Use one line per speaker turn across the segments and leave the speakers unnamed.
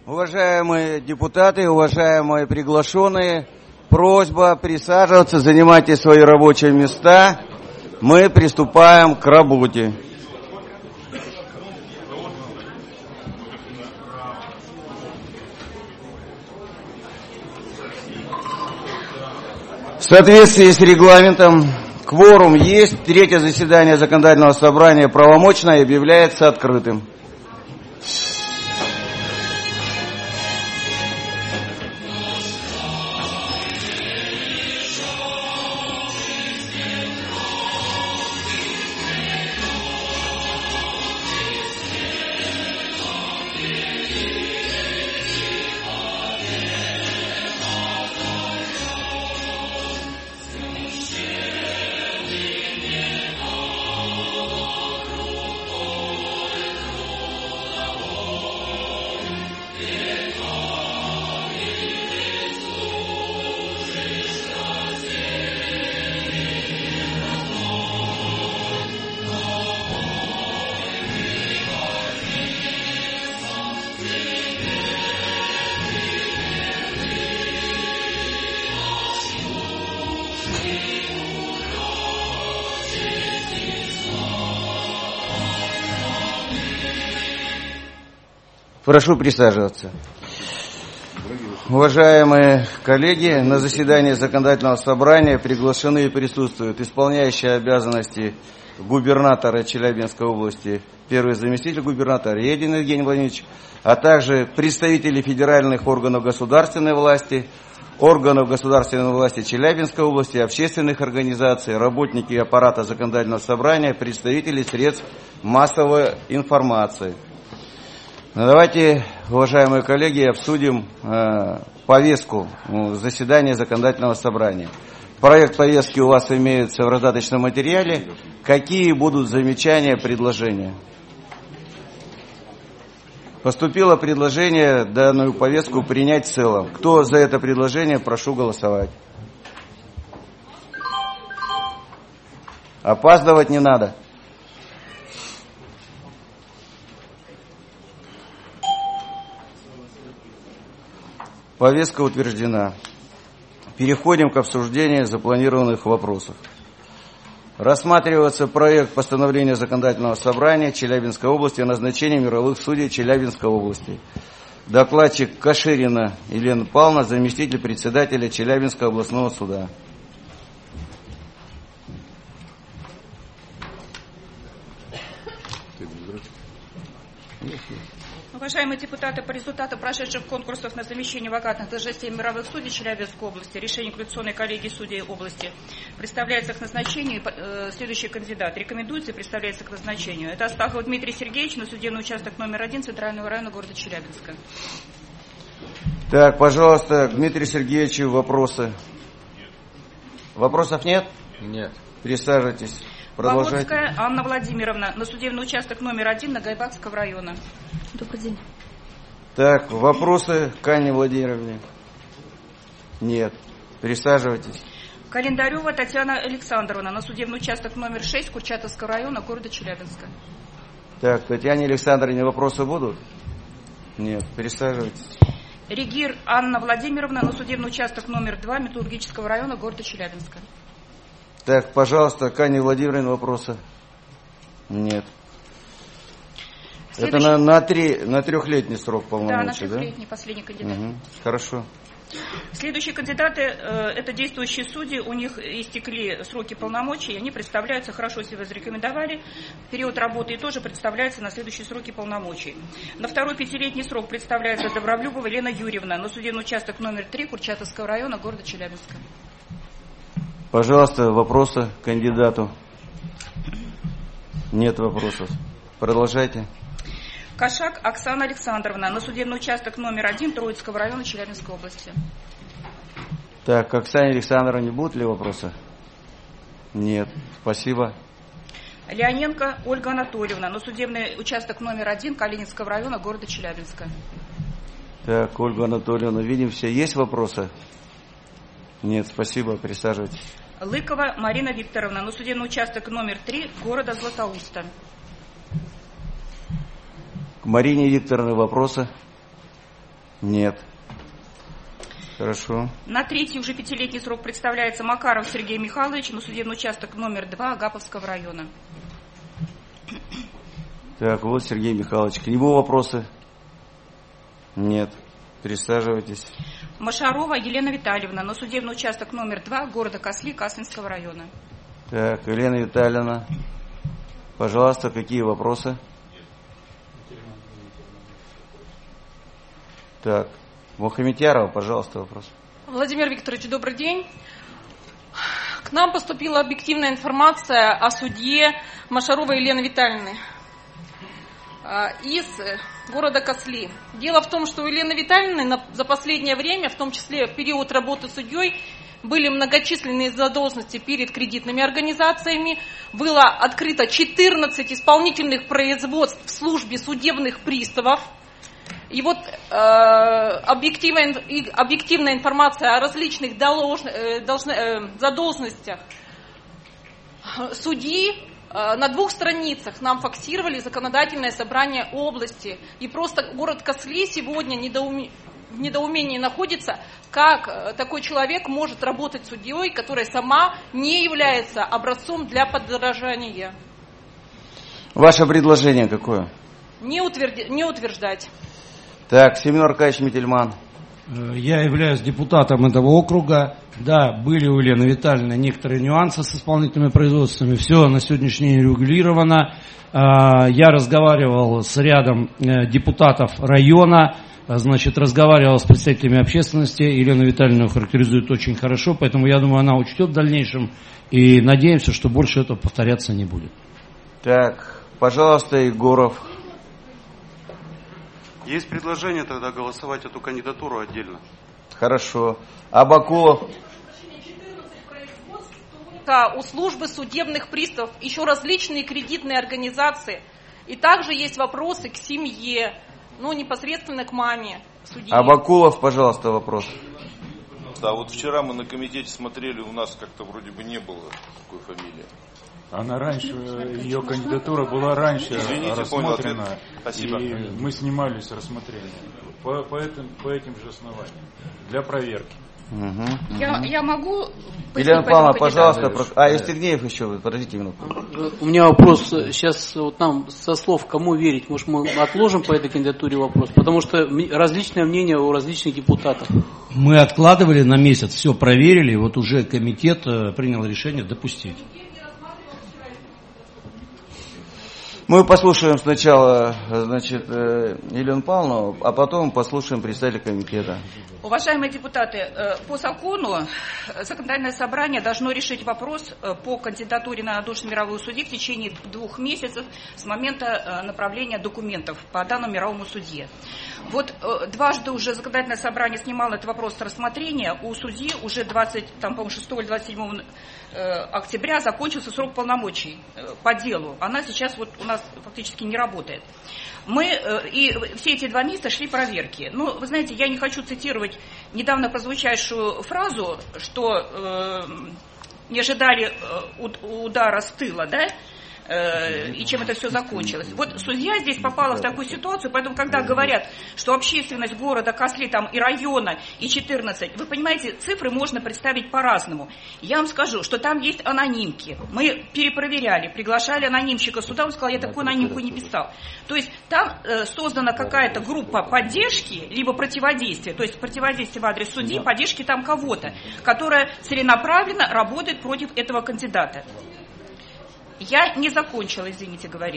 Уважаемые депутаты, уважаемые приглашенные, просьба присаживаться, занимайте свои рабочие места. Мы приступаем к работе. В соответствии с регламентом, кворум есть. Третье заседание Законодательного собрания правомочно и объявляется открытым. Прошу присаживаться. Уважаемые коллеги, на заседании Законодательного собрания приглашены и присутствуют исполняющие обязанности губернатора Челябинской области, первый заместитель губернатора Един Евгений Владимирович, а также представители федеральных органов государственной власти, органов государственной власти Челябинской области, общественных организаций, работники аппарата Законодательного собрания, представители средств массовой информации. Давайте, уважаемые коллеги, обсудим повестку заседания Законодательного собрания. Проект повестки у вас имеется в раздаточном материале. Какие будут замечания, предложения? Поступило предложение данную повестку принять в целом. Кто за это предложение, прошу голосовать. Опаздывать не надо. Повестка утверждена. Переходим к обсуждению запланированных вопросов. Рассматривается проект постановления Законодательного собрания Челябинской области о назначении мировых судей Челябинской области. Докладчик Каширина Елена Павловна, заместитель председателя Челябинского областного суда.
Уважаемые депутаты, по результатам прошедших конкурсов на замещение вакантных должностей мировых судей Челябинской области, решение Конституционной коллегии судей области представляется к назначению следующий кандидат. Рекомендуется и представляется к назначению. Это Астахов Дмитрий Сергеевич на судебный участок номер 1 Центрального района города Челябинска.
Так, пожалуйста, к Дмитрию Сергеевичу вопросы. Вопросов нет?
Нет.
Присаживайтесь. Продолжайте.
Поводская Анна Владимировна на судебный участок номер 1 Нагайбакского района. Добрый день.
Так, вопросы к Анне Владимировне? Нет. Присаживайтесь.
Календарева Татьяна Александровна на судебный участок номер 6 Курчатовского района города Челябинска.
Так, Татьяне Александровне вопросы будут? Нет. Присаживайтесь.
Регир Анна Владимировна на судебный участок номер 2 Металлургического района города Челябинска.
Так, пожалуйста, к Анне Владимировне вопросы? Нет. Это на трехлетний срок полномочий, да?
На трехлетний, последний кандидат.
Угу. Хорошо.
Следующие кандидаты, это действующие судьи, у них истекли сроки полномочий, они представляются, хорошо себя зарекомендовали, период работы и тоже представляются на следующие сроки полномочий. На второй пятилетний срок представляется Добровлюбова Елена Юрьевна на судебный участок номер 3 Курчатовского района города Челябинска.
Пожалуйста, вопросы к кандидату? Нет вопросов. Продолжайте.
Кошак Оксана Александровна на судебный участок номер 1 Троицкого района Челябинской области.
Так, к Оксане Александровне будут ли вопросы? Нет. Спасибо.
Леоненко Ольга Анатольевна на судебный участок номер 1 Калининского района города Челябинска.
Так, Ольга Анатольевна, видим все. Есть вопросы? Нет, спасибо. Присаживайтесь.
Лыкова Марина Викторовна на судебный участок номер 3 города Златоуста.
К Марине Викторовне вопросы? Нет. Хорошо.
На третий уже 5-летний срок представляется Макаров Сергей Михайлович на судебный участок номер 2 Агаповского района.
Так, вот Сергей Михайлович. К нему вопросы? Нет. Присаживайтесь.
Машарова Елена Витальевна на судебный участок номер 2 города Косли Каслинского района.
Так, Елена Витальевна, пожалуйста, какие вопросы? Так, Мухаммедьярова, пожалуйста, вопрос.
Владимир Викторович, добрый день. К нам поступила объективная информация о судье Машаровой Елены Витальевны из города Косли. Дело в том, что у Елены Витальевны за последнее время, в том числе в период работы судьей, были многочисленные задолженности перед кредитными организациями. Было открыто 14 исполнительных производств в службе судебных приставов. И вот объективная информация о различных задолженностях судьи на 2 страницах нам фиксировали законодательное собрание области. И просто город Косли сегодня в недоумении находится, как такой человек может работать судьей, которая сама не является образцом для подражания.
Ваше предложение какое?
Не утверждать.
Так, Семен Аркадьевич Метельман.
Я являюсь депутатом этого округа. Да, были у Елены Витальевны некоторые нюансы с исполнительными производствами. Все на сегодняшний день регулировано. Я разговаривал с рядом депутатов района, разговаривал с представителями общественности. Елена Витальевна характеризует очень хорошо, поэтому я думаю, она учтет в дальнейшем. И надеемся, что больше этого повторяться не будет.
Так, пожалуйста, Егоров.
Есть предложение тогда голосовать эту кандидатуру отдельно.
Хорошо. Абакулов.
У службы судебных приставов еще различные кредитные организации. И также есть вопросы к семье, непосредственно к маме судьи.
Абакулов, пожалуйста, вопрос.
Да, вот вчера мы на комитете смотрели, у нас как-то вроде бы не было такой фамилии.
Она раньше, ее кандидатура была раньше рассмотрена,
Спасибо.
И мы снимали с рассмотрения по этим же основаниям для проверки.
Я могу...
Елена Павловна, пожалуйста. Евстигнеев еще, подождите минуту.
У меня вопрос, сейчас вот нам со слов, кому верить, может мы отложим по этой кандидатуре вопрос, потому что различное мнение у различных депутатов.
Мы откладывали на месяц, все проверили, и вот уже комитет принял решение допустить.
Мы послушаем сначала, Елену Павловну, а потом послушаем представителя комитета.
Уважаемые депутаты, по закону законодательное собрание должно решить вопрос по кандидатуре на должность мирового судьи в течение 2 месяцев с момента направления документов по данному мировому судье. Вот дважды уже законодательное собрание снимало этот вопрос с рассмотрения. У судьи уже 6 или 27 октября закончился срок полномочий по делу. Она сейчас вот у нас фактически не работает. Мы и все эти 2 месяца шли проверки. Вы знаете, я не хочу цитировать недавно прозвучавшую фразу, что не ожидали удара с тыла, да? И чем это все закончилось. Вот судья здесь попала в такую ситуацию, поэтому, когда говорят, что общественность города Косли там и района, и 14, вы понимаете, цифры можно представить по-разному. Я вам скажу, что там есть анонимки. Мы перепроверяли, приглашали анонимщика сюда, он сказал, я такую анонимку не писал. То есть там создана какая-то группа поддержки, либо противодействия, то есть противодействие в адрес судьи, поддержки там кого-то, которая целенаправленно работает против этого кандидата. Я не закончила, извините, говорить.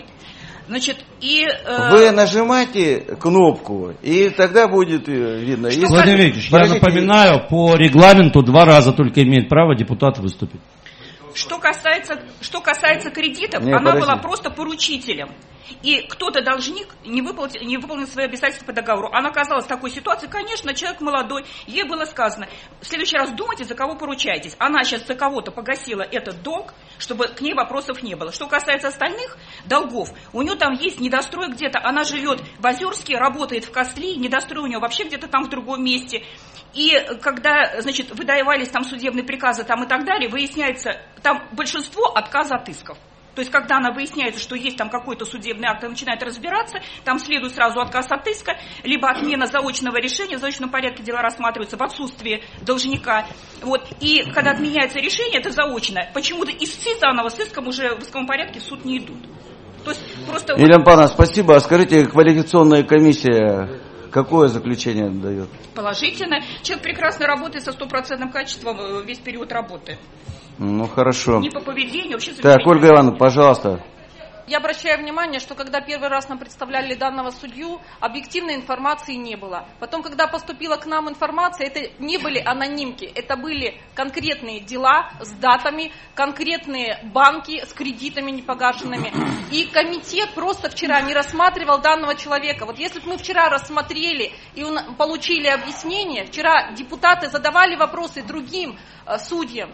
Вы нажимайте кнопку, и тогда будет видно.
Владимир Викторович, я напоминаю, по регламенту 2 раза только имеет право депутат выступить.
Что касается кредитов, она была просто поручителем. И кто-то должник не выполнил свои обязательства по договору. Она оказалась в такой ситуации, конечно, человек молодой, ей было сказано, в следующий раз думайте, за кого поручаетесь. Она сейчас за кого-то погасила этот долг, чтобы к ней вопросов не было. Что касается остальных долгов, у нее там есть недострой где-то, она живет в Озерске, работает в Косли, недострой у нее вообще где-то там в другом месте. И когда, выдавались там судебные приказы там и так далее, выясняется, там большинство отказа от исков. То есть, когда она выясняется, что есть там какой-то судебный акт, и начинает разбираться, там следует сразу отказ от иска, либо отмена заочного решения, в заочном порядке дела рассматриваются в отсутствии должника. Вот. И когда отменяется решение, это заочно. Почему-то истцы заново с иском уже в исковом порядке в суд не идут. То есть просто...
Елена Павловна, спасибо. А скажите, квалификационная комиссия какое заключение дает?
Положительно. Человек прекрасно работает со стопроцентным качеством весь период работы.
Ну, хорошо.
Не по поведению, вообще...
Так, Ольга Ивановна, пожалуйста.
Я обращаю внимание, что когда первый раз нам представляли данного судью, объективной информации не было. Потом, когда поступила к нам информация, это не были анонимки, это были конкретные дела с датами, конкретные банки с кредитами непогашенными. И комитет просто вчера не рассматривал данного человека. Вот если бы мы вчера рассмотрели и получили объяснение, вчера депутаты задавали вопросы другим судьям,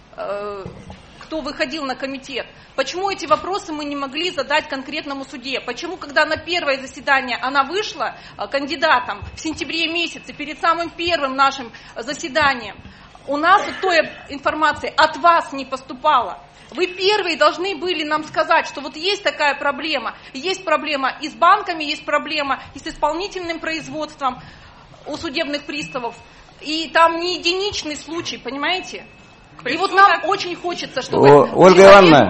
кто выходил на комитет. Почему эти вопросы мы не могли задать конкретному судье? Почему, когда на первое заседание она вышла кандидатом в сентябре месяце, перед самым первым нашим заседанием, у нас той информации от вас не поступало? Вы первые должны были нам сказать, что вот есть такая проблема. Есть проблема и с банками, есть проблема и с исполнительным производством у судебных приставов. И там не единичный случай, понимаете? И вот нам очень хочется, чтобы...
Ольга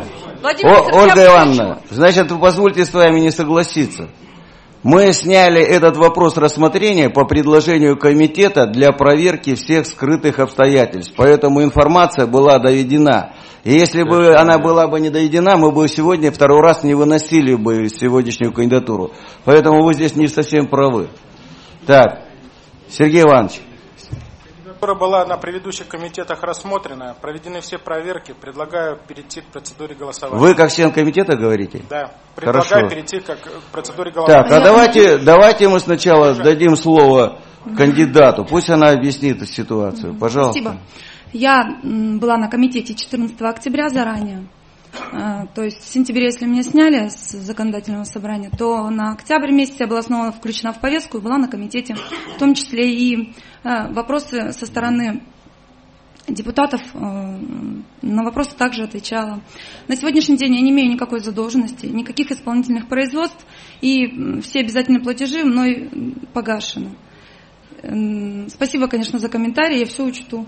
Ивановна, значит, вы позвольте с вами не согласиться. Мы сняли этот вопрос рассмотрения по предложению комитета для проверки всех скрытых обстоятельств. Поэтому информация была доведена. И если бы она была бы не доведена, мы бы сегодня второй раз не выносили бы сегодняшнюю кандидатуру. Поэтому вы здесь не совсем правы. Так, Сергей Иванович.
Которая была на предыдущих комитетах рассмотрена, проведены все проверки, предлагаю перейти к процедуре голосования.
Вы как член комитета говорите?
Да, предлагаю
Хорошо.
перейти к процедуре голосования.
Так, а давайте мы сначала дадим слово кандидату, пусть она объяснит ситуацию. Пожалуйста.
Спасибо. Я была на комитете 14 октября заранее. То есть в сентябре, если меня сняли с законодательного собрания, то на октябрь месяц я была снова включена в повестку и была на комитете, в том числе и вопросы со стороны депутатов, на вопросы также отвечала. На сегодняшний день я не имею никакой задолженности, никаких исполнительных производств, и все обязательные платежи мной погашены. Спасибо, конечно, за комментарии, я все учту.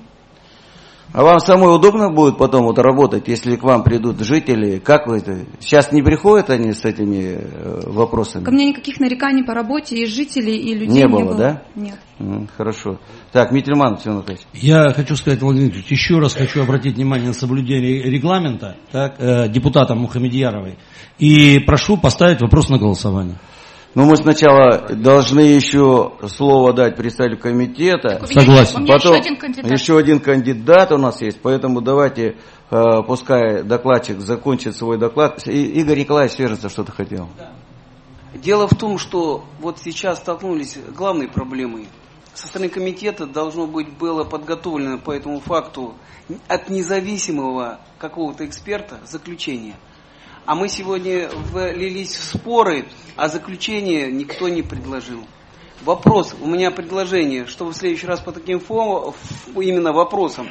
А вам самой удобно будет потом вот работать, если к вам придут жители? Как вы это? Сейчас не приходят они с этими вопросами?
Ко мне никаких нареканий по работе и жителей, и людей
не было. Да?
Нет.
Хорошо. Так, Мительман, все Анатольевич.
Я хочу сказать, Владимир Ильич, еще раз хочу обратить внимание на соблюдение регламента депутата Мухамедьяровой. И прошу поставить вопрос на голосование.
Ну, мы должны еще слово дать представителю комитета.
Согласен.
Потом еще один кандидат у нас есть, поэтому давайте, пускай докладчик закончит свой доклад. Игорь Николаевич Свеженцев что-то хотел.
Дело в том, что вот сейчас столкнулись с главной проблемой. Со стороны комитета было подготовлено по этому факту от независимого какого-то эксперта заключение. А мы сегодня влились в споры, а заключение никто не предложил. У меня предложение, чтобы в следующий раз по таким именно вопросам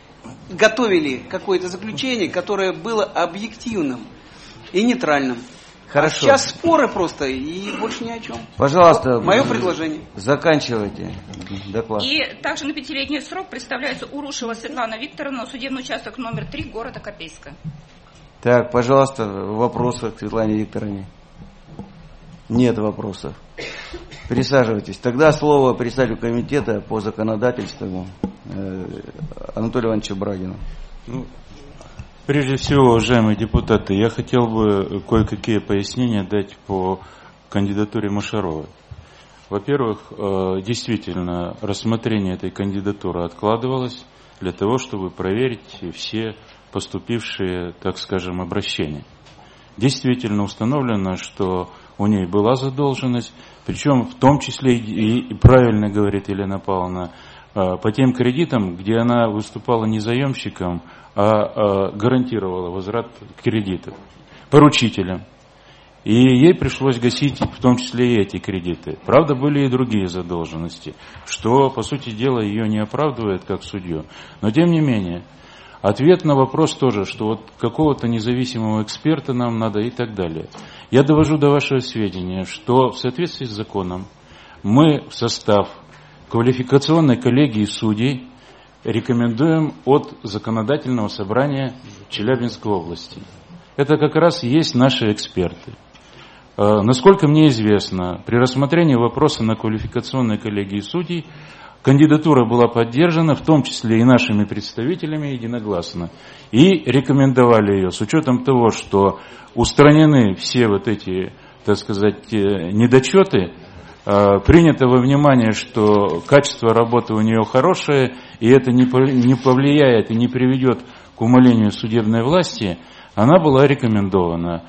готовили какое-то заключение, которое было объективным и нейтральным.
Хорошо.
А сейчас споры просто и больше ни о чем.
Пожалуйста.
Мое предложение.
Заканчивайте доклад.
И также на 5-летний срок представляется Урушева Светлана Викторовна, судебный участок номер 3 города Копейска. Так,
пожалуйста, вопросы к Светлане Викторовне. Нет вопросов. Присаживайтесь. Тогда слово представителю комитета по законодательству Анатолию Ивановичу Брагину.
Прежде всего, уважаемые депутаты, я хотел бы кое-какие пояснения дать по кандидатуре Мошаровой. Во-первых, действительно, рассмотрение этой кандидатуры откладывалось для того, чтобы проверить все поступившие, так скажем, обращения. Действительно установлено, что у ней была задолженность, причем в том числе, и правильно говорит Елена Павловна, по тем кредитам, где она выступала не заемщиком, а гарантировала возврат кредитов, поручителем. И ей пришлось гасить в том числе и эти кредиты. Правда, были и другие задолженности, что, по сути дела, ее не оправдывает как судью. Но, тем не менее, Ответ на вопрос тоже, что вот какого-то независимого эксперта нам надо и так далее. Я довожу до вашего сведения, что в соответствии с законом мы в состав квалификационной коллегии судей рекомендуем от Законодательного собрания Челябинской области. Это как раз и есть наши эксперты. Насколько мне известно, при рассмотрении вопроса на квалификационной коллегии судей кандидатура была поддержана, в том числе и нашими представителями, единогласно. И рекомендовали ее с учетом того, что устранены все вот эти, так сказать, недочеты, принято во внимание, что качество работы у нее хорошее, и это не повлияет и не приведет к умалению судебной власти, она была рекомендована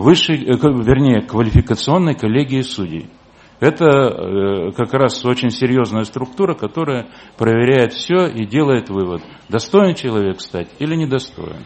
квалификационной коллегии судей. Это как раз очень серьезная структура, которая проверяет все и делает вывод, достоин человек стать или недостоин.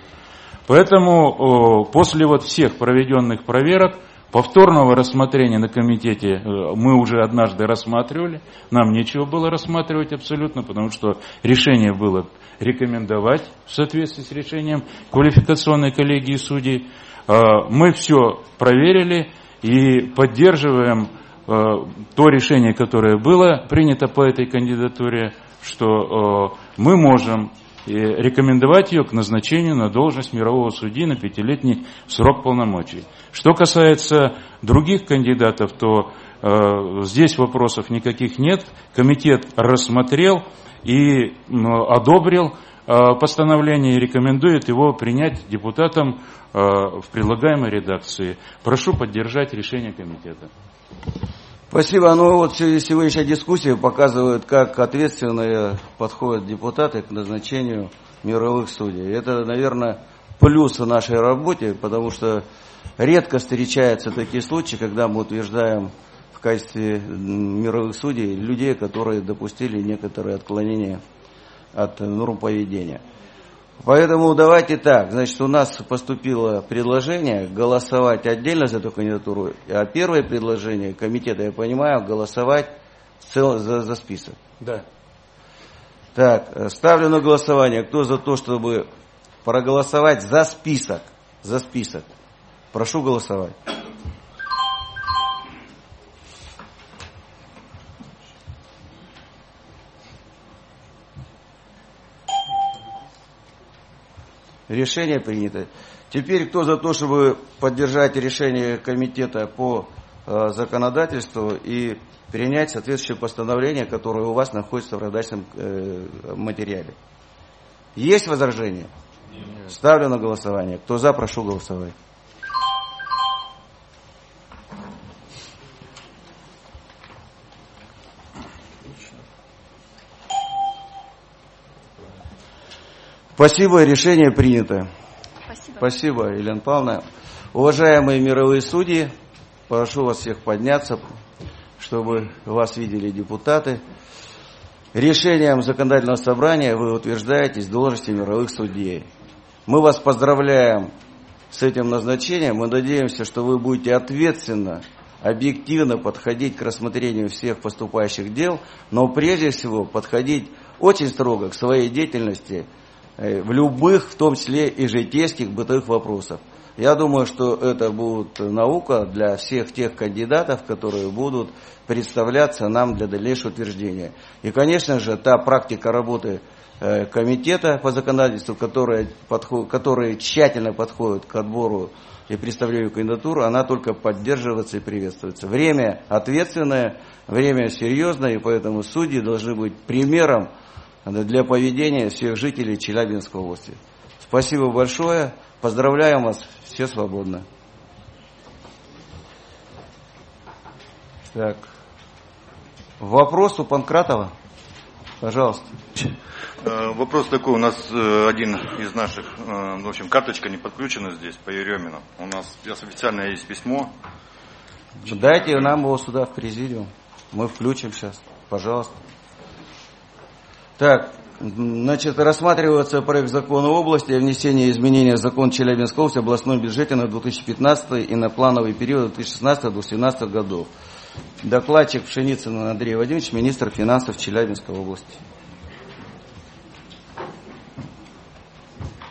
Поэтому после вот всех проведенных проверок, повторного рассмотрения на комитете мы уже однажды рассматривали, нам нечего было рассматривать абсолютно, потому что решение было рекомендовать в соответствии с решением квалификационной коллегии судей. Мы все проверили и поддерживаем то решение, которое было принято по этой кандидатуре, что мы можем рекомендовать ее к назначению на должность мирового судьи на 5-летний срок полномочий. Что касается других кандидатов, то здесь вопросов никаких нет. Комитет рассмотрел и одобрил постановление и рекомендует его принять депутатам в прилагаемой редакции. Прошу поддержать решение комитета.
Спасибо. Ну вот сегодняшняя дискуссия показывает, как ответственно подходят депутаты к назначению мировых судей. Это, наверное, плюс в нашей работе, потому что редко встречаются такие случаи, когда мы утверждаем в качестве мировых судей людей, которые допустили некоторые отклонения от норм поведения. Поэтому давайте так, значит, у нас поступило предложение голосовать отдельно за эту кандидатуру, а первое предложение комитета, я понимаю, голосовать за список.
Да.
Так, ставлю на голосование. Кто за то, чтобы проголосовать за список? За список. Прошу голосовать. Решение принято. Теперь кто за то, чтобы поддержать решение комитета по законодательству и принять соответствующее постановление, которое у вас находится в раздачном материале? Есть возражения? Нет. Ставлю на голосование. Кто за, прошу голосовать. Спасибо, решение принято. Спасибо, Елена Павловна. Уважаемые мировые судьи, прошу вас всех подняться, чтобы вас видели депутаты. Решением законодательного собрания вы утверждаетесь в должности мировых судей. Мы вас поздравляем с этим назначением. Мы надеемся, что вы будете ответственно, объективно подходить к рассмотрению всех поступающих дел, но прежде всего подходить очень строго к своей деятельности в любых, в том числе и житейских, бытовых вопросах. Я думаю, что это будет наука для всех тех кандидатов, которые будут представляться нам для дальнейшего утверждения. И, конечно же, та практика работы комитета по законодательству, которая тщательно подходит к отбору и представлению кандидатуры, она только поддерживается и приветствуется. Время ответственное, время серьезное, и поэтому судьи должны быть примером для поведения всех жителей Челябинской области. Спасибо большое. Поздравляем вас. Все свободны. Так. Вопрос у Панкратова. Пожалуйста.
Вопрос такой. У нас один из наших, в общем, карточка не подключена здесь по Еремину. У нас официально есть письмо.
Дайте нам его сюда в президиум. Мы включим сейчас. Пожалуйста. Так, значит, рассматривается проект закона области о внесении изменений в закон Челябинской области о областном бюджете на 2015 и на плановый период 2016-2017 годов. Докладчик Пшеницын Андрей Вадимович, министр финансов Челябинской области.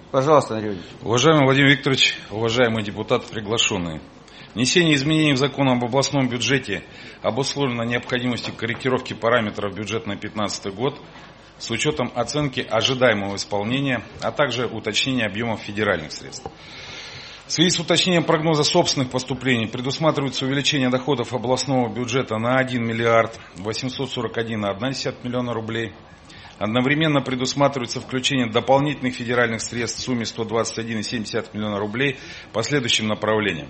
Пожалуйста, Андрей Владимирович.
Уважаемый Владимир Викторович, уважаемые депутаты, приглашенные. Внесение изменений в закон об областном бюджете обусловлено необходимостью корректировки параметров бюджета на 2015 год с учетом оценки ожидаемого исполнения, а также уточнения объемов федеральных средств. В связи с уточнением прогноза собственных поступлений предусматривается увеличение доходов областного бюджета на 1 миллиард 841,1 миллиона рублей. Одновременно предусматривается включение дополнительных федеральных средств в сумме 121,7 миллиона рублей по следующим направлениям.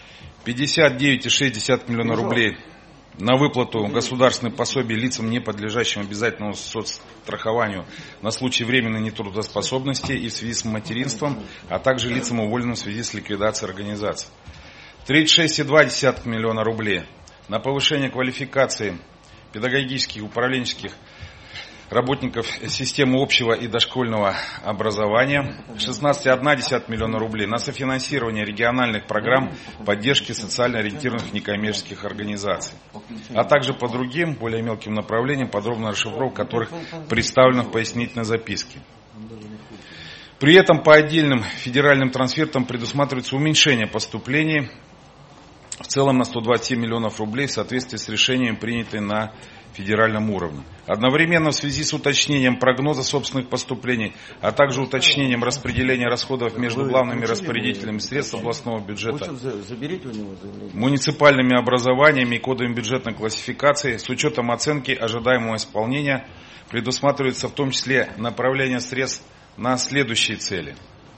59,6 миллиона рублей на выплату государственных пособий лицам, не подлежащим обязательному соцстрахованию на случай временной нетрудоспособности и в связи с материнством, а также лицам, уволенным в связи с ликвидацией организации. 36,2 миллиона рублей на повышение квалификации педагогических и управленческих работников системы общего и дошкольного образования, 16,1 миллиона рублей на софинансирование региональных программ поддержки социально ориентированных некоммерческих организаций, а также по другим, более мелким направлениям, подробная расшифровка которых представлена в пояснительной записке. При этом по отдельным федеральным трансфертам предусматривается уменьшение поступлений в целом на 127 миллионов рублей в соответствии с решением, принятым на федеральном уровне. Одновременно в связи с уточнением прогноза собственных поступлений, а также уточнением распределения расходов между главными распорядителями средств областного бюджета, муниципальными образованиями и кодами бюджетной классификации, с учетом оценки ожидаемого исполнения, предусматривается в том числе направление средств на следующие цели.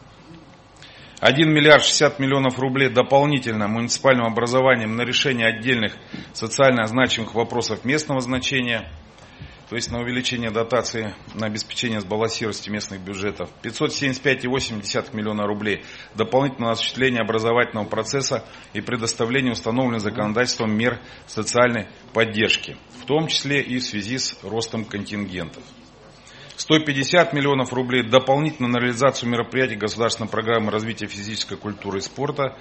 1 миллиард 60 миллионов рублей дополнительно муниципальным образованием на решение отдельных социально значимых вопросов местного значения, то есть на увеличение дотации на обеспечение сбалансированности местных бюджетов. 575,8 миллиона рублей дополнительно на осуществление образовательного процесса и предоставление установленных законодательством мер социальной поддержки, в том числе и в связи с ростом контингентов. 150 миллионов рублей дополнительно на реализацию мероприятий государственной программы развития физической культуры и спорта.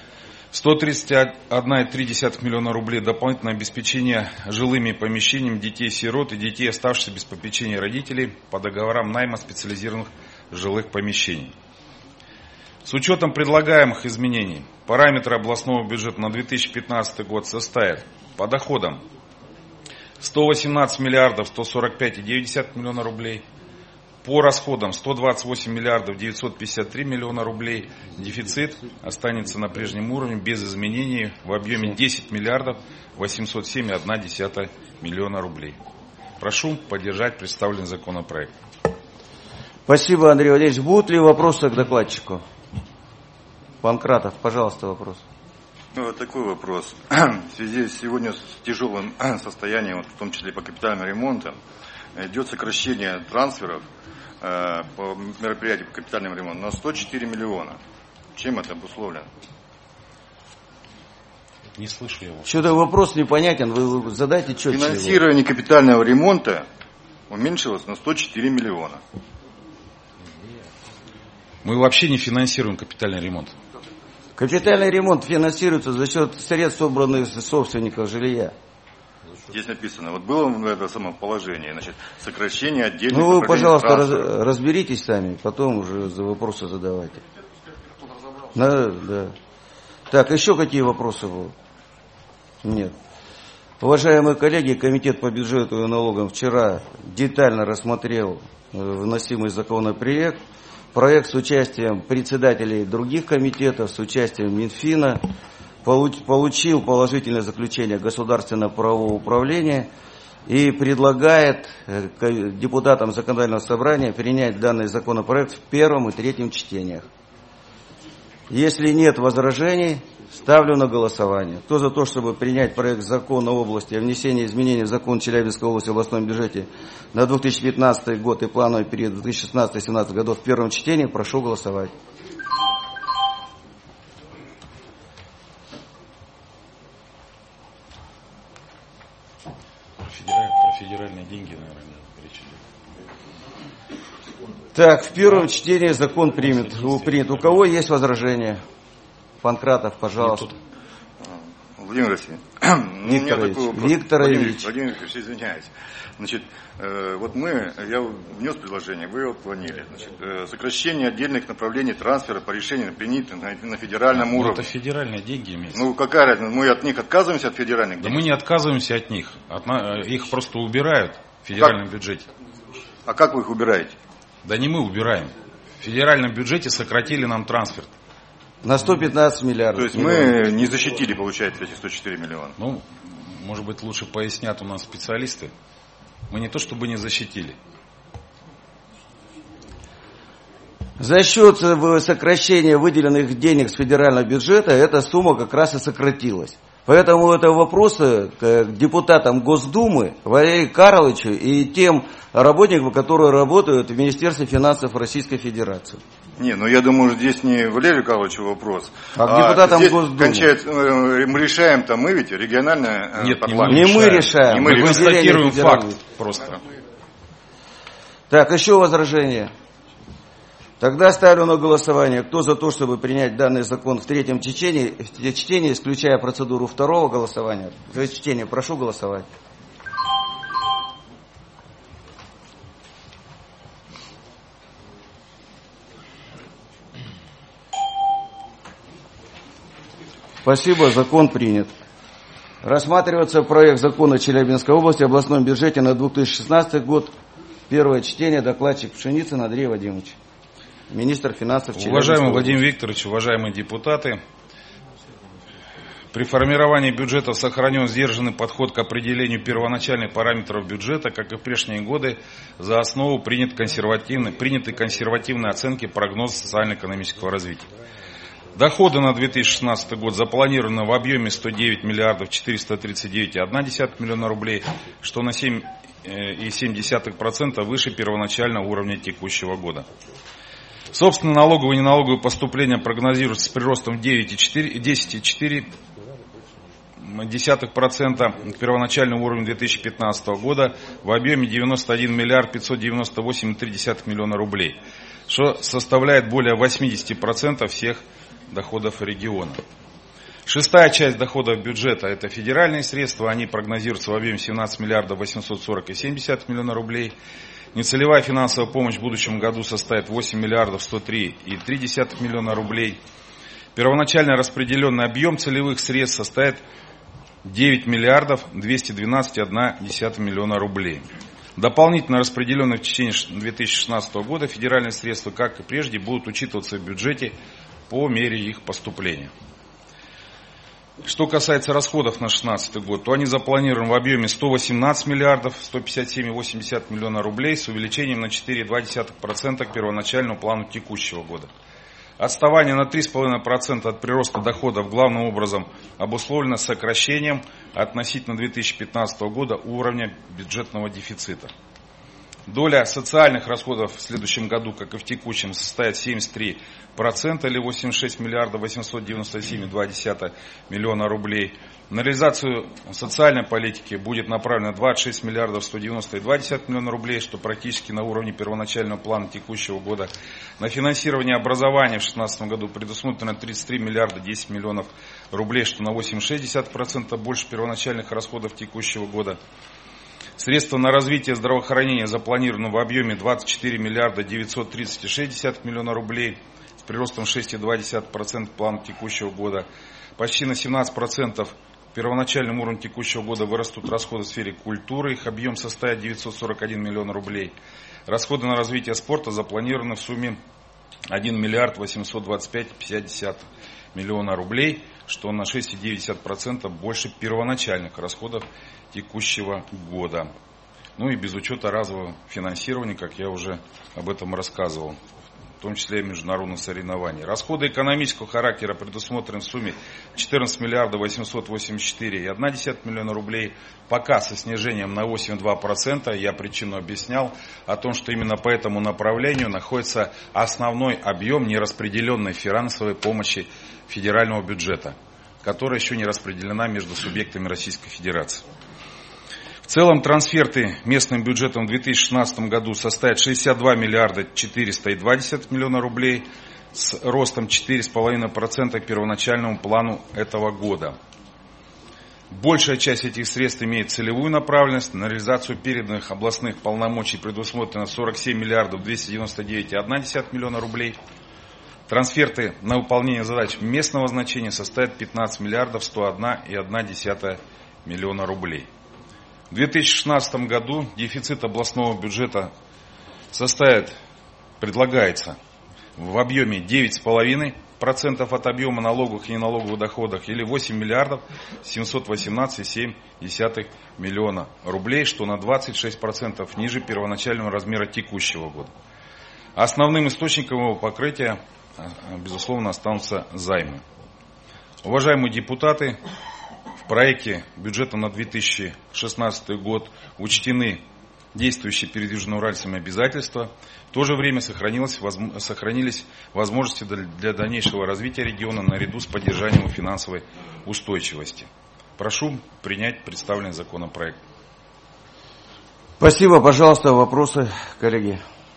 131,3 миллиона рублей дополнительное обеспечение жилыми помещениями детей-сирот и детей, оставшихся без попечения родителей по договорам найма специализированных жилых помещений. С учетом предлагаемых изменений параметры областного бюджета на 2015 год составят по доходам 118 миллиардов 145,9 миллиона рублей, по расходам 128 миллиардов 953 миллиона рублей, дефицит останется на прежнем уровне без изменений в объеме 10 миллиардов 807,1 миллиона рублей. Прошу поддержать представленный законопроект.
Спасибо, Андрей Владимирович. Будут ли вопросы к докладчику? Панкратов, пожалуйста, вопрос.
Вот такой вопрос. В связи сегодня с тяжелым состоянием, в том числе по капитальному ремонту, идет сокращение трансферов по мероприятию по капитальному ремонту на 104 миллиона. Чем это обусловлено?
Не слышу его.
Что-то вопрос непонятен, вы задайте четче.
Финансирование капитального ремонта уменьшилось на 104 миллиона.
Мы вообще не финансируем капитальный ремонт.
Капитальный ремонт финансируется за счет средств, собранных с собственников жилья.
Здесь написано, вот было это самое положение, значит, сокращение отдельных...
Ну вы, пожалуйста, разберитесь сами, потом уже вопросы задавайте. Да. Так, еще какие вопросы будут? Нет. Уважаемые коллеги, Комитет по бюджету и налогам вчера детально рассмотрел вносимый законопроект. Проект с участием председателей других комитетов, с участием Минфина, получил положительное заключение Государственного правового управления и предлагает депутатам Законодательного собрания принять данный законопроект в первом и третьем чтениях. Если нет возражений, ставлю на голосование. Кто за то, чтобы принять проект закона в области о внесении изменений в закон Челябинской области в областном бюджете на 2015 год и плановый период 2016-2017 годов в первом чтении, прошу голосовать.
Про федеральные деньги, наверное, речь идет.
Так, в первом чтении закон принят. У кого есть возражения? Панкратов, пожалуйста.
Владимир Васильевич,
Викторович.
Владимир Викторович, извиняюсь. Значит, вот я внес предложение, вы его отклонили. Значит, сокращение отдельных направлений трансфера по решению принято на федеральном уровне.
Это федеральные деньги имеются.
Ну, какая разница? Мы от них отказываемся, от федеральных денег?
Да мы не отказываемся от них. Их просто убирают в федеральном бюджете.
А как вы их убираете?
Да не мы убираем. В федеральном бюджете сократили нам трансфер.
На 115 миллиардов.
То есть мы не защитили, получается, эти 104 миллиона?
Ну, может быть, лучше пояснят у нас специалисты. Мы не то чтобы не защитили.
За счет сокращения выделенных денег с федерального бюджета эта сумма как раз и сократилась. Поэтому это вопросы к депутатам Госдумы, Валерию Карловичу и тем работникам, которые работают в Министерстве финансов Российской Федерации.
Не, ну я думаю, здесь не Валерию Карловичу вопрос.
А к депутатам Госдумы.
Мы решаем там, мы ведь региональное.
Нет,
не мы решаем.
Мы констатируем факт просто.
Так, еще возражения. Тогда ставлю на голосование. Кто за то, чтобы принять данный закон в третьем чтении, исключая процедуру второго голосования? За чтение прошу голосовать. Спасибо, закон принят. Рассматривается проект закона Челябинской области о областном бюджете на 2016 год. Первое чтение. Докладчик Пшеницын Андрей Вадимович. Министр финансов Челябинской области.
Уважаемый Владимир Викторович, уважаемые депутаты, при формировании бюджета сохранен сдержанный подход к определению первоначальных параметров бюджета, как и в прежние годы, за основу приняты консервативные оценки прогноза социально-экономического развития. Доходы на 2016 год запланированы в объеме 109 миллиардов 439,1 миллиона рублей, что на 7,7% выше первоначального уровня текущего года. Собственно, налоговые и неналоговые поступления прогнозируются с приростом 10,4% к первоначальному уровню 2015 года в объеме 91 миллиард 598,3 миллиона рублей, что составляет более 80% всех доходов региона. Шестая часть доходов бюджета – это федеральные средства, они прогнозируются в объеме 17 миллиардов 840,7 миллиона рублей. Нецелевая финансовая помощь в будущем году составит 8 миллиардов 103,3 миллиона рублей. Первоначально распределенный объем целевых средств составит 9 миллиардов 212,1 миллиона рублей. Дополнительно распределенные в течение 2016 года федеральные средства, как и прежде, будут учитываться в бюджете по мере их поступления. Что касается расходов на 2016 год, то они запланированы в объеме 118 миллиардов 157,8 миллиона рублей с увеличением на 4,2% к первоначальному плану текущего года. Отставание на 3,5% от прироста доходов главным образом обусловлено сокращением относительно 2015 года уровня бюджетного дефицита. Доля социальных расходов в следующем году, как и в текущем, составит 73% или 86 миллиардов 897,2 миллиона рублей. На реализацию социальной политики будет направлено 26 миллиардов 190,2 миллиона рублей, что практически на уровне первоначального плана текущего года. На финансирование образования в 2016 году предусмотрено 33 миллиарда 10 миллионов рублей, что на 8,6% больше первоначальных расходов текущего года. Средства на развитие здравоохранения запланированы в объеме 24 миллиарда 930,6 миллиона рублей с приростом 6,2% к плану текущего года. Почти на 17% к первоначальному уровню текущего года вырастут расходы в сфере культуры, их объем составит 941 миллион рублей. Расходы на развитие спорта запланированы в сумме 1 миллиард 825,5 миллиона рублей, что на 6,9% больше первоначальных расходов текущего года. Ну и без учета разового финансирования, как я уже об этом рассказывал, в том числе и международных соревнований. Расходы экономического характера предусмотрены в сумме 14 миллиардов 884,1 миллиона рублей, пока со снижением на 8,2%. Я причину объяснял о том, что именно по этому направлению находится основной объем нераспределенной финансовой помощи федерального бюджета, которая еще не распределена между субъектами Российской Федерации. В целом трансферты местным бюджетом в 2016 году составят 62 миллиарда 402 миллиона рублей с ростом 4,5% к первоначальному плану этого года. Большая часть этих средств имеет целевую направленность. На реализацию переданных областных полномочий предусмотрено 47 миллиардов 299,1 миллиона рублей. Трансферты на выполнение задач местного значения составят 15 миллиардов 101,1 миллиона рублей. В 2016 году дефицит областного бюджета предлагается в объеме 9,5% от объема налоговых и неналоговых доходов или 8 миллиардов 718,7 миллиона рублей, что на 26% ниже первоначального размера текущего года. Основным источником его покрытия, безусловно, останутся займы. Уважаемые депутаты, в проекте бюджета на 2016 год учтены действующие передвижные уральцами обязательства. В то же время сохранились возможности для дальнейшего развития региона наряду с поддержанием финансовой устойчивости. Прошу принять представленный законопроект.
Спасибо. Пожалуйста, вопросы, коллеги.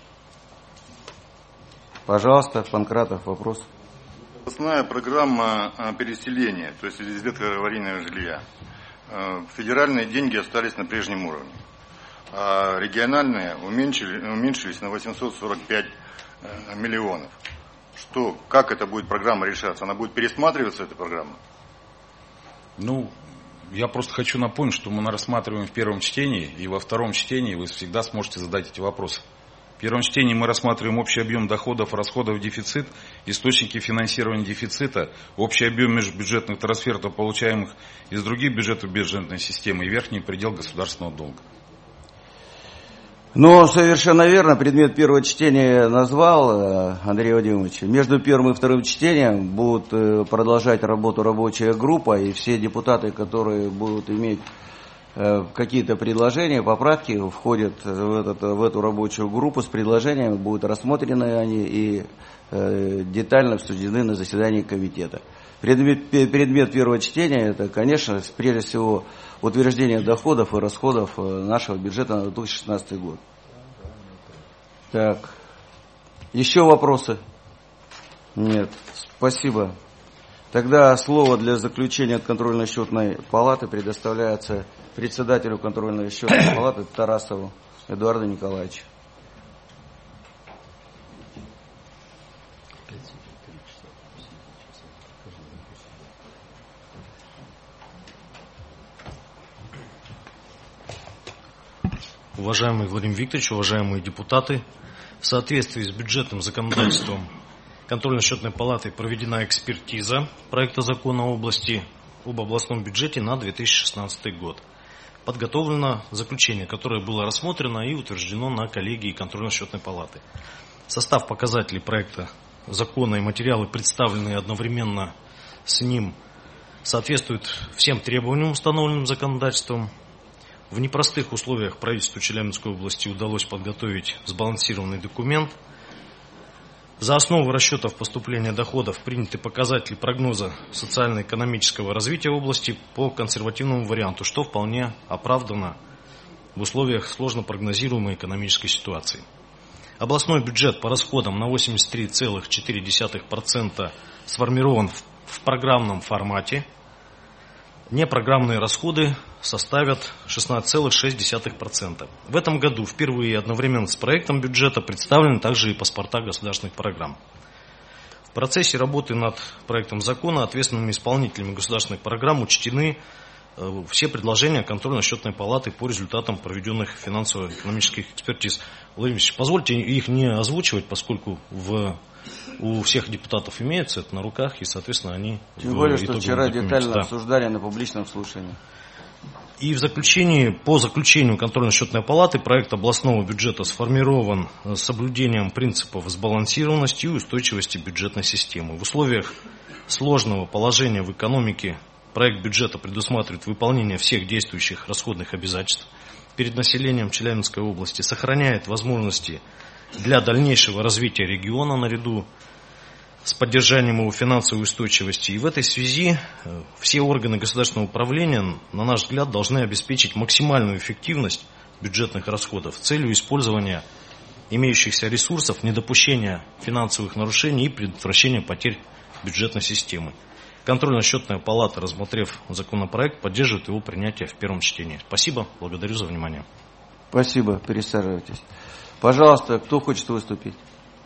Пожалуйста, Панкратов, вопрос.
Областная программа переселения, то есть избытка аварийного жилья. Федеральные деньги остались на прежнем уровне, а региональные уменьшились на 845 миллионов. Как эта будет программа решаться? Она будет пересматриваться, эта программа?
Я просто хочу напомнить, что мы рассматриваем в первом чтении, и во втором чтении вы всегда сможете задать эти вопросы. В первом чтении мы рассматриваем общий объем доходов, расходов, дефицит, источники финансирования дефицита, общий объем межбюджетных трансфертов, получаемых из других бюджетов бюджетной системы, и верхний предел государственного долга.
Совершенно верно, предмет первого чтения назвал Андрей Вадимович. Между первым и вторым чтением будут продолжать работу рабочая группа, и все депутаты, которые будут иметь какие-то предложения, поправки, входят в эту рабочую группу с предложениями, будут рассмотрены они и детально обсуждены на заседании комитета. Предмет первого чтения — это, конечно, прежде всего утверждение доходов и расходов нашего бюджета на 2016 год. Так, еще вопросы? Нет, спасибо. Тогда слово для заключения от контрольно-счетной палаты предоставляется председателю контрольно-счетной палаты Тарасову Эдуарду Николаевичу.
Уважаемый Владимир Викторович, уважаемые депутаты, в соответствии с бюджетным законодательством контрольно-счетной палатой проведена экспертиза проекта закона об областном бюджете на 2016 год. Подготовлено заключение, которое было рассмотрено и утверждено на коллегии контрольно-счетной палаты. Состав показателей проекта закона и материалы, представленные одновременно с ним, соответствуют всем требованиям, установленным законодательством. В непростых условиях правительству Челябинской области удалось подготовить сбалансированный документ. За основу расчетов поступления доходов приняты показатели прогноза социально-экономического развития области по консервативному варианту, что вполне оправдано в условиях сложно прогнозируемой экономической ситуации. Областной бюджет по расходам на 83,4% сформирован в программном формате. Непрограммные расходы составят 16,6%. В этом году впервые одновременно с проектом бюджета представлены также и паспорта государственных программ. В процессе работы над проектом закона ответственными исполнителями государственных программ учтены все предложения контрольно-счетной палаты по результатам проведенных финансово-экономических экспертиз. Владимир Ильич, позвольте их не озвучивать, поскольку у всех депутатов имеется это на руках, и, соответственно, они...
Тем более, что вчера детально обсуждали на публичном слушании.
И по заключению контрольно-счетной палаты проект областного бюджета сформирован с соблюдением принципов сбалансированности и устойчивости бюджетной системы. В условиях сложного положения в экономике проект бюджета предусматривает выполнение всех действующих расходных обязательств перед населением Челябинской области, сохраняет возможности для дальнейшего развития региона наряду с поддержанием его финансовой устойчивости. И в этой связи все органы государственного управления, на наш взгляд, должны обеспечить максимальную эффективность бюджетных расходов с целью использования имеющихся ресурсов, недопущения финансовых нарушений и предотвращения потерь бюджетной системы. Контрольно-счетная палата, рассмотрев законопроект, поддерживает его принятие в первом чтении. Спасибо, благодарю за внимание.
Спасибо, пересаживайтесь. Пожалуйста, кто хочет выступить?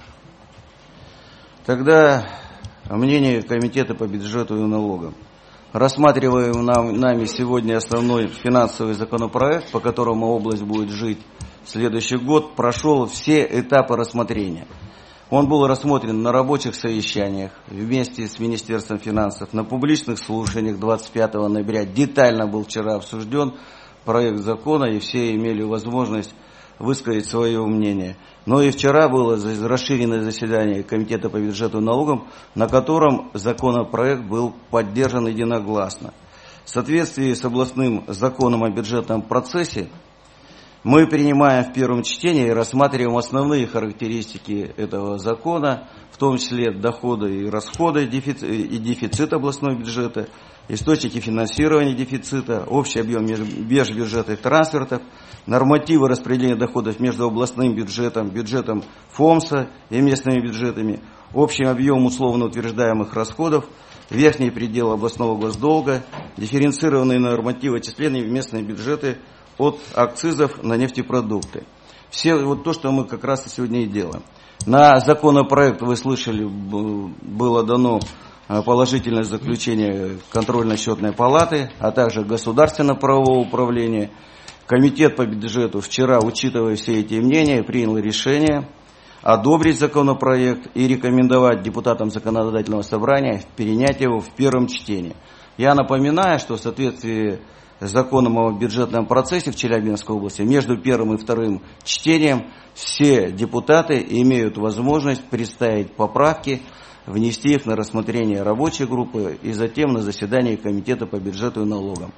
Тогда мнение Комитета по бюджету и налогам. Рассматриваем нами сегодня основной финансовый законопроект, по которому область будет жить в следующий год, прошел все этапы рассмотрения. Он был рассмотрен на рабочих совещаниях вместе с Министерством финансов, на публичных слушаниях 25 ноября. Детально был вчера обсужден проект закона, и все имели возможность высказать свое мнение. Но и вчера было расширенное заседание Комитета по бюджету и налогам, на котором законопроект был поддержан единогласно. В соответствии с областным законом о бюджетном процессе мы принимаем в первом чтении и рассматриваем основные характеристики этого закона, в том числе доходы и расходы и дефицит областного бюджета, источники финансирования дефицита, общий объем межбюджетных трансфертов, нормативы распределения доходов между областным бюджетом, бюджетом ФОМСа и местными бюджетами, общий объем условно утверждаемых расходов, верхний предел областного госдолга, дифференцированные нормативы отчисления в местные бюджеты от акцизов на нефтепродукты. Все вот то, что мы как раз и сегодня и делаем. На законопроект, вы слышали, было дано положительное заключение контрольно-счетной палаты, а также государственно-правового управления. Комитет по бюджету вчера, учитывая все эти мнения, принял решение одобрить законопроект и рекомендовать депутатам законодательного собрания принять его в первом чтении. Я напоминаю, что в соответствии с законом о бюджетном процессе в Челябинской области между первым и вторым чтением все депутаты имеют возможность представить поправки, внести их на рассмотрение рабочей группы и затем на заседание Комитета по бюджету и налогам.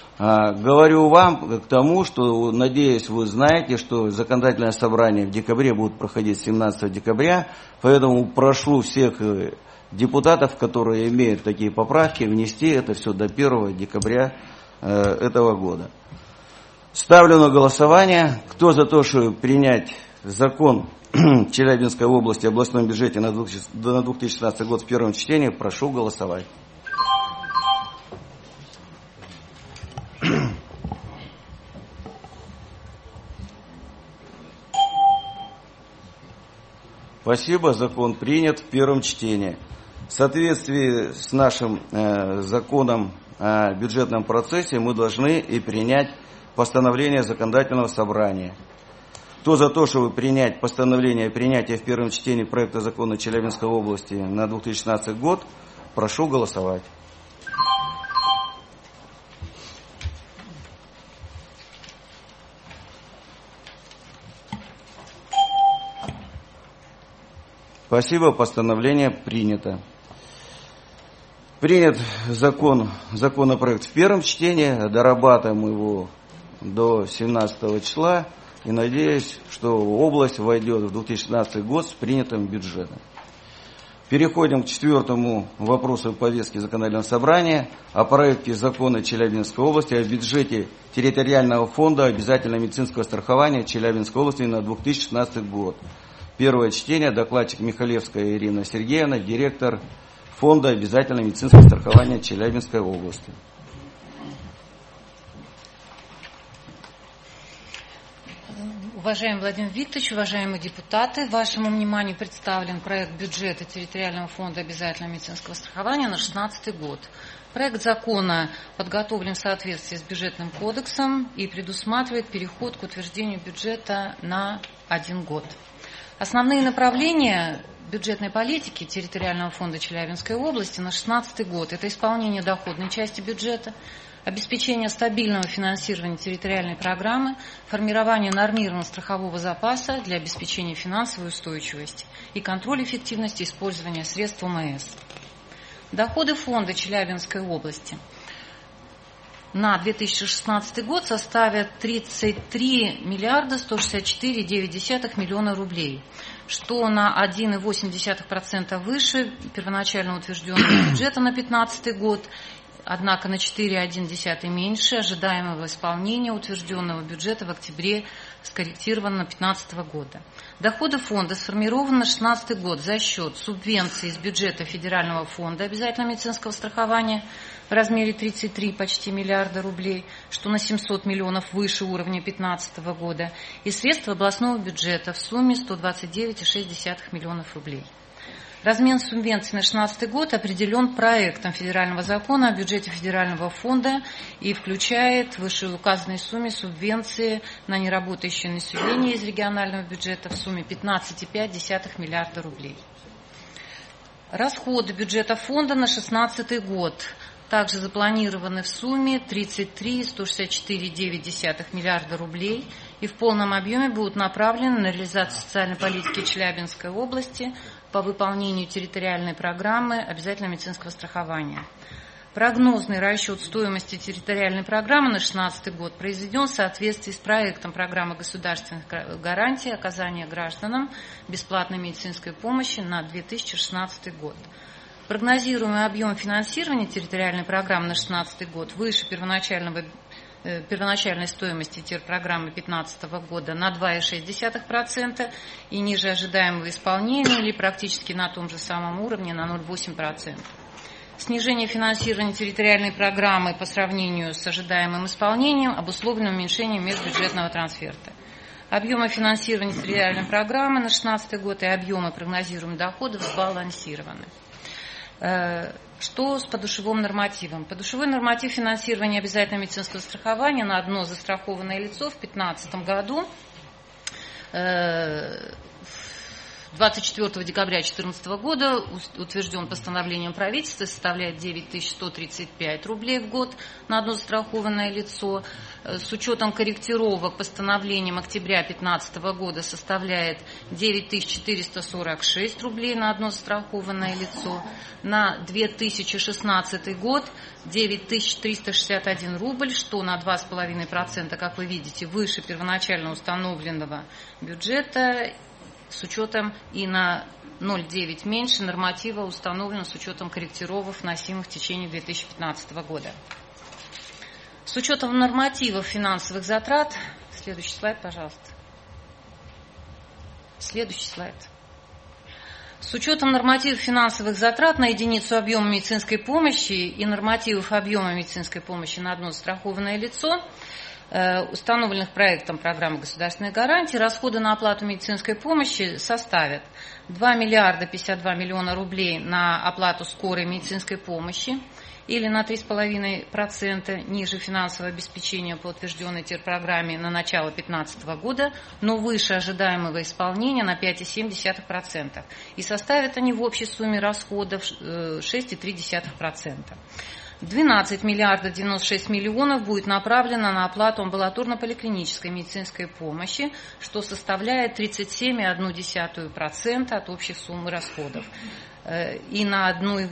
Говорю вам к тому, что, надеюсь, вы знаете, что законодательное собрание в декабре будет проходить 17 декабря, поэтому прошу всех депутатов, которые имеют такие поправки, внести это все до 1 декабря этого года. Ставлю на голосование. Кто за то, чтобы принять закон Челябинской области о областном бюджете на 2016 год в первом чтении, прошу голосовать. Спасибо, закон принят в первом чтении. В соответствии с нашим законом о бюджетном процессе мы должны и принять постановление законодательного собрания. Кто за то, чтобы принять постановление принятия в первом чтении проекта закона Челябинской области на 2016 год, прошу голосовать. Спасибо, постановление принято. Принят законопроект в первом чтении, дорабатываем его до 17 числа и надеюсь, что область войдет в 2016 год с принятым бюджетом. Переходим к четвертому вопросу повестки законодательного собрания о проекте закона Челябинской области о бюджете территориального фонда обязательного медицинского страхования Челябинской области на 2016 год. Первое чтение, докладчик Михалевская Ирина Сергеевна, директор Фонда обязательного медицинского страхования Челябинской области.
Уважаемый Владимир Викторович, уважаемые депутаты, вашему вниманию представлен проект бюджета территориального фонда обязательного медицинского страхования на 2016 год. Проект закона подготовлен в соответствии с бюджетным кодексом и предусматривает переход к утверждению бюджета на 1 год. Основные направления бюджетной политики территориального фонда Челябинской области на 2016 год – это исполнение доходной части бюджета, обеспечение стабильного финансирования территориальной программы, формирование нормированного страхового запаса для обеспечения финансовой устойчивости и контроль эффективности использования средств ОМС. Доходы фонда Челябинской области на 2016 год составят 33 миллиарда 164,9 миллиона рублей, что на 1,8% выше первоначально утвержденного бюджета на 2015 год однако на 4,1 меньше ожидаемого исполнения утвержденного бюджета в октябре, скорректировано 2015 года. Доходы фонда сформированы на 2016 год за счет субвенций из бюджета Федерального фонда обязательного медицинского страхования в размере 33 почти миллиарда рублей, что на 700 миллионов выше уровня 2015 года, и средств областного бюджета в сумме 129,6 миллионов рублей. Размен субвенций на 2016 год определен проектом федерального закона о бюджете федерального фонда и включает в вышеуказанной сумме субвенции на неработающее население из регионального бюджета в сумме 15,5 миллиарда рублей. Расходы бюджета фонда на 2016 год также запланированы в сумме 33,164,9 миллиарда рублей и в полном объеме будут направлены на реализацию социальной политики Челябинской области по выполнению территориальной программы обязательного медицинского страхования. Прогнозный расчет стоимости территориальной программы на 2016 год произведен в соответствии с проектом программы государственных гарантий оказания гражданам бесплатной медицинской помощи на 2016 год. Прогнозируемый объем финансирования территориальной программы на 2016 год выше первоначальной стоимости терпрограммы 2015 года на 2,6% и ниже ожидаемого исполнения или практически на том же самом уровне на 0,8%. Снижение финансирования территориальной программы по сравнению с ожидаемым исполнением обусловлено уменьшением межбюджетного трансферта. Объемы финансирования территориальной программы на 2016 год и объемы прогнозируемых доходов сбалансированы. Что с подушевым нормативом? Подушевой норматив финансирования обязательного медицинского страхования на одно застрахованное лицо в 2015 году 24 декабря 2014 года утвержден постановлением правительства, составляет 9135 рублей в год на одно застрахованное лицо. С учетом корректировок постановлением октября 2015 года составляет 9446 рублей на одно застрахованное лицо. На 2016 год 9361 рубль, что на 2,5%, как вы видите, выше первоначально установленного бюджета, с учетом и на 0,9 меньше норматива установлено с учетом корректировок, вносимых в течение 2015 года. С учетом нормативов финансовых затрат, следующий слайд, пожалуйста. Следующий слайд. С учетом нормативов финансовых затрат на единицу объема медицинской помощи и нормативов объема медицинской помощи на одно застрахованное лицо, установленных проектом программы государственной гарантии, расходы на оплату медицинской помощи составят 2 миллиарда 52 миллиона рублей на оплату скорой медицинской помощи или на 3,5% ниже финансового обеспечения по утвержденной терпрограмме на начало 2015 года, но выше ожидаемого исполнения на 5,7%. И составят они в общей сумме расходов 6,3%. 12 миллиардов 96 миллионов будет направлено на оплату амбулаторно-поликлинической медицинской помощи, что составляет 37,1% от общей суммы расходов и на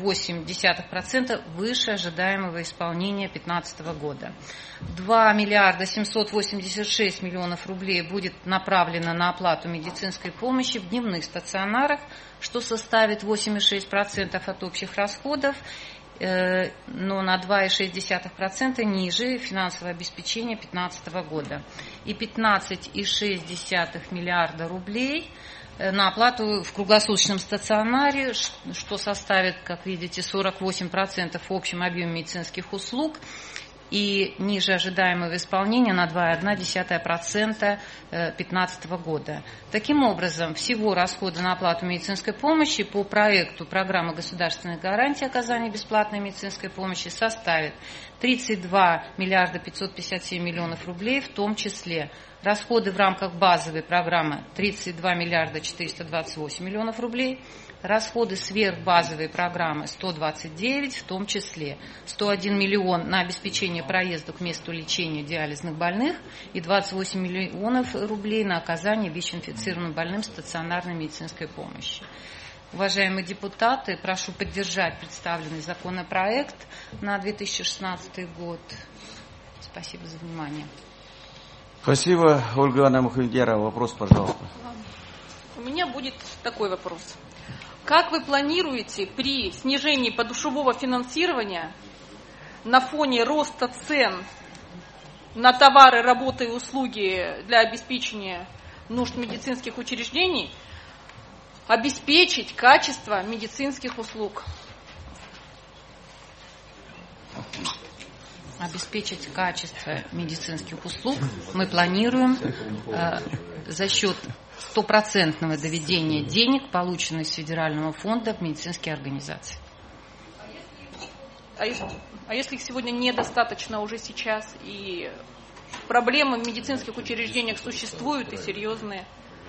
1,8% выше ожидаемого исполнения 2015 года. 2 миллиарда 786 миллионов рублей будет направлено на оплату медицинской помощи в дневных стационарах, что составит 8,6% от общих расходов, но на 2,6% ниже финансового обеспечения 2015 года. И 15,6 миллиарда рублей на оплату в круглосуточном стационаре, что составит, как видите, 48% в общем объеме медицинских услуг и ниже ожидаемого исполнения на 2,1% 2015 года. Таким образом, всего расходы на оплату медицинской помощи по проекту программы государственной гарантии оказания бесплатной медицинской помощи составит 32 миллиарда 557 миллионов рублей, в том числе расходы в рамках базовой программы 32 миллиарда 428 миллионов рублей, расходы сверхбазовой программы 129, в том числе 101 миллион на обеспечение проезда к месту лечения диализных больных и 28 миллионов рублей на оказание ВИЧ-инфицированным больным стационарной медицинской помощи. Уважаемые депутаты, прошу поддержать представленный законопроект на 2016 год. Спасибо за внимание.
Спасибо, Ольга Анна Мухамедьярова. Вопрос, пожалуйста.
У меня будет такой вопрос. Как вы планируете при снижении подушевого финансирования на фоне роста цен на товары, работы и услуги для обеспечения нужд медицинских учреждений, обеспечить качество медицинских услуг.
Обеспечить качество медицинских услуг мы планируем за счет стопроцентного доведения денег, полученных с федерального фонда в медицинские организации.
А если их сегодня недостаточно уже сейчас, и проблемы в медицинских учреждениях существуют и серьезные?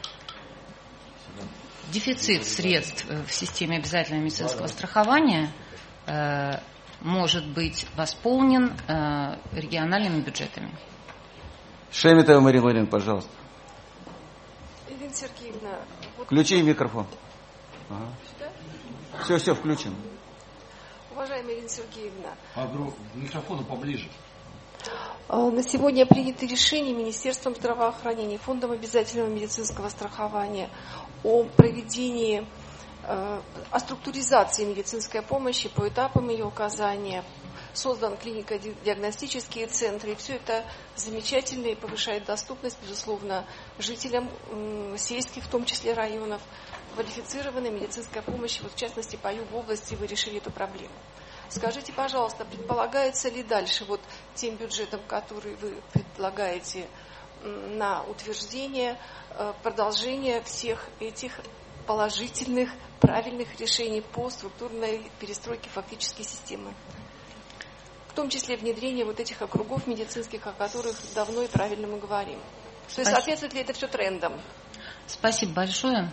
Дефицит средств в системе обязательного медицинского страхования может быть восполнен региональными бюджетами.
Шеметова Марина Владимировна, пожалуйста.
Ирина Сергеевна.
Включи микрофон. Ага. Все, включим.
Уважаемая Ирина Сергеевна.
К микрофону поближе.
На сегодня принято решение Министерством здравоохранения, Фондом обязательного медицинского страхования о проведении, о структуризации медицинской помощи по этапам ее оказания. Создан клинико-диагностические центры. И все это замечательно и повышает доступность, безусловно, жителям сельских, в том числе районов, квалифицированной медицинской помощи. Вот в частности, по юг-области вы решили эту проблему. Скажите, пожалуйста, предполагается ли дальше вот тем бюджетом, который вы предлагаете на утверждение, продолжение всех этих положительных, правильных решений по структурной перестройке фактически системы? В том числе внедрение вот этих округов медицинских, о которых давно и правильно мы говорим. То есть соответствует ли это все трендам?
Спасибо большое.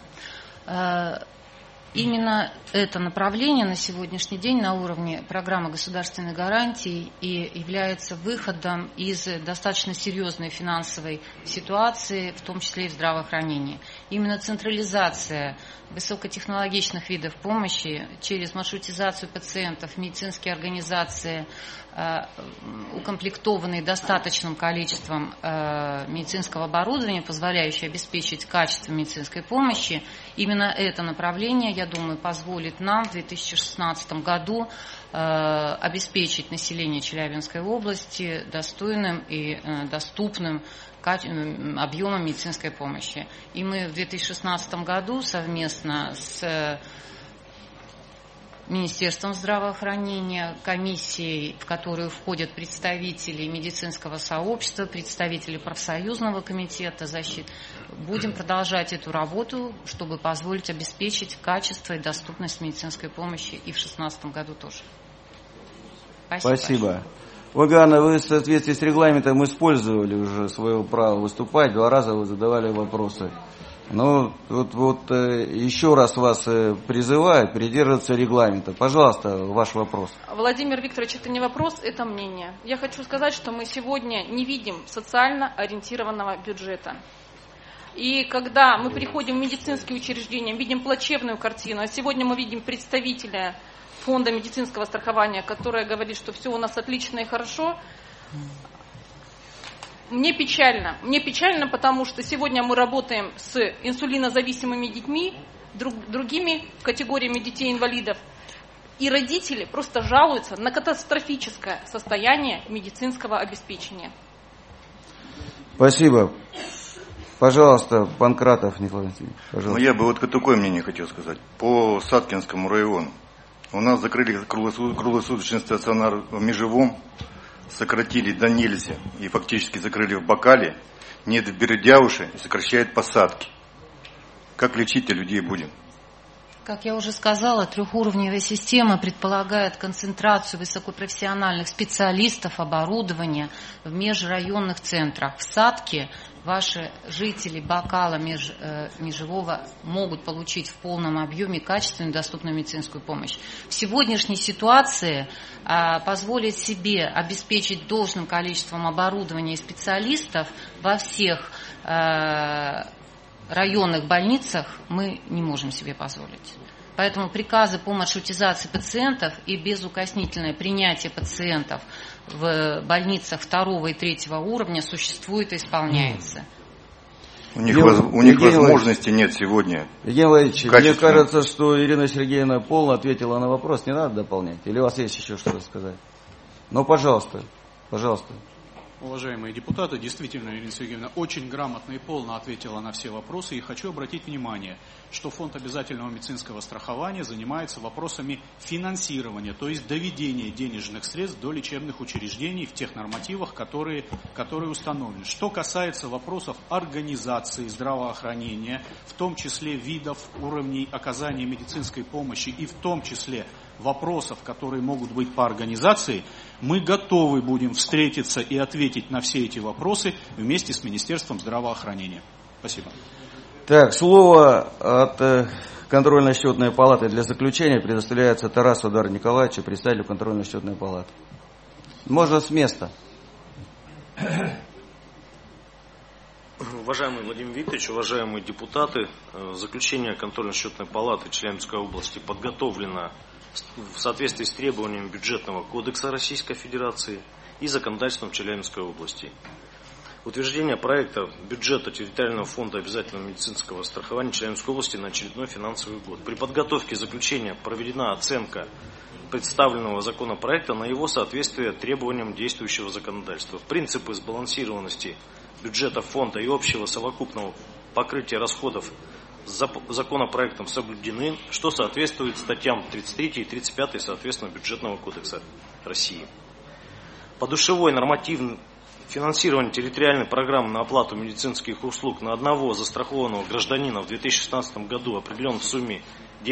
Именно это направление на сегодняшний день на уровне программы государственной гарантии и является выходом из достаточно серьезной финансовой ситуации, в том числе и в здравоохранении. Именно централизация высокотехнологичных видов помощи через маршрутизацию пациентов, медицинские организации, укомплектованные достаточным количеством медицинского оборудования, позволяющее обеспечить качество медицинской помощи, именно это направление, я думаю, позволит нам в 2016 году обеспечить население Челябинской области достойным и доступным объемом медицинской помощи. И мы в 2016 году совместно с Министерством здравоохранения, комиссией, в которую входят представители медицинского сообщества, представители профсоюзного комитета защиты, будем продолжать эту работу, чтобы позволить обеспечить качество и доступность медицинской помощи и в 2016 году тоже.
Спасибо. Ольга Анна, вы в соответствии с регламентом использовали уже свое право выступать, 2 раза вы задавали вопросы. Но вот еще раз вас призываю придерживаться регламента. Пожалуйста, ваш вопрос.
Владимир Викторович, это не вопрос, это мнение. Я хочу сказать, что мы сегодня не видим социально ориентированного бюджета. И когда мы приходим в медицинские учреждения, видим плачевную картину, а сегодня мы видим представителя Фонда медицинского страхования, который говорит, что все у нас отлично и хорошо, мне печально. Мне печально, потому что сегодня мы работаем с инсулинозависимыми детьми, другими категориями детей-инвалидов, и родители просто жалуются на катастрофическое состояние медицинского обеспечения.
Спасибо. Пожалуйста, Панкратов Николай Васильевич. Пожалуйста.
Я бы вот такое мнение хотел сказать. По Саткинскому району у нас закрыли круглосуточный стационар в Межевом, сократили до нельзя и фактически закрыли в Бакале, нет в Бердяуше и сокращают посадки. Как лечить-то людей будем?
Как я уже сказала, трехуровневая система предполагает концентрацию высокопрофессиональных специалистов, оборудования в межрайонных центрах. В Сатке ваши жители Бакала, Межевого могут получить в полном объеме качественную и доступную медицинскую помощь. В сегодняшней ситуации позволить себе обеспечить должным количеством оборудования и специалистов во всех районных больницах мы не можем себе позволить. Поэтому приказы по маршрутизации пациентов и безукоснительное принятие пациентов в больницах 2 и 3 уровня существует и исполняется.
У них возможности нет сегодня.
Евгений Владимирович, мне кажется, что Ирина Сергеевна полно ответила на вопрос, не надо дополнять. Или у вас есть еще что-то сказать? Но, пожалуйста.
Уважаемые депутаты, действительно, Ирина Сергеевна очень грамотно и полно ответила на все вопросы. И хочу обратить внимание, что Фонд обязательного медицинского страхования занимается вопросами финансирования, то есть доведения денежных средств до лечебных учреждений в тех нормативах, которые установлены. Что касается вопросов организации здравоохранения, в том числе видов, уровней оказания медицинской помощи и в том числе вопросов, которые могут быть по организации, мы готовы будем встретиться и ответить на все эти вопросы вместе с Министерством здравоохранения. Спасибо.
Так, слово от контрольно-счетной палаты для заключения предоставляется Тарасу Адару Николаевичу, представителю контрольно-счетной палаты. Можно с места.
Уважаемый Владимир Викторович, уважаемые депутаты, заключение контрольно-счетной палаты Челябинской области подготовлено в соответствии с требованиями Бюджетного кодекса Российской Федерации и законодательством Челябинской области. Утверждение проекта бюджета территориального фонда обязательного медицинского страхования Челябинской области на очередной финансовый год. При подготовке заключения проведена оценка представленного законопроекта на его соответствие требованиям действующего законодательства. Принципы сбалансированности бюджета фонда и общего совокупного покрытия расходов законопроектом соблюдены, что соответствует статьям 33 и 35 соответственно Бюджетного кодекса России. Подушевой нормативный финансирование территориальной программы на оплату медицинских услуг на одного застрахованного гражданина в 2016 году определен в сумме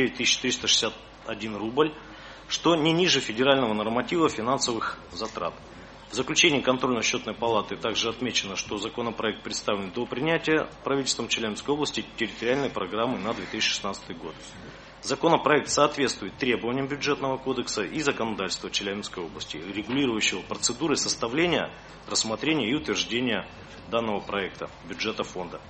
9361 рубль, что не ниже федерального норматива финансовых затрат. В заключении контрольно-счетной палаты также отмечено, что законопроект представлен до принятия правительством Челябинской области территориальной программы на 2016 год. Законопроект соответствует требованиям Бюджетного кодекса и законодательства Челябинской области, регулирующего процедуры составления, рассмотрения и утверждения данного проекта бюджета фонда.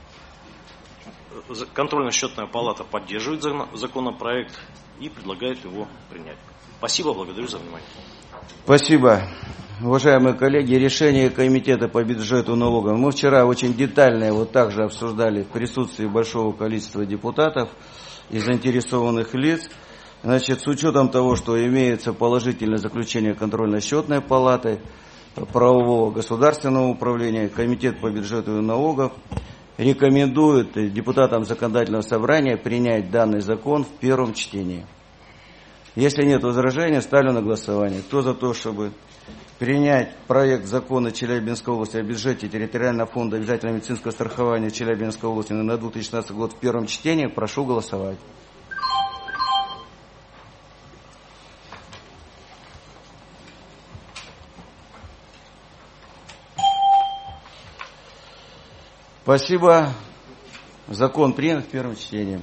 Контрольно-счетная палата поддерживает законопроект и предлагает его принять. Спасибо, благодарю за внимание.
Спасибо. Уважаемые коллеги, решение Комитета по бюджету налогам мы вчера очень детально его также обсуждали в присутствии большого количества депутатов и заинтересованных лиц. Значит, с учетом того, что имеется положительное заключение контрольно-счетной палаты, правового государственного управления, Комитет по бюджету и налогов рекомендует депутатам законодательного собрания принять данный закон в первом чтении. Если нет возражений, ставлю на голосование. Кто за то, чтобы принять проект закона Челябинской области о бюджете территориального фонда обязательного медицинского страхования Челябинской области на 2016 год в первом чтении, прошу голосовать. Спасибо. Закон принят в первом чтении.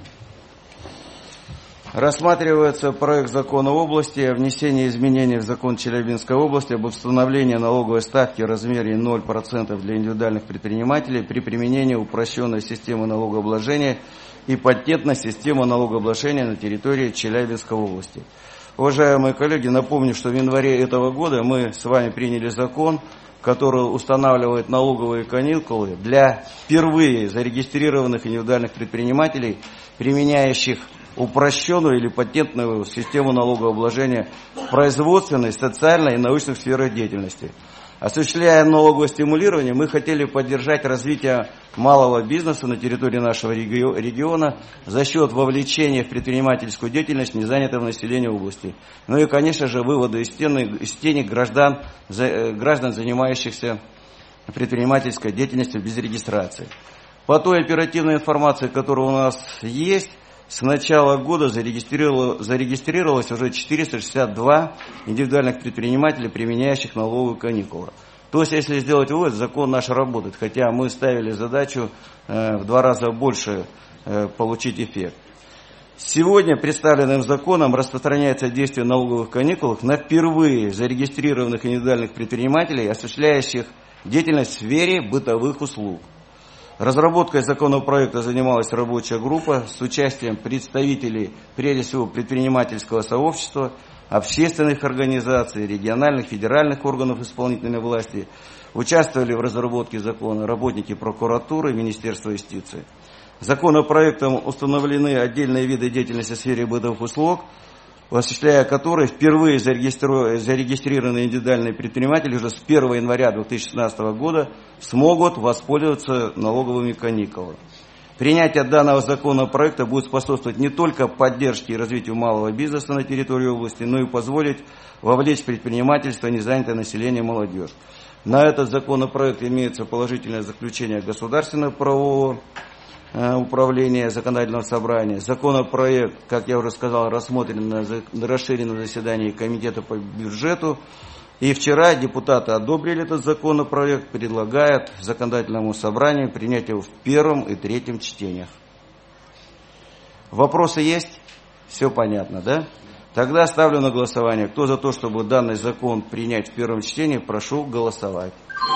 Рассматривается проект закона области о внесении изменений в закон Челябинской области об установлении налоговой ставки в размере 0% для индивидуальных предпринимателей при применении упрощенной системы налогообложения и патентной системы налогообложения на территории Челябинской области. Уважаемые коллеги, напомню, что в январе этого года мы с вами приняли закон, который устанавливает налоговые каникулы для впервые зарегистрированных индивидуальных предпринимателей, применяющих упрощенную или патентную систему налогообложения в производственной, социальной и научных сферах деятельности. Осуществляя налоговое стимулирование, мы хотели поддержать развитие малого бизнеса на территории нашего региона за счет вовлечения в предпринимательскую деятельность незанятого населения области. Ну и, конечно же, вывода из тени граждан, занимающихся предпринимательской деятельностью без регистрации. По той оперативной информации, которая у нас есть, с начала года зарегистрировалось уже 462 индивидуальных предпринимателей, применяющих налоговые каникулы. То есть, если сделать вывод, закон наш работает, хотя мы ставили задачу в 2 раза больше получить эффект. Сегодня представленным законом распространяется действие налоговых каникул на впервые зарегистрированных индивидуальных предпринимателей, осуществляющих деятельность в сфере бытовых услуг. Разработкой законопроекта занималась рабочая группа с участием представителей, прежде всего, предпринимательского сообщества, общественных организаций, региональных, федеральных органов исполнительной власти. Участвовали в разработке закона работники прокуратуры, Министерства юстиции. Законопроектом установлены отдельные виды деятельности в сфере бытовых услуг, осуществляя которые впервые зарегистрированные индивидуальные предприниматели уже с 1 января 2016 года смогут воспользоваться налоговыми каникулами. Принятие данного законопроекта будет способствовать не только поддержке и развитию малого бизнеса на территории области, но и позволить вовлечь в предпринимательство незанятое население и молодежь. На этот законопроект имеется положительное заключение Государственного правового управления Законодательного собрания. Законопроект, как я уже сказал, рассмотрен на расширенном заседании Комитета по бюджету. И вчера депутаты одобрили этот законопроект, предлагают Законодательному собранию принять его в первом и третьем чтениях. Вопросы есть? Все понятно, да? Тогда ставлю на голосование. Кто за то, чтобы данный закон принять в первом чтении, прошу голосовать.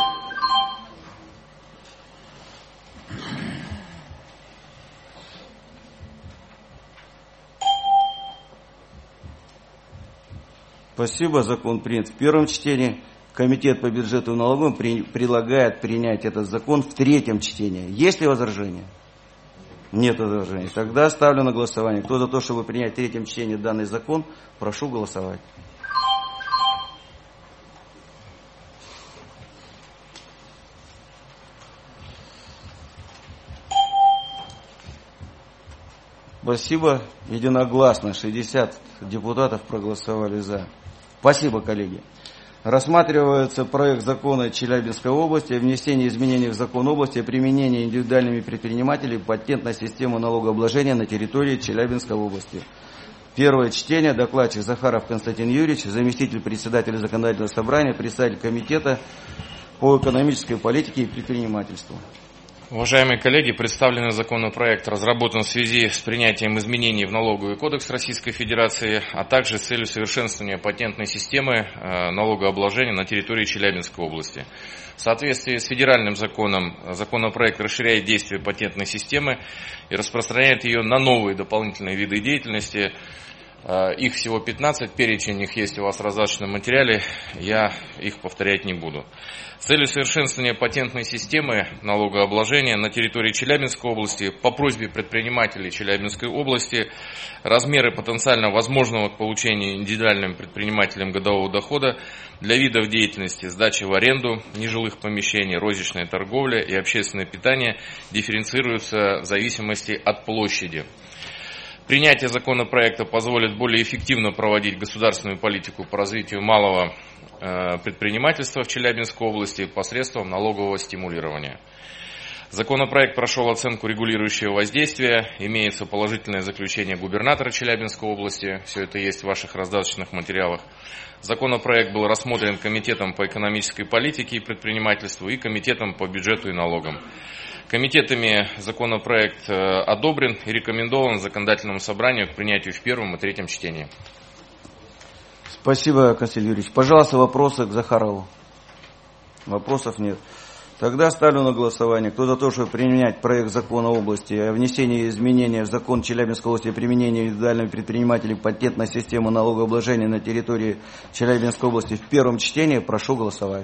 Спасибо. Закон принят в первом чтении. Комитет по бюджету и налоговым предлагает принять этот закон в третьем чтении. Есть ли возражения? Нет возражений. Тогда ставлю на голосование. Кто за то, чтобы принять в третьем чтении данный закон, прошу голосовать. Спасибо. Единогласно 60 депутатов проголосовали за. Спасибо, коллеги. Рассматривается проект закона Челябинской области о внесении изменений в закон области о применении индивидуальными предпринимателями патентной системы налогообложения на территории Челябинской области. Первое чтение. Докладчик Захаров Константин Юрьевич, заместитель председателя Законодательного собрания, председатель комитета по экономической политике и предпринимательству.
Уважаемые коллеги, представленный законопроект разработан в связи с принятием изменений в Налоговый кодекс Российской Федерации, а также с целью совершенствования патентной системы налогообложения на территории Челябинской области. В соответствии с федеральным законом, законопроект расширяет действие патентной системы и распространяет ее на новые дополнительные виды деятельности. Их всего 15, перечень их есть у вас в раздаточном материале, я их повторять не буду. С целью совершенствования патентной системы налогообложения на территории Челябинской области по просьбе предпринимателей Челябинской области размеры потенциально возможного к получению индивидуальным предпринимателям годового дохода для видов деятельности сдачи в аренду, нежилых помещений, розничная торговля и общественное питание дифференцируются в зависимости от площади. Принятие законопроекта позволит более эффективно проводить государственную политику по развитию малого предпринимательства в Челябинской области посредством налогового стимулирования. Законопроект прошел оценку регулирующего воздействия, имеется положительное заключение губернатора Челябинской области, все это есть в ваших раздаточных материалах. Законопроект был рассмотрен Комитетом по экономической политике и предпринимательству и Комитетом по бюджету и налогам. Комитетами законопроект одобрен и рекомендован Законодательному собранию к принятию в первом и третьем чтении.
Спасибо, Константин Юрьевич. Пожалуйста, вопросы к Захарову. Вопросов нет. Тогда ставлю на голосование. Кто за то, чтобы принять проект закона области о внесении изменений в закон Челябинской области о применении индивидуальных предпринимателей патентной системы налогообложения на территории Челябинской области в первом чтении, прошу голосовать.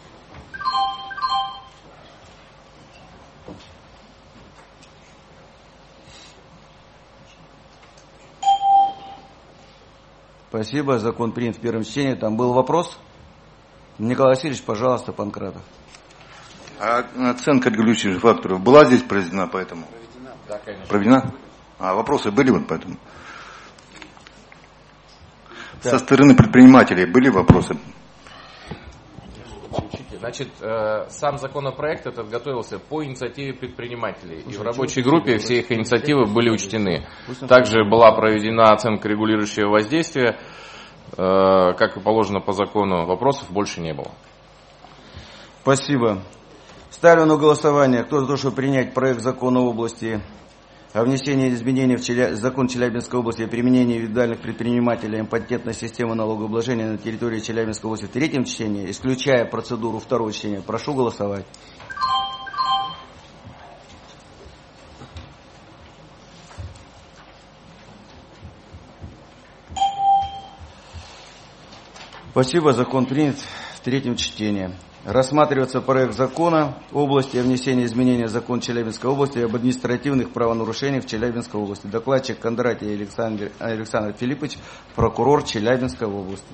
Спасибо. Закон принят в первом чтении. Там был вопрос? Николай Васильевич, пожалуйста, Панкратов.
А оценка регулирующих факторов была здесь проведена поэтому?
Проведена, да, конечно.
Проведена? А вопросы были вот поэтому? Да. Со стороны предпринимателей были вопросы?
Значит, сам законопроект этот готовился по инициативе предпринимателей. И в рабочей группе все их инициативы были учтены. Также была проведена оценка регулирующего воздействия. Как и положено по закону, вопросов больше не было.
Спасибо. Ставлю на голосование. Кто за то, чтобы принять проект закона области о внесении изменений в закон Челябинской области о применении индивидуальных предпринимателей патентной системы налогообложения на территории Челябинской области в третьем чтении, исключая процедуру второго чтения, прошу голосовать. Спасибо. Закон принят в третьем чтении. Рассматривается проект закона в области о внесении изменений в закон Челябинской области об административных правонарушениях в Челябинской области. Докладчик Кондратий Александр Филиппович, прокурор Челябинской области.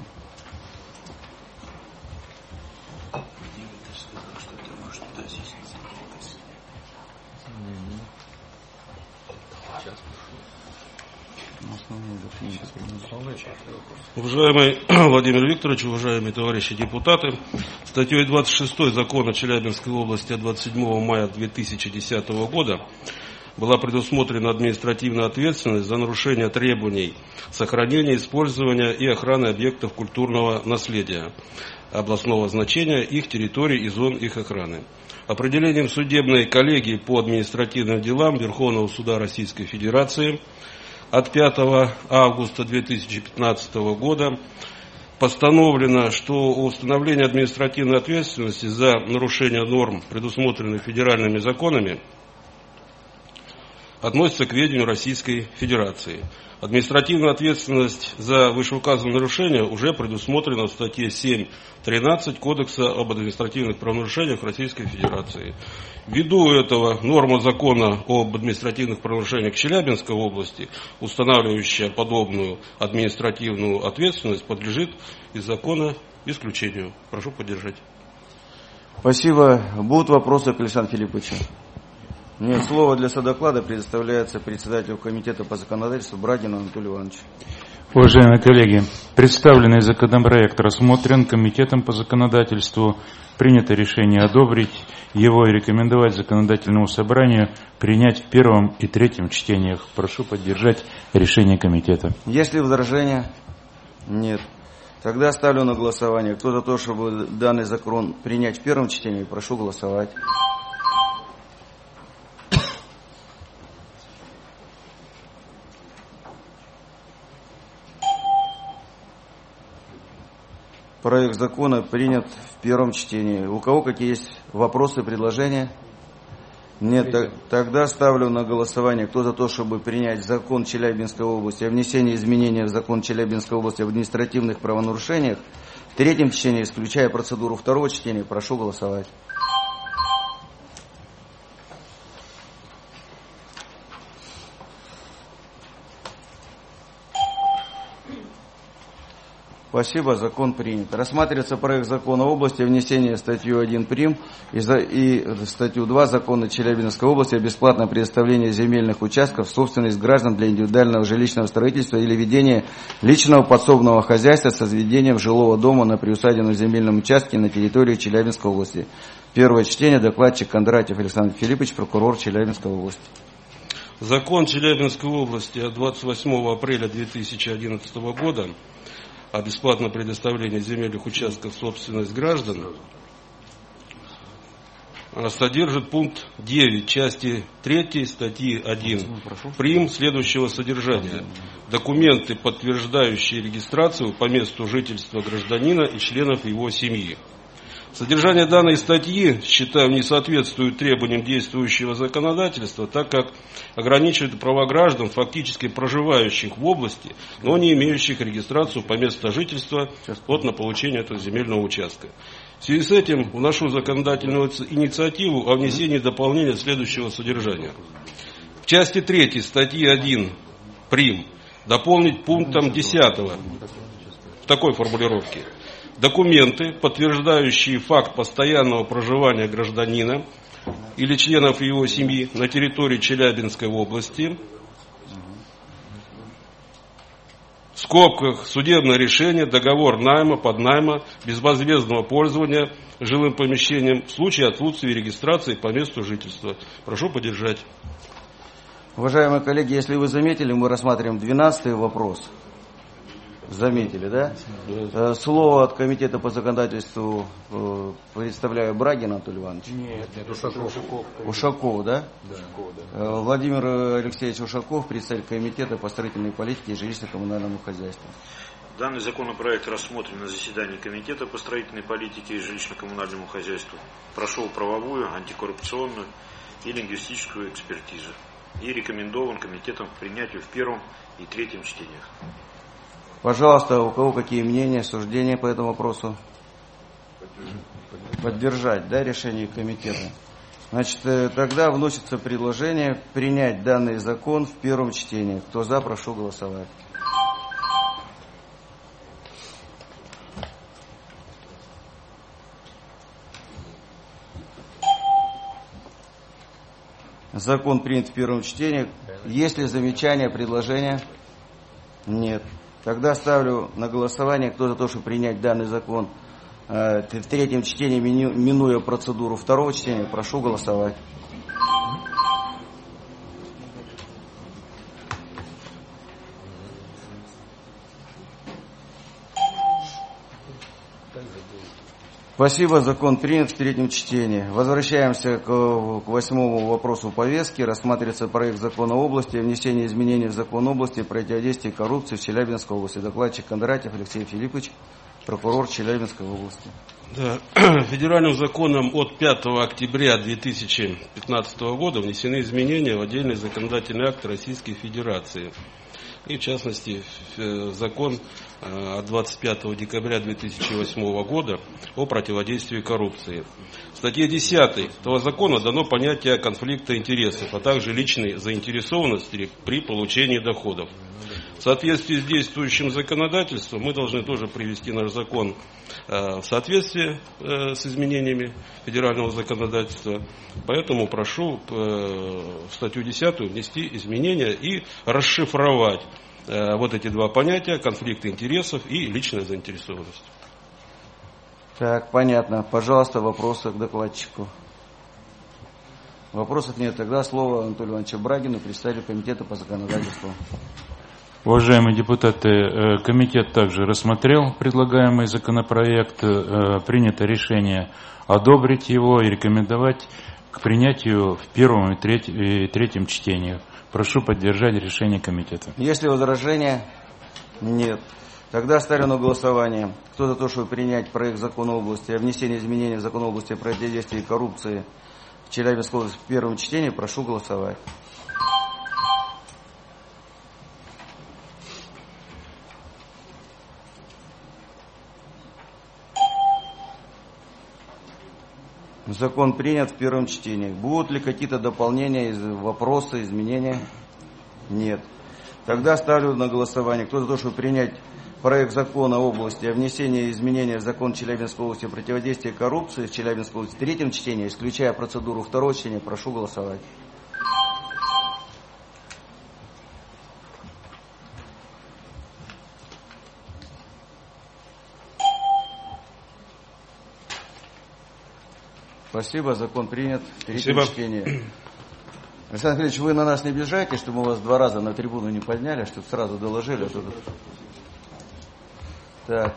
Уважаемый Владимир Викторович, уважаемые товарищи депутаты, статьей 26 закона Челябинской области от 27 мая 2010 года была предусмотрена административная ответственность за нарушение требований сохранения, использования и охраны объектов культурного наследия областного значения, их территорий и зон их охраны. Определением судебной коллегии по административным делам Верховного суда Российской Федерации от 5 августа 2015 года постановлено, что установление административной ответственности за нарушение норм, предусмотренных федеральными законами, относится к ведению Российской Федерации. Административная ответственность за вышеуказанное нарушение уже предусмотрена в статье 7.13 Кодекса об административных правонарушениях Российской Федерации. Ввиду этого норма закона об административных правонарушениях Челябинской области, устанавливающая подобную административную ответственность, подлежит из закона исключению. Прошу поддержать.
Спасибо. Будут вопросы к Александру Филипповичу? Нет, слово для содоклада предоставляется председателю комитета по законодательству Брагину Анатолию Ивановичу.
Уважаемые коллеги, представленный законопроект рассмотрен Комитетом по законодательству. Принято решение одобрить его и рекомендовать законодательному собранию принять в первом и третьем чтениях. Прошу поддержать решение комитета.
Есть ли возражения? Нет. Тогда ставлю на голосование. Кто за то, чтобы данный закон принять в первом чтении, прошу голосовать. Проект закона принят в первом чтении. У кого какие есть вопросы, предложения? Нет, тогда ставлю на голосование. Кто за то, чтобы принять закон Челябинской области о внесении изменений в закон Челябинской области об административных правонарушениях в третьем чтении, исключая процедуру второго чтения, прошу голосовать. Спасибо, закон принят. Рассматривается проект закона области о внесении в статью 1 прим. и статью 2 закона Челябинской области о бесплатном предоставлении земельных участков в собственность граждан для индивидуального жилищного строительства или ведения личного подсобного хозяйства с возведением жилого дома на приусадебном земельном участке на территории Челябинской области. Первое чтение. Докладчик Кондратьев Александр Филиппович, прокурор Челябинской области.
Закон Челябинской области от 28 апреля 2011 года о бесплатном предоставлении земельных участков в собственность граждан содержит пункт 9 части 3 статьи 1 прим. Следующего содержания. Документы, подтверждающие регистрацию по месту жительства гражданина и членов его семьи. Содержание данной статьи, считаю, не соответствует требованиям действующего законодательства, так как ограничивает права граждан, фактически проживающих в области, но не имеющих регистрацию по месту жительства на получение этого земельного участка. В связи с этим вношу законодательную инициативу о внесении дополнения следующего содержания. В части 3 статьи 1 прим. Дополнить пунктом 10 в такой формулировке. Документы, подтверждающие факт постоянного проживания гражданина или членов его семьи на территории Челябинской области, в скобках судебное решение, договор найма, поднайма, безвозмездного пользования жилым помещением в случае отсутствия регистрации по месту жительства. Прошу поддержать.
Уважаемые коллеги, если вы заметили, мы рассматриваем 12-й вопрос. Заметили, да? Слово от комитета по законодательству представляю Брагина Анатолий Иванович.
Нет, Ушаков.
Ушаков, да?
Да.
Владимир Алексеевич Ушаков, представитель комитета по строительной политике и жилищно-коммунальному хозяйству.
Данный законопроект рассмотрен на заседании комитета по строительной политике и жилищно-коммунальному хозяйству. Прошел правовую, антикоррупционную и лингвистическую экспертизу. И рекомендован комитетом к принятию в первом и третьем чтениях.
Пожалуйста, у кого какие мнения, суждения по этому вопросу? Поддержать, да, решение комитета. Значит, тогда вносится предложение принять данный закон в первом чтении. Кто за, прошу голосовать. Закон принят в первом чтении. Есть ли замечания, предложения? Нет. Тогда ставлю на голосование, кто за то, чтобы принять данный закон в третьем чтении, минуя процедуру второго чтения, прошу голосовать. Спасибо, закон принят в третьем чтении. Возвращаемся к 8-му вопросу повестки. Рассматривается проект закона области о внесении изменений в закон области о противодействии коррупции в Челябинской области. Докладчик Кондратьев Алексей Филиппович, прокурор Челябинской области.
Да. Федеральным законом от 5 октября 2015 года внесены изменения в отдельный законодательный акт Российской Федерации. И в частности закон от 25 декабря 2008 года о противодействии коррупции. В статье 10 этого закона дано понятие конфликта интересов, а также личной заинтересованности при получении доходов. В соответствии с действующим законодательством мы должны тоже привести наш закон в соответствие с изменениями федерального законодательства. Поэтому прошу в статью 10 внести изменения и расшифровать вот эти два понятия: конфликт интересов и личная заинтересованность.
Так, понятно. Пожалуйста, вопросы к докладчику. Вопросов нет. Тогда слово Анатолию Ивановичу Брагину, представителю комитета по законодательству.
Уважаемые депутаты, комитет также рассмотрел предлагаемый законопроект. Принято решение одобрить его и рекомендовать к принятию в первом и третьем чтении. Прошу поддержать решение комитета.
Есть ли возражения? Нет. Тогда ставлю на голосование. Кто за то, чтобы принять проект закона области о внесении изменений в закон области о противодействии коррупции в Челябинской области в первом чтении, прошу голосовать. Закон принят в первом чтении. Будут ли какие-то дополнения, вопросы, изменения? Нет. Тогда ставлю на голосование. Кто за то, чтобы принять проект закона области о внесении изменений в закон Челябинской области о противодействии коррупции в Челябинской области в третьем чтении, исключая процедуру второго чтения, прошу голосовать. Спасибо, закон принят в третьем чтении. Александр Ильич, вы на нас не обижаете, что мы вас 2 раза на трибуну не подняли, чтобы сразу доложили. Так.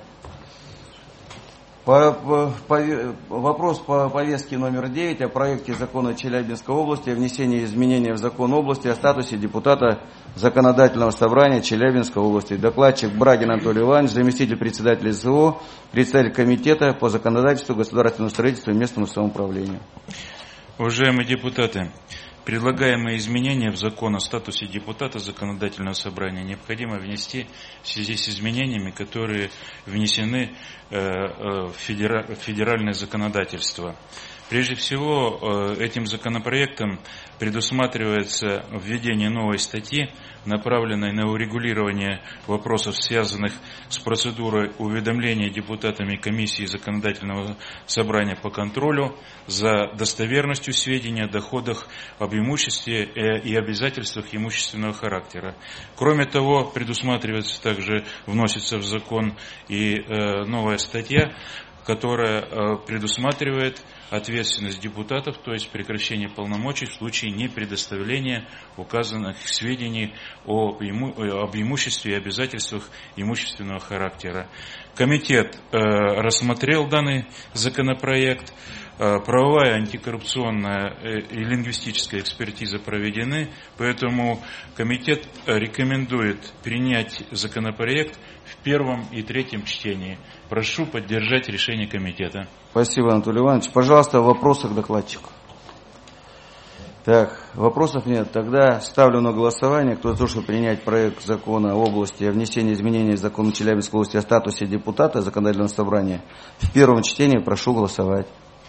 Вопрос по повестке номер 9 о проекте закона Челябинской области о внесении изменений в закон области о статусе депутата Законодательного собрания Челябинской области. Докладчик Брагин Анатолий Иванович, заместитель председателя СЗО, председатель комитета по законодательству, государственному строительству и местному самоуправлению.
Уважаемые депутаты, предлагаемые изменения в закон о статусе депутата Законодательного собрания необходимо внести в связи с изменениями, которые внесены в федеральное законодательство. Прежде всего, этим законопроектом предусматривается введение новой статьи, направленной на урегулирование вопросов, связанных с процедурой уведомления депутатами комиссии Законодательного собрания по контролю за достоверностью сведений о доходах, об имуществе и обязательствах имущественного характера. Кроме того, предусматривается также, вносится в закон и новая статья, которая предусматривает ответственность депутатов, то есть прекращение полномочий в случае непредоставления указанных сведений об имуществе и обязательствах имущественного характера. Комитет рассмотрел данный законопроект. Правовая, антикоррупционная и лингвистическая экспертиза проведены, поэтому комитет рекомендует принять законопроект в первом и третьем чтении. Прошу поддержать решение комитета.
Спасибо, Анатолий Иванович. Пожалуйста, вопросы к докладчику. Так, вопросов нет. Тогда ставлю на голосование. Кто за то, чтобы принять проект закона о области о внесении изменений в закон Челябинской области о статусе депутата законодательного собрания в первом чтении, прошу голосовать.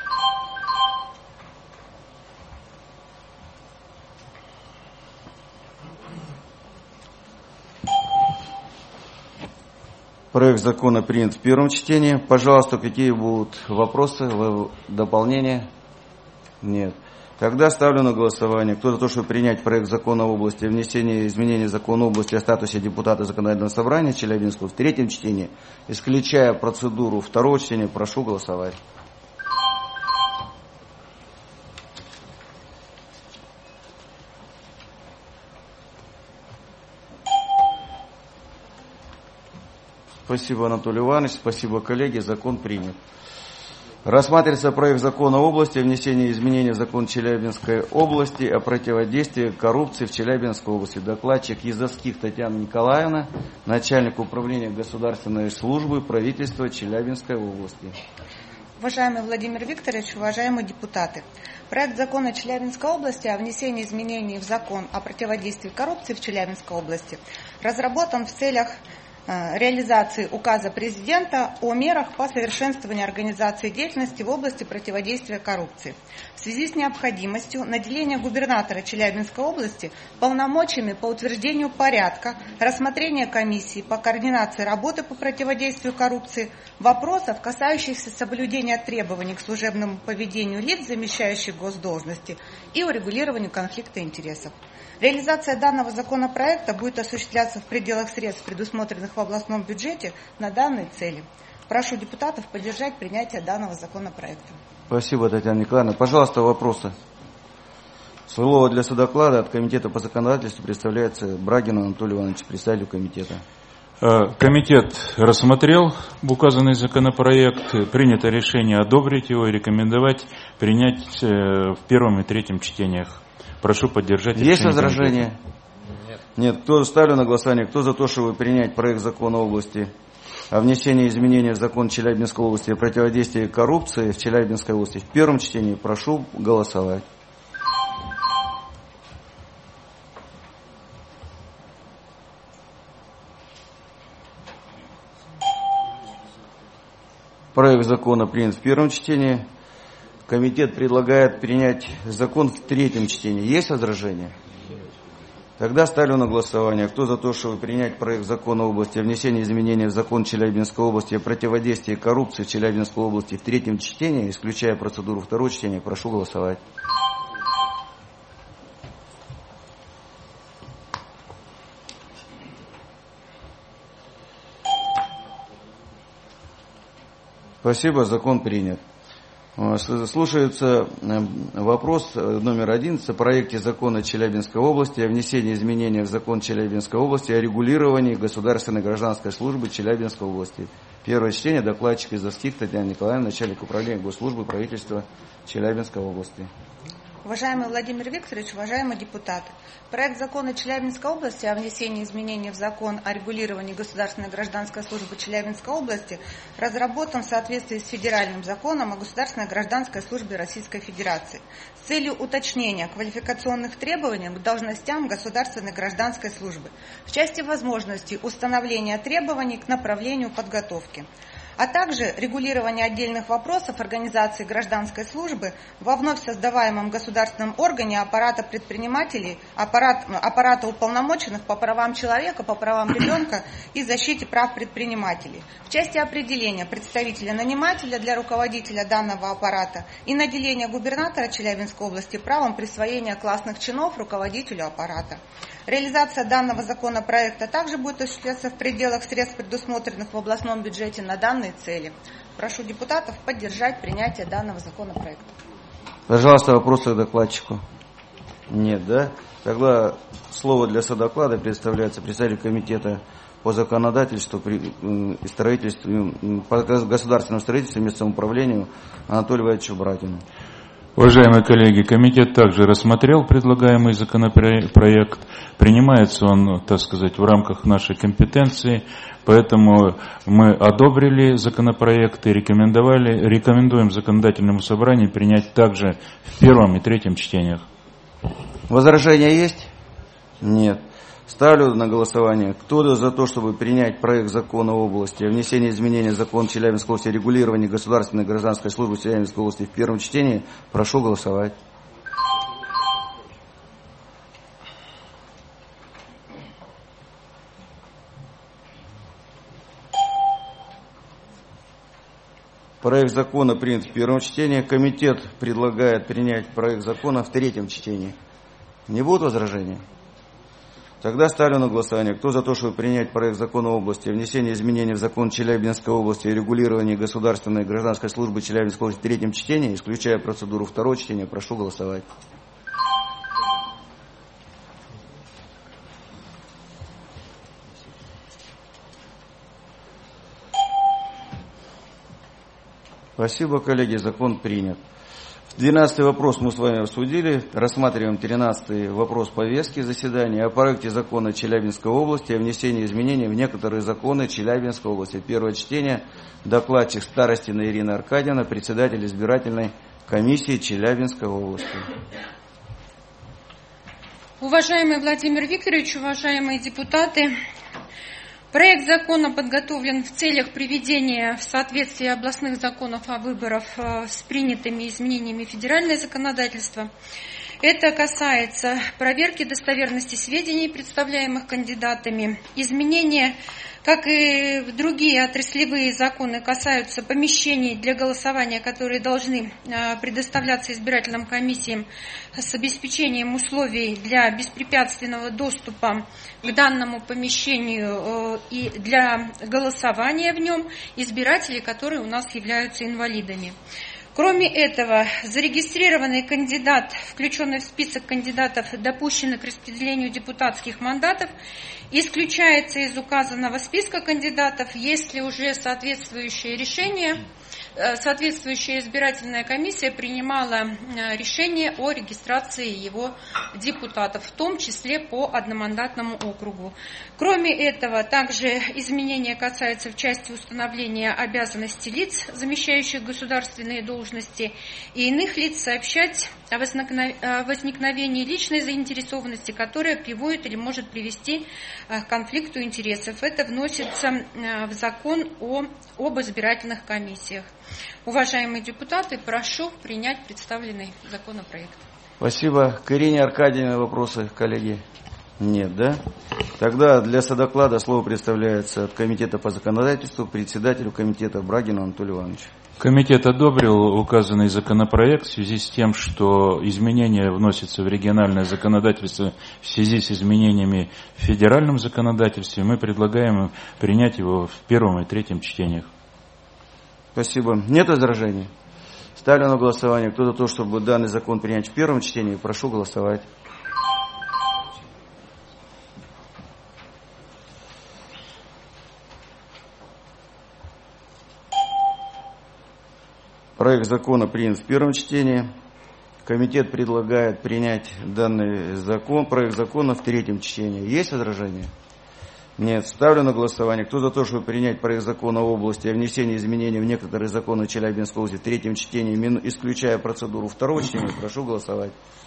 Проект закона принят в первом чтении. Пожалуйста, какие будут вопросы, дополнения? Нет. Тогда ставлю на голосование. Кто за то, чтобы принять проект закона в области о внесении изменений в закон области о статусе депутата законодательного собрания Челябинского в третьем чтении, исключая процедуру второго чтения, прошу голосовать. Спасибо, Анатолий Иванович. Спасибо, коллеги. Закон принят. Рассматривается проект закона области о внесении изменений в закон Челябинской области о противодействии коррупции в Челябинской области. Докладчик Язовских Татьяна Николаевна, начальник управления государственной службы правительства Челябинской области.
Уважаемый Владимир Викторович, уважаемые депутаты, проект закона Челябинской области о внесении изменений в закон о противодействии коррупции в Челябинской области разработан в целях реализации указа президента о мерах по совершенствованию организации деятельности в области противодействия коррупции. В связи с необходимостью наделения губернатора Челябинской области полномочиями по утверждению порядка, рассмотрения комиссии по координации работы по противодействию коррупции, вопросов, касающихся соблюдения требований к служебному поведению лиц, замещающих госдолжности, и урегулированию конфликта интересов. Реализация данного законопроекта будет осуществляться в пределах средств, предусмотренных в областном бюджете, на данные цели. Прошу депутатов поддержать принятие данного законопроекта.
Спасибо, Татьяна Николаевна. Пожалуйста, вопросы. Слово для содоклада от Комитета по законодательству представляется Брагин Анатолий Иванович, председателю комитета.
Комитет рассмотрел указанный законопроект, принято решение одобрить его и рекомендовать принять в первом и третьем чтениях. Прошу поддержать.
Есть возражения? Нет. Кто ставлю на голосование? Кто за то, чтобы принять проект закона области о внесении изменений в закон Челябинской области о противодействии коррупции в Челябинской области в первом чтении, прошу голосовать. Проект закона принят в первом чтении. Комитет предлагает принять закон в третьем чтении. Есть возражения? Тогда ставлю на голосование. Кто за то, чтобы принять проект закона в области о внесении изменений в закон Челябинской области о противодействии коррупции в Челябинской области в третьем чтении, исключая процедуру второго чтения, прошу голосовать. Спасибо, закон принят. Слушается вопрос номер 11 о проекте закона Челябинской области о внесении изменений в закон Челябинской области о регулировании государственной гражданской службы Челябинской области. Первое чтение. Докладчик Язовских Татьяна Николаевна, начальник управления госслужбы правительства Челябинской области.
Уважаемый Владимир Викторович, уважаемые депутаты, проект закона Челябинской области о внесении изменений в закон о регулировании государственной гражданской службы Челябинской области разработан в соответствии с федеральным законом о государственной гражданской службе Российской Федерации с целью уточнения квалификационных требований к должностям государственной гражданской службы в части возможности установления требований к направлению подготовки, а также регулирование отдельных вопросов организации гражданской службы во вновь создаваемом государственном органе аппарата предпринимателей, аппарата уполномоченных по правам человека, по правам ребенка и защите прав предпринимателей в части определения представителя-нанимателя для руководителя данного аппарата и наделения губернатора Челябинской области правом присвоения классных чинов руководителю аппарата. Реализация данного законопроекта также будет осуществляться в пределах средств, предусмотренных в областном бюджете на данные цели. Прошу депутатов поддержать принятие данного законопроекта.
Пожалуйста, вопросы к докладчику. Нет, да? Тогда слово для содоклада предоставляется представителю комитета по законодательству и строительству, по государственному строительству и местному управлению Анатолию Ивановичу Брагину.
Уважаемые коллеги, комитет также рассмотрел предлагаемый законопроект. Принимается он, так сказать, в рамках нашей компетенции, поэтому мы одобрили законопроект и рекомендуем законодательному собранию принять также в первом и третьем чтениях.
Возражения есть? Нет. Ставлю на голосование. Кто за то, чтобы принять проект закона в области о внесении изменений в закон Челябинской области о регулировании государственной гражданской службы Челябинской области в первом чтении, прошу голосовать. Проект закона принят в первом чтении. Комитет предлагает принять проект закона в третьем чтении. Не будут возражений? Тогда ставлю на голосование. Кто за то, чтобы принять проект закона в области о внесении изменений в закон Челябинской области о регулировании государственной и гражданской службы Челябинской области в третьем чтении, исключая процедуру второго чтения, прошу голосовать. Спасибо, коллеги. Закон принят. 12-й вопрос мы с вами обсудили. Рассматриваем 13-й вопрос повестки заседания о проекте закона Челябинской области о внесении изменений в некоторые законы Челябинской области. Первое чтение. Докладчик Старостина Ирина Аркадьевна, председатель избирательной комиссии Челябинской области.
Уважаемый Владимир Викторович, уважаемые депутаты, проект закона подготовлен в целях приведения в соответствие областных законов о выборах с принятыми изменениями федерального законодательства. Это касается проверки достоверности сведений, представляемых кандидатами. Изменения, как и в другие отраслевые законы, касаются помещений для голосования, которые должны предоставляться избирательным комиссиям с обеспечением условий для беспрепятственного доступа к данному помещению и для голосования в нем избирателей, которые у нас являются инвалидами. Кроме этого, зарегистрированный кандидат, включенный в список кандидатов, допущенных к распределению депутатских мандатов, исключается из указанного списка кандидатов, если уже соответствующее решение, соответствующая избирательная комиссия принимала решение о регистрации его депутатов, в том числе по одномандатному округу. Кроме этого, также изменения касаются в части установления обязанностей лиц, замещающих государственные должности, и иных лиц сообщать о возникновении личной заинтересованности, которая приводит или может привести к конфликту интересов. Это вносится в закон об избирательных комиссиях. Уважаемые депутаты, прошу принять представленный законопроект.
Спасибо. К Ирине Аркадьевне вопросы, коллеги? Нет, да? Тогда для содоклада слово представляется от Комитета по законодательству председателю комитета Брагину Анатолию Ивановичу.
Комитет одобрил указанный законопроект в связи с тем, что изменения вносятся в региональное законодательство в связи с изменениями в федеральном законодательстве. Мы предлагаем принять его в первом и третьем чтениях.
Спасибо. Нет возражений? Ставлю на голосование. Кто за то, чтобы данный закон принять в первом чтении, прошу голосовать. Проект закона принят в первом чтении. Комитет предлагает принять данный закон, проект закона в третьем чтении. Есть возражения? Нет. Ставлю на голосование. Кто за то, чтобы принять проект закона в области о внесении изменений в некоторые законы Челябинской области в третьем чтении, исключая процедуру второго чтения, прошу голосовать.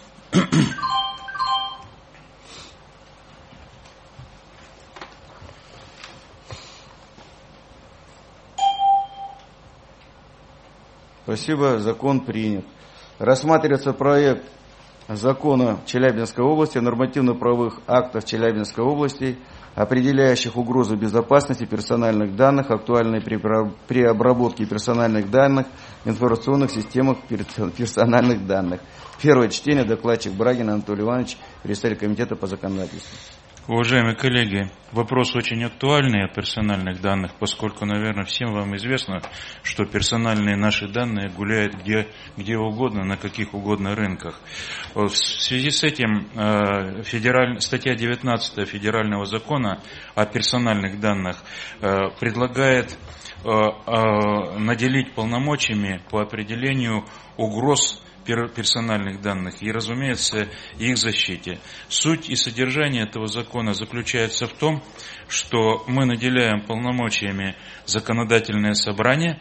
Спасибо. Закон принят. Рассматривается проект закона Челябинской области о нормативно-правовых актах Челябинской области, определяющих угрозу безопасности персональных данных, актуальной при обработке персональных данных, информационных системах персональных данных. Первое чтение. Докладчик Брагин Анатолий Иванович, представитель комитета по законодательству.
Уважаемые коллеги, вопрос очень актуальный о персональных данных, поскольку, наверное, всем вам известно, что персональные наши данные гуляют где угодно, на каких угодно рынках. В связи с этим статья 19 Федерального закона о персональных данных предлагает наделить полномочиями по определению угроз персональных данных и, разумеется, их защите. Суть и содержание этого закона заключается в том, что мы наделяем полномочиями законодательное собрание,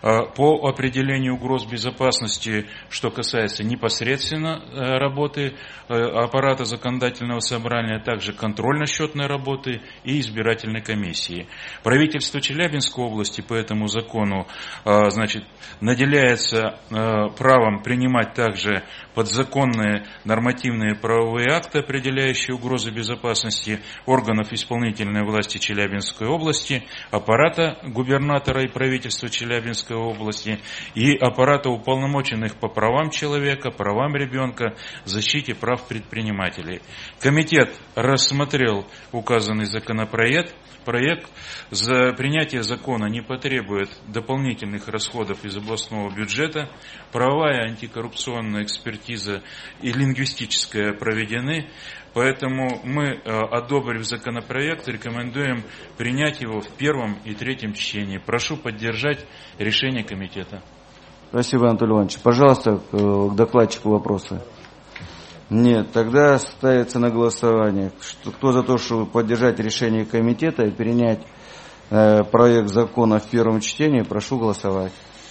По определению угроз безопасности, что касается непосредственно работы аппарата законодательного собрания, а также контрольно-счетной работы и избирательной комиссии. Правительство Челябинской области по этому закону наделяется правом принимать также подзаконные нормативные правовые акты, определяющие угрозы безопасности органов исполнительной власти Челябинской области, аппарата губернатора и правительства Челябинской области и аппарата уполномоченных по правам человека, правам ребенка, защите прав предпринимателей. Комитет рассмотрел указанный законопроект. За принятие закона не потребует дополнительных расходов из областного бюджета. Правовая антикоррупционная экспертиза и лингвистическая проведены. Поэтому мы, одобрив законопроект, рекомендуем принять его в первом и третьем чтении. Прошу поддержать решение комитета.
Спасибо, Анатолий Иванович. Пожалуйста, к докладчику вопросы. Нет, тогда ставится на голосование. Кто за то, чтобы поддержать решение комитета и принять проект закона в первом чтении, прошу голосовать.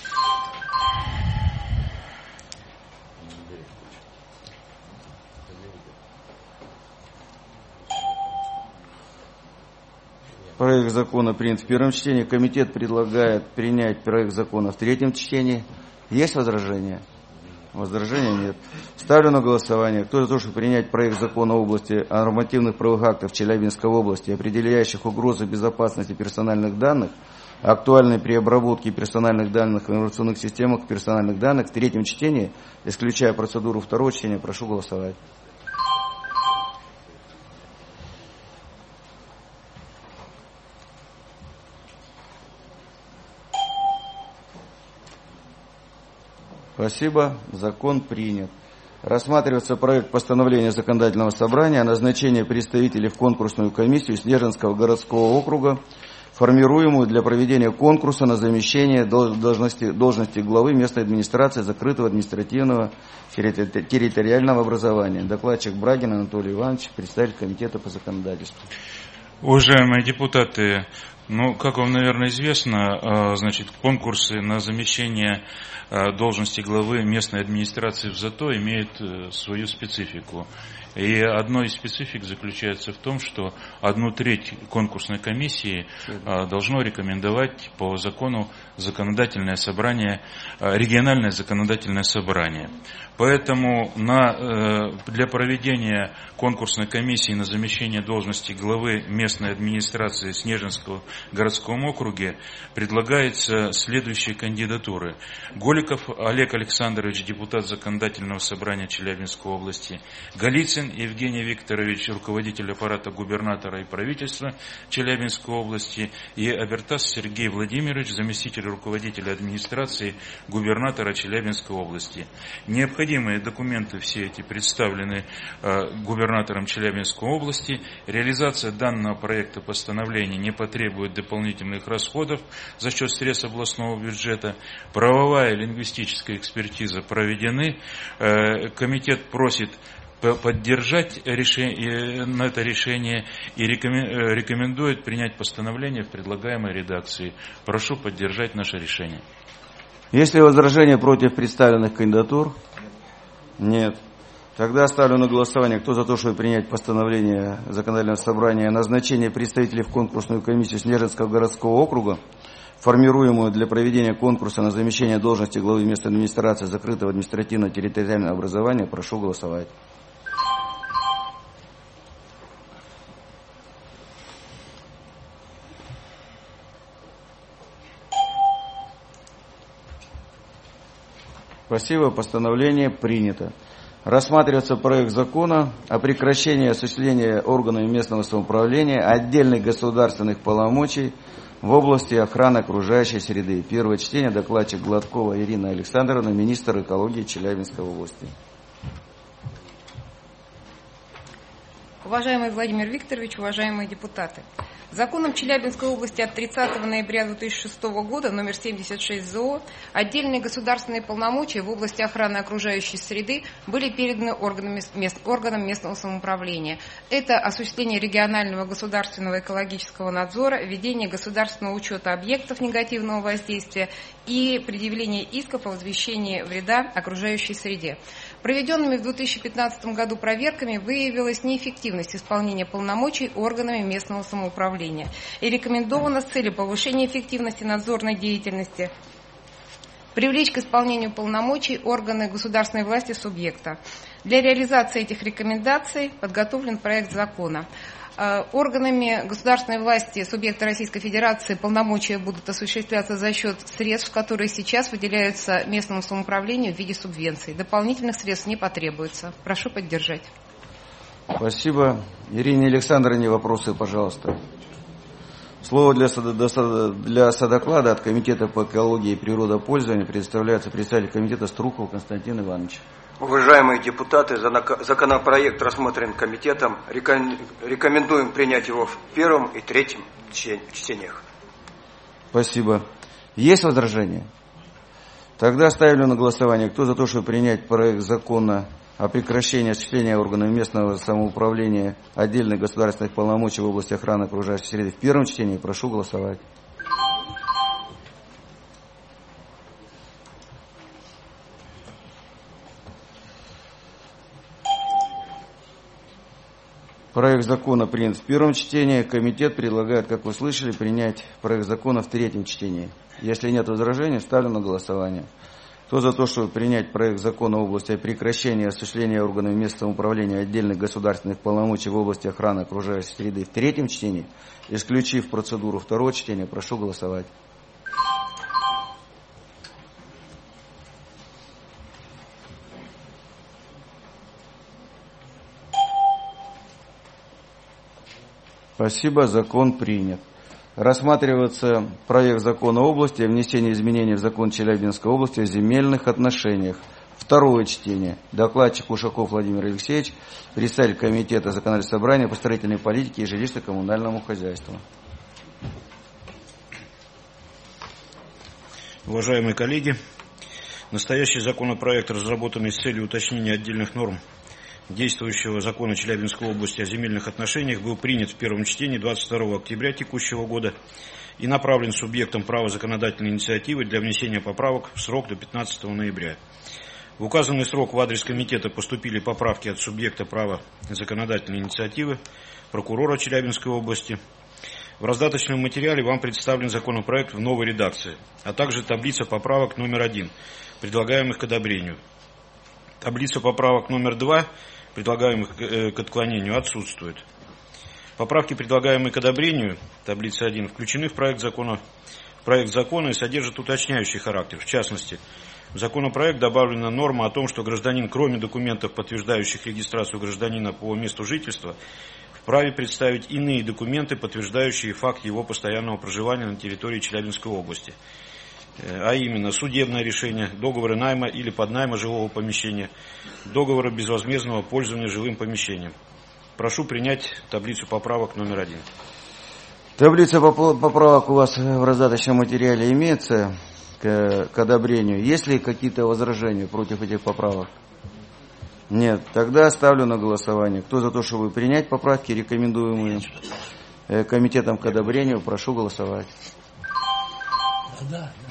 Проект закона принят в первом чтении. Комитет предлагает принять проект закона в третьем чтении. Есть возражения? Возражения нет. Ставлю на голосование. Кто за то, чтобы принять проект закона в области нормативных правовых актов Челябинской области, определяющих угрозы безопасности персональных данных, актуальной при обработке персональных данных в информационных системах персональных данных в третьем чтении, исключая процедуру второго чтения, прошу голосовать. Спасибо. Закон принят. Рассматривается проект постановления законодательного собрания о назначении представителей в конкурсную комиссию Снежинского городского округа, формируемую для проведения конкурса на замещение должности главы местной администрации закрытого административного территориального образования. Докладчик Брагин Анатолий Иванович, представитель комитета по законодательству.
Уважаемые депутаты, как вам, наверное, известно, конкурсы на замещение должности главы местной администрации в ЗАТО имеют свою специфику. И одной из специфик заключается в том, что 1/3 конкурсной комиссии должно рекомендовать по закону законодательное собрание, региональное законодательное собрание. Поэтому для проведения конкурсной комиссии на замещение должности главы местной администрации Снежинского городском округе предлагается следующие кандидатуры. Голиков Олег Александрович, депутат законодательного собрания Челябинской области. Голицын Евгений Викторович, руководитель аппарата губернатора и правительства Челябинской области. И Абертас Сергей Владимирович, заместитель руководителя администрации губернатора Челябинской области. Необходимые документы все эти представлены губернатором Челябинской области. Реализация данного проекта постановления не потребует дополнительных расходов за счет средств областного бюджета. Правовая и лингвистическая экспертиза проведены. Комитет просит поддержать это решение и рекомендует принять постановление в предлагаемой редакции. Прошу поддержать наше решение.
Есть ли возражения против представленных кандидатур? Нет. Тогда ставлю на голосование. Кто за то, чтобы принять постановление законодательного собрания о назначении представителей в конкурсную комиссию Снежинского городского округа, формируемую для проведения конкурса на замещение должности главы местной администрации закрытого административно-территориального образования, прошу голосовать. Спасибо. Постановление принято. Рассматривается проект закона о прекращении осуществления органами местного самоуправления отдельных государственных полномочий в области охраны окружающей среды. Первое чтение. Докладчик Гладкова Ирина Александровна, министр экологии Челябинской области.
Уважаемый Владимир Викторович, уважаемые депутаты,
Законом Челябинской области от 30 ноября 2006 года номер 76 ЗО отдельные государственные полномочия в области охраны окружающей среды были переданы органам местного самоуправления. Это осуществление регионального государственного экологического надзора, ведение государственного учета объектов негативного воздействия и предъявление исков о возмещении вреда окружающей среде. Проведенными в 2015 году проверками выявилась неэффективность исполнения полномочий органами местного самоуправления и рекомендовано с целью повышения эффективности надзорной деятельности привлечь к исполнению полномочий органы государственной власти субъекта. Для реализации этих рекомендаций подготовлен проект закона. Органами государственной власти субъекта Российской Федерации полномочия будут осуществляться за счет средств, которые сейчас выделяются местному самоуправлению в виде субвенций. Дополнительных средств не потребуется. Прошу поддержать.
Спасибо. Ирине Александровне вопросы, пожалуйста. Слово для содоклада от Комитета по экологии и природопользованию предоставляется представитель комитета Струхов Константин Иванович.
Уважаемые депутаты, законопроект рассмотрен комитетом. Рекомендуем принять его в первом и третьем чтениях.
Спасибо. Есть возражения? Тогда ставлю на голосование. Кто за то, чтобы принять проект закона о прекращении осуществления органами местного самоуправления отдельных государственных полномочий в области охраны окружающей среды в первом чтении, прошу голосовать. Проект закона принят в первом чтении. Комитет предлагает, как вы слышали, принять проект закона в третьем чтении. Если нет возражений, ставлю на голосование. Кто за то, чтобы принять проект закона в области прекращения осуществления органами местного управления отдельных государственных полномочий в области охраны окружающей среды в третьем чтении, исключив процедуру второго чтения, прошу голосовать. Спасибо, закон принят. Рассматривается проект закона области о внесении изменений в закон Челябинской области о земельных отношениях. Второе чтение. Докладчик Ушаков Владимир Алексеевич, представитель Комитета законодательного собрания по строительной политике и жилищно-коммунальному хозяйству.
Уважаемые коллеги, настоящий законопроект, разработанный с целью уточнения отдельных норм действующего закона Челябинской области о земельных отношениях, был принят в первом чтении 22 октября текущего года и направлен субъектом права законодательной инициативы для внесения поправок в срок до 15 ноября. В указанный срок в адрес комитета поступили поправки от субъекта права законодательной инициативы, прокурора Челябинской области. В раздаточном материале вам представлен законопроект в новой редакции, а также таблица поправок номер 1, предлагаемых к одобрению. Таблица поправок номер 2, предлагаемых к отклонению, отсутствует. Поправки, предлагаемые к одобрению, таблица 1, включены в проект закона и содержат уточняющий характер. В частности, в законопроект добавлена норма о том, что гражданин, кроме документов, подтверждающих регистрацию гражданина по месту жительства, вправе представить иные документы, подтверждающие факт его постоянного проживания на территории Челябинской области. А именно судебное решение, договоры найма или поднайма жилого помещения, договоры безвозмездного пользования жилым помещением. Прошу принять таблицу поправок номер 1.
Таблица поправок у вас в раздаточном материале имеется к одобрению. Есть ли какие-то возражения против этих поправок? Нет. Тогда ставлю на голосование. Кто за то, чтобы принять поправки, рекомендуемые комитетом к одобрению, прошу голосовать.
Да.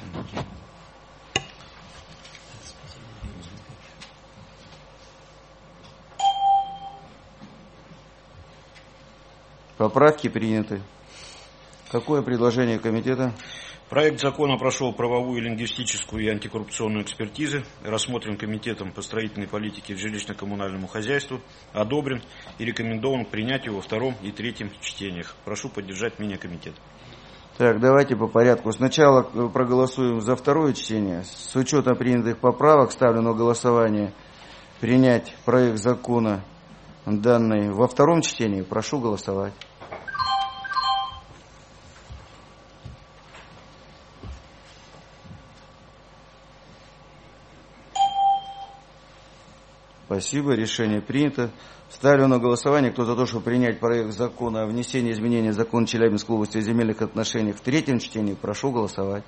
Поправки приняты. Какое предложение комитета?
Проект закона прошел правовую, лингвистическую и антикоррупционную экспертизы, рассмотрен Комитетом по строительной политике и жилищно-коммунальному хозяйству, одобрен и рекомендован принять его во втором и третьем чтениях. Прошу поддержать мнение комитета.
Так, давайте по порядку. Сначала проголосуем за второе чтение. С учетом принятых поправок ставлю на голосование принять проект закона данный во втором чтении. Прошу голосовать. Спасибо. Решение принято. Ставлю на голосование. Кто за то, чтобы принять проект закона о внесении изменений в закон Челябинской области о земельных отношениях в третьем чтении, прошу голосовать.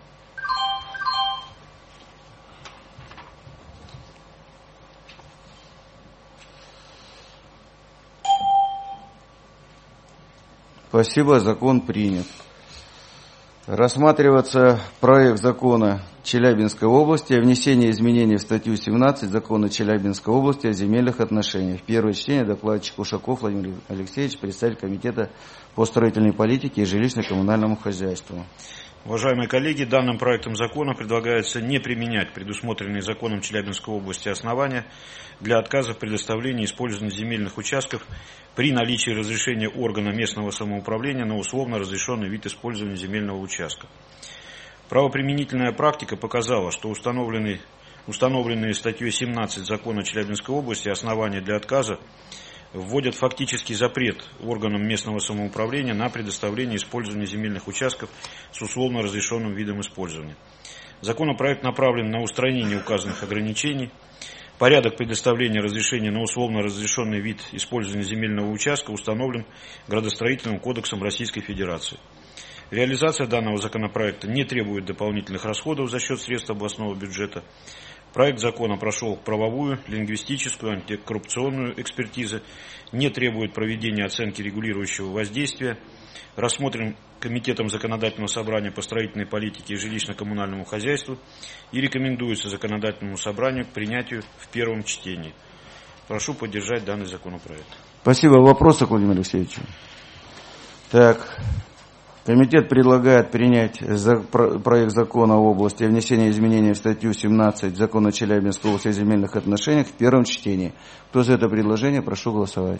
Спасибо. Закон принят. Рассматриваться проект закона Челябинской области о внесении изменений в статью 17 закона Челябинской области о земельных отношениях. Первое чтение. Докладчик Ушаков Владимир Алексеевич, представитель Комитета по строительной политике и жилищно-коммунальному хозяйству.
Уважаемые коллеги, данным проектом закона предлагается не применять предусмотренные законом Челябинской области основания для отказа в предоставлении и использовании земельных участков при наличии разрешения органа местного самоуправления на условно разрешенный вид использования земельного участка. Правоприменительная практика показала, что установленные статьей 17 закона Челябинской области основания для отказа вводят фактический запрет органам местного самоуправления на предоставление и использование земельных участков с условно разрешенным видом использования. Законопроект направлен на устранение указанных ограничений. Порядок предоставления разрешения на условно разрешенный вид использования земельного участка установлен Градостроительным кодексом Российской Федерации. Реализация данного законопроекта не требует дополнительных расходов за счет средств областного бюджета. Проект закона прошел правовую, лингвистическую, антикоррупционную экспертизы, не требует проведения оценки регулирующего воздействия, рассмотрен Комитетом законодательного собрания по строительной политике и жилищно-коммунальному хозяйству и рекомендуется законодательному собранию к принятию в первом чтении. Прошу поддержать данный законопроект.
Спасибо. Вопросы к Владимиру Алексеевичу? Так. Комитет предлагает принять проект закона в области о внесении изменений в статью 17 закона Челябинской области о земельных отношениях в первом чтении. Кто за это предложение, прошу голосовать.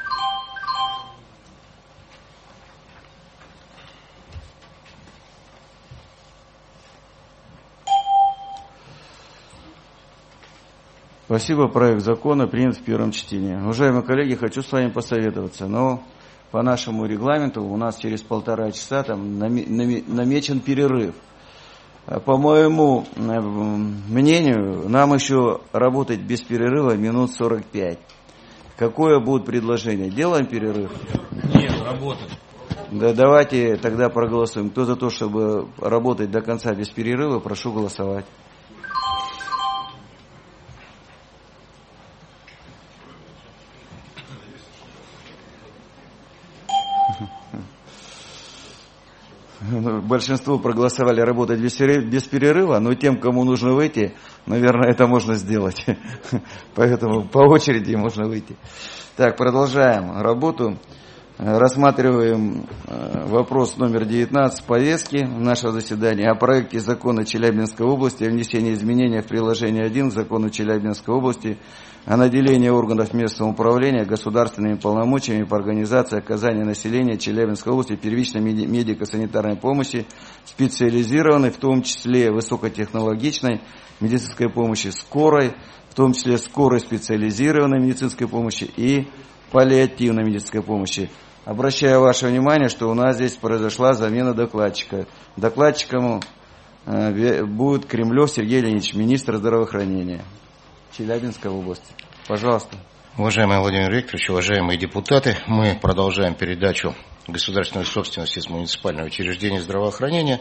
Спасибо. Проект закона принят в первом чтении. Уважаемые коллеги, хочу с вами посоветоваться, но по нашему регламенту у нас через 1,5 часа там намечен перерыв. По моему мнению, нам еще работать без перерыва минут 45. Какое будет предложение? Делаем перерыв?
Нет, работать.
Да, давайте тогда проголосуем. Кто за то, чтобы работать до конца без перерыва, прошу голосовать. Большинство проголосовали работать без перерыва, но тем, кому нужно выйти, наверное, это можно сделать. Поэтому по очереди можно выйти. Так, продолжаем работу. Рассматриваем вопрос номер 19 повестки нашего заседания о проекте закона Челябинской области о внесении изменений в приложение 1 к закону Челябинской области о наделении органов местного управления государственными полномочиями по организации оказания населению Челябинской области первичной медико-санитарной помощи, специализированной, в том числе высокотехнологичной медицинской помощи, скорой, в том числе скорой специализированной медицинской помощи и паллиативной медицинской помощи. Обращаю ваше внимание, что у нас здесь произошла замена докладчика. Докладчиком будет Кремлев Сергей Леонидович, министр здравоохранения Челябинской области. Пожалуйста.
Уважаемый Владимир Викторович, уважаемые депутаты, мы продолжаем передачу государственной собственности из муниципального учреждения здравоохранения.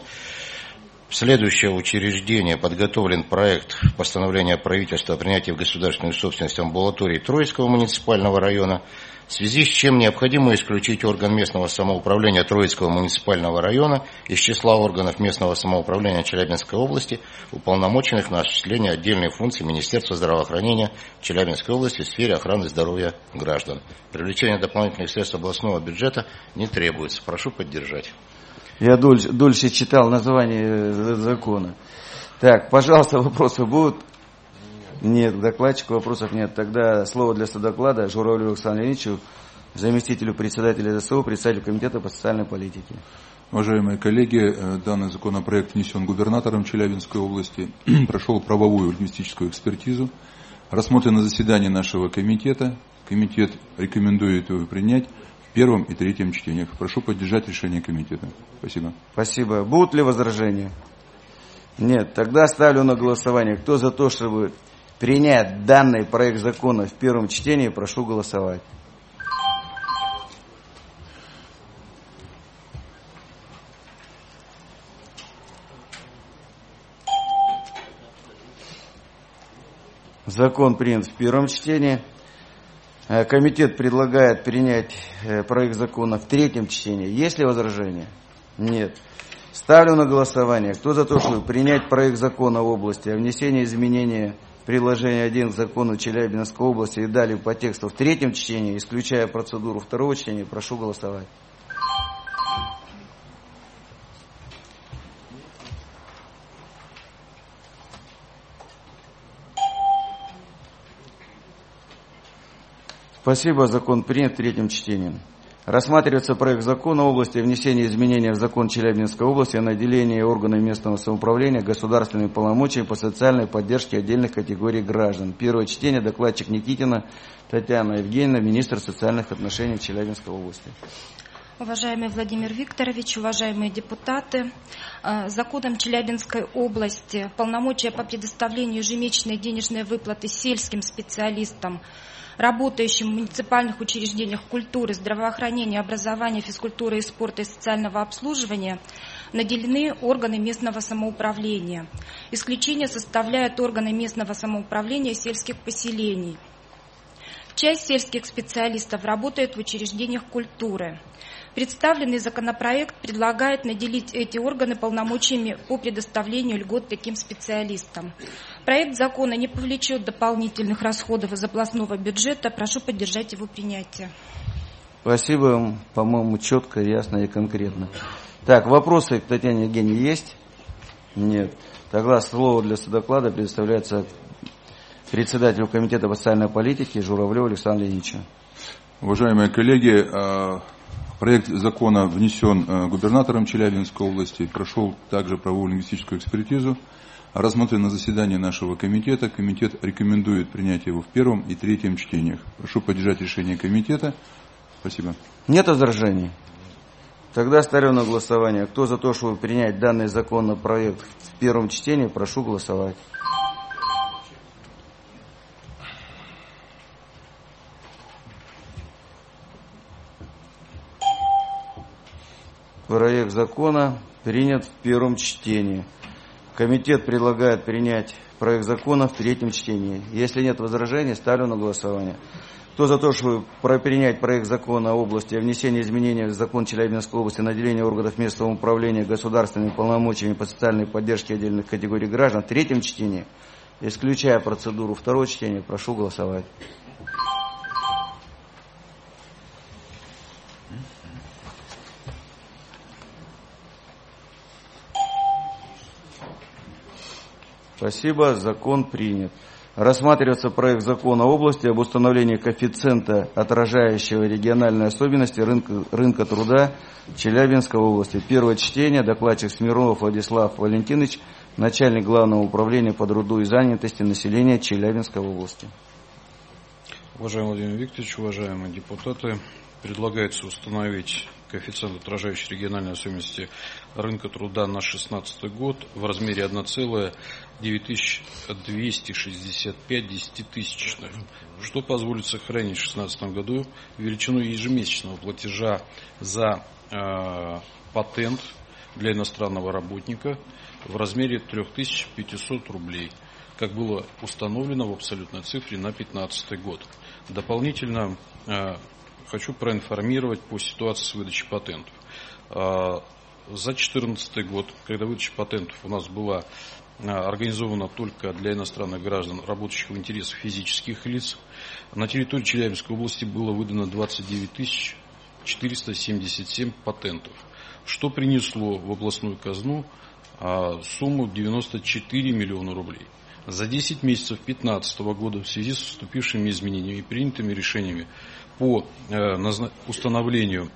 В следующее учреждение подготовлен проект постановления правительства о принятии в государственную собственность амбулатории Троицкого муниципального района, в связи с чем необходимо исключить орган местного самоуправления Троицкого муниципального района из числа органов местного самоуправления Челябинской области, уполномоченных на осуществление отдельных функций Министерства здравоохранения Челябинской области в сфере охраны здоровья граждан. Привлечение дополнительных средств областного бюджета не требуется. Прошу поддержать.
Я дольше читал название закона. Так, пожалуйста, вопросы будут? Нет, к докладчику вопросов нет. Тогда слово для содоклада Журавлеву Александру Леонидовичу, заместителю председателя ЗСО, председателю Комитета по социальной политике.
Уважаемые коллеги, данный законопроект внесен губернатором Челябинской области, прошел правовую лингвистическую экспертизу, рассмотрен на заседании нашего комитета. Комитет рекомендует его принять в первом и третьем чтениях. Прошу поддержать решение комитета. Спасибо.
Спасибо. Будут ли возражения? Нет. Тогда ставлю на голосование. Кто за то, чтобы принять данный проект закона в первом чтении, прошу голосовать. Закон принят в первом чтении. Комитет предлагает принять проект закона в третьем чтении. Есть ли возражения? Нет. Ставлю на голосование. Кто за то, чтобы принять проект закона в области о внесении изменения в приложение 1 к закону Челябинской области и далее по тексту в третьем чтении, исключая процедуру второго чтения, прошу голосовать. Спасибо. Закон принят в третьем чтении. Рассматривается проект закона в области внесения изменений в закон Челябинской области о наделении органами местного самоуправления государственными полномочиями по социальной поддержке отдельных категорий граждан. Первое чтение. Докладчик Никитина Татьяна Евгеньевна, министр социальных отношений Челябинской области.
Уважаемый Владимир Викторович, уважаемые депутаты, законом Челябинской области полномочия по предоставлению ежемесячной денежной выплаты сельским специалистам, работающим в муниципальных учреждениях культуры, здравоохранения, образования, физкультуры и спорта и социального обслуживания наделены органы местного самоуправления. Исключение составляют органы местного самоуправления сельских поселений. Часть сельских специалистов работает в учреждениях культуры. Представленный законопроект предлагает наделить эти органы полномочиями по предоставлению льгот таким специалистам. Проект закона не повлечет дополнительных расходов из областного бюджета. Прошу поддержать его принятие.
Спасибо. По-моему, четко, ясно и конкретно. Так, вопросы к Татьяне Евгеньевне есть? Нет. Тогда слово для содоклада предоставляется председателю Комитета по социальной политике Журавлеву Александру Леонидовичу.
Уважаемые коллеги, проект закона внесен губернатором Челябинской области, прошел также правовую лингвистическую экспертизу, рассмотрен на заседании нашего комитета. Комитет рекомендует принять его в первом и третьем чтениях. Прошу поддержать решение комитета. Спасибо.
Нет возражений? Тогда ставлю на голосование. Кто за то, чтобы принять данный законопроект в первом чтении, прошу голосовать. Проект закона принят в первом чтении. Комитет предлагает принять проект закона в третьем чтении. Если нет возражений, ставлю на голосование. Кто за то, чтобы принять проект закона о области о внесении изменений в закон Челябинской области о наделении органов местного управления государственными полномочиями по социальной поддержке отдельных категорий граждан в третьем чтении, исключая процедуру второго чтения, прошу голосовать. Спасибо. Закон принят. Рассматривается проект закона области об установлении коэффициента, отражающего региональные особенности рынка труда Челябинской области. Первое чтение. Докладчик Смирнов Владислав Валентинович, начальник Главного управления по труду и занятости населения Челябинской области.
Уважаемый Владимир Викторович, уважаемые депутаты, предлагается установить коэффициент, отражающий региональные особенности рынка труда на 2016 год в размере 1,9265 десятитысячных, что позволит сохранить в 2016 году величину ежемесячного платежа за патент для иностранного работника в размере 3500 рублей, как было установлено в абсолютной цифре на 2015 год. Дополнительно хочу проинформировать по ситуации с выдачей патентов. За 2014 год, когда выдача патентов у нас была организована только для иностранных граждан, работающих в интересах физических лиц, на территории Челябинской области было выдано 29 477 патентов, что принесло в областную казну сумму 94 миллиона рублей. За 10 месяцев 2015 года в связи с вступившими изменениями и принятыми решениями по установлению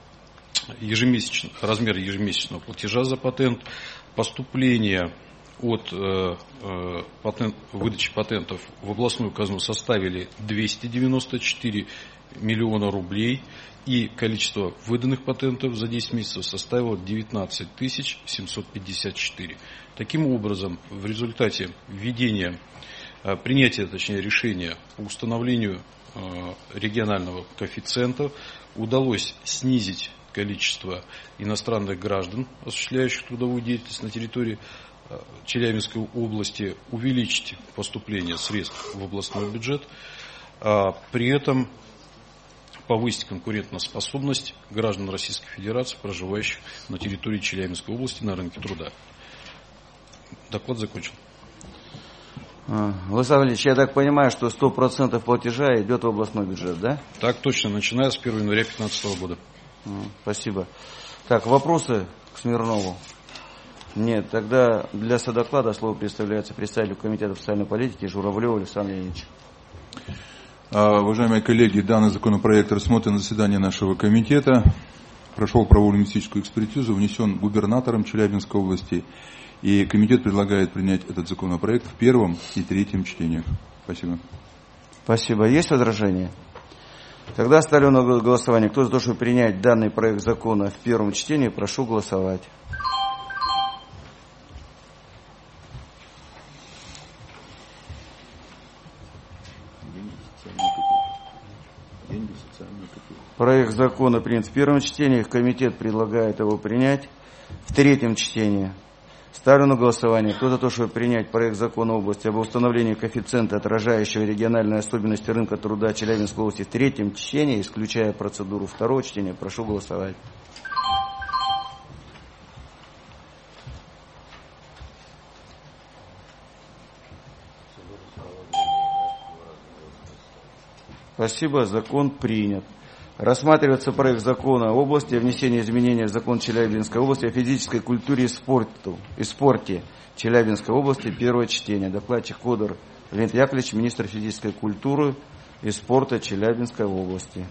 размера ежемесячного платежа за патент, поступления от выдачи патентов в областную казну составили 294 миллиона рублей, и количество выданных патентов за 10 месяцев составило 19 754. Таким образом, в результате введения
принятия, точнее, решения по установлению регионального коэффициента удалось снизить количество иностранных граждан, осуществляющих трудовую деятельность на территории Челябинской области, увеличить поступление средств в областной бюджет, при этом повысить конкурентоспособность граждан Российской Федерации, проживающих на территории Челябинской области на рынке труда. Доклад закончен.
Владислав Ильич, я так понимаю, что 100% платежа идет в областной бюджет, да?
Так точно, начиная с 1 января 2015 года.
Спасибо. Так, вопросы к Смирнову? Нет, тогда для содоклада слово представляется представителю Комитета социальной политики Журавлеву Александру Леонидовичу.
Уважаемые коллеги, данный законопроект рассмотрен на заседании нашего комитета, прошел правовую лингвистическую экспертизу, внесен губернатором Челябинской области, и комитет предлагает принять этот законопроект в первом и третьем чтениях. Спасибо.
Спасибо. Есть возражения? Тогда ставлю на голосование. Кто за то, чтобы принять данный проект закона в первом чтении, прошу голосовать. Проект закона принят в первом чтении. Комитет предлагает его принять в третьем чтении. Ставлю на голосование. Кто за то, чтобы принять проект закона в области об установлении коэффициента, отражающего региональные особенности рынка труда Челябинской области в третьем чтении, исключая процедуру второго чтения, прошу голосовать. Спасибо. Закон принят. Рассматривается проект закона в области о внесении изменений в закон Челябинской области о физической культуре и спорте Челябинской области. Первое чтение. Докладчик Кодор Леонид Яковлевич, министр физической культуры и спорта Челябинской области.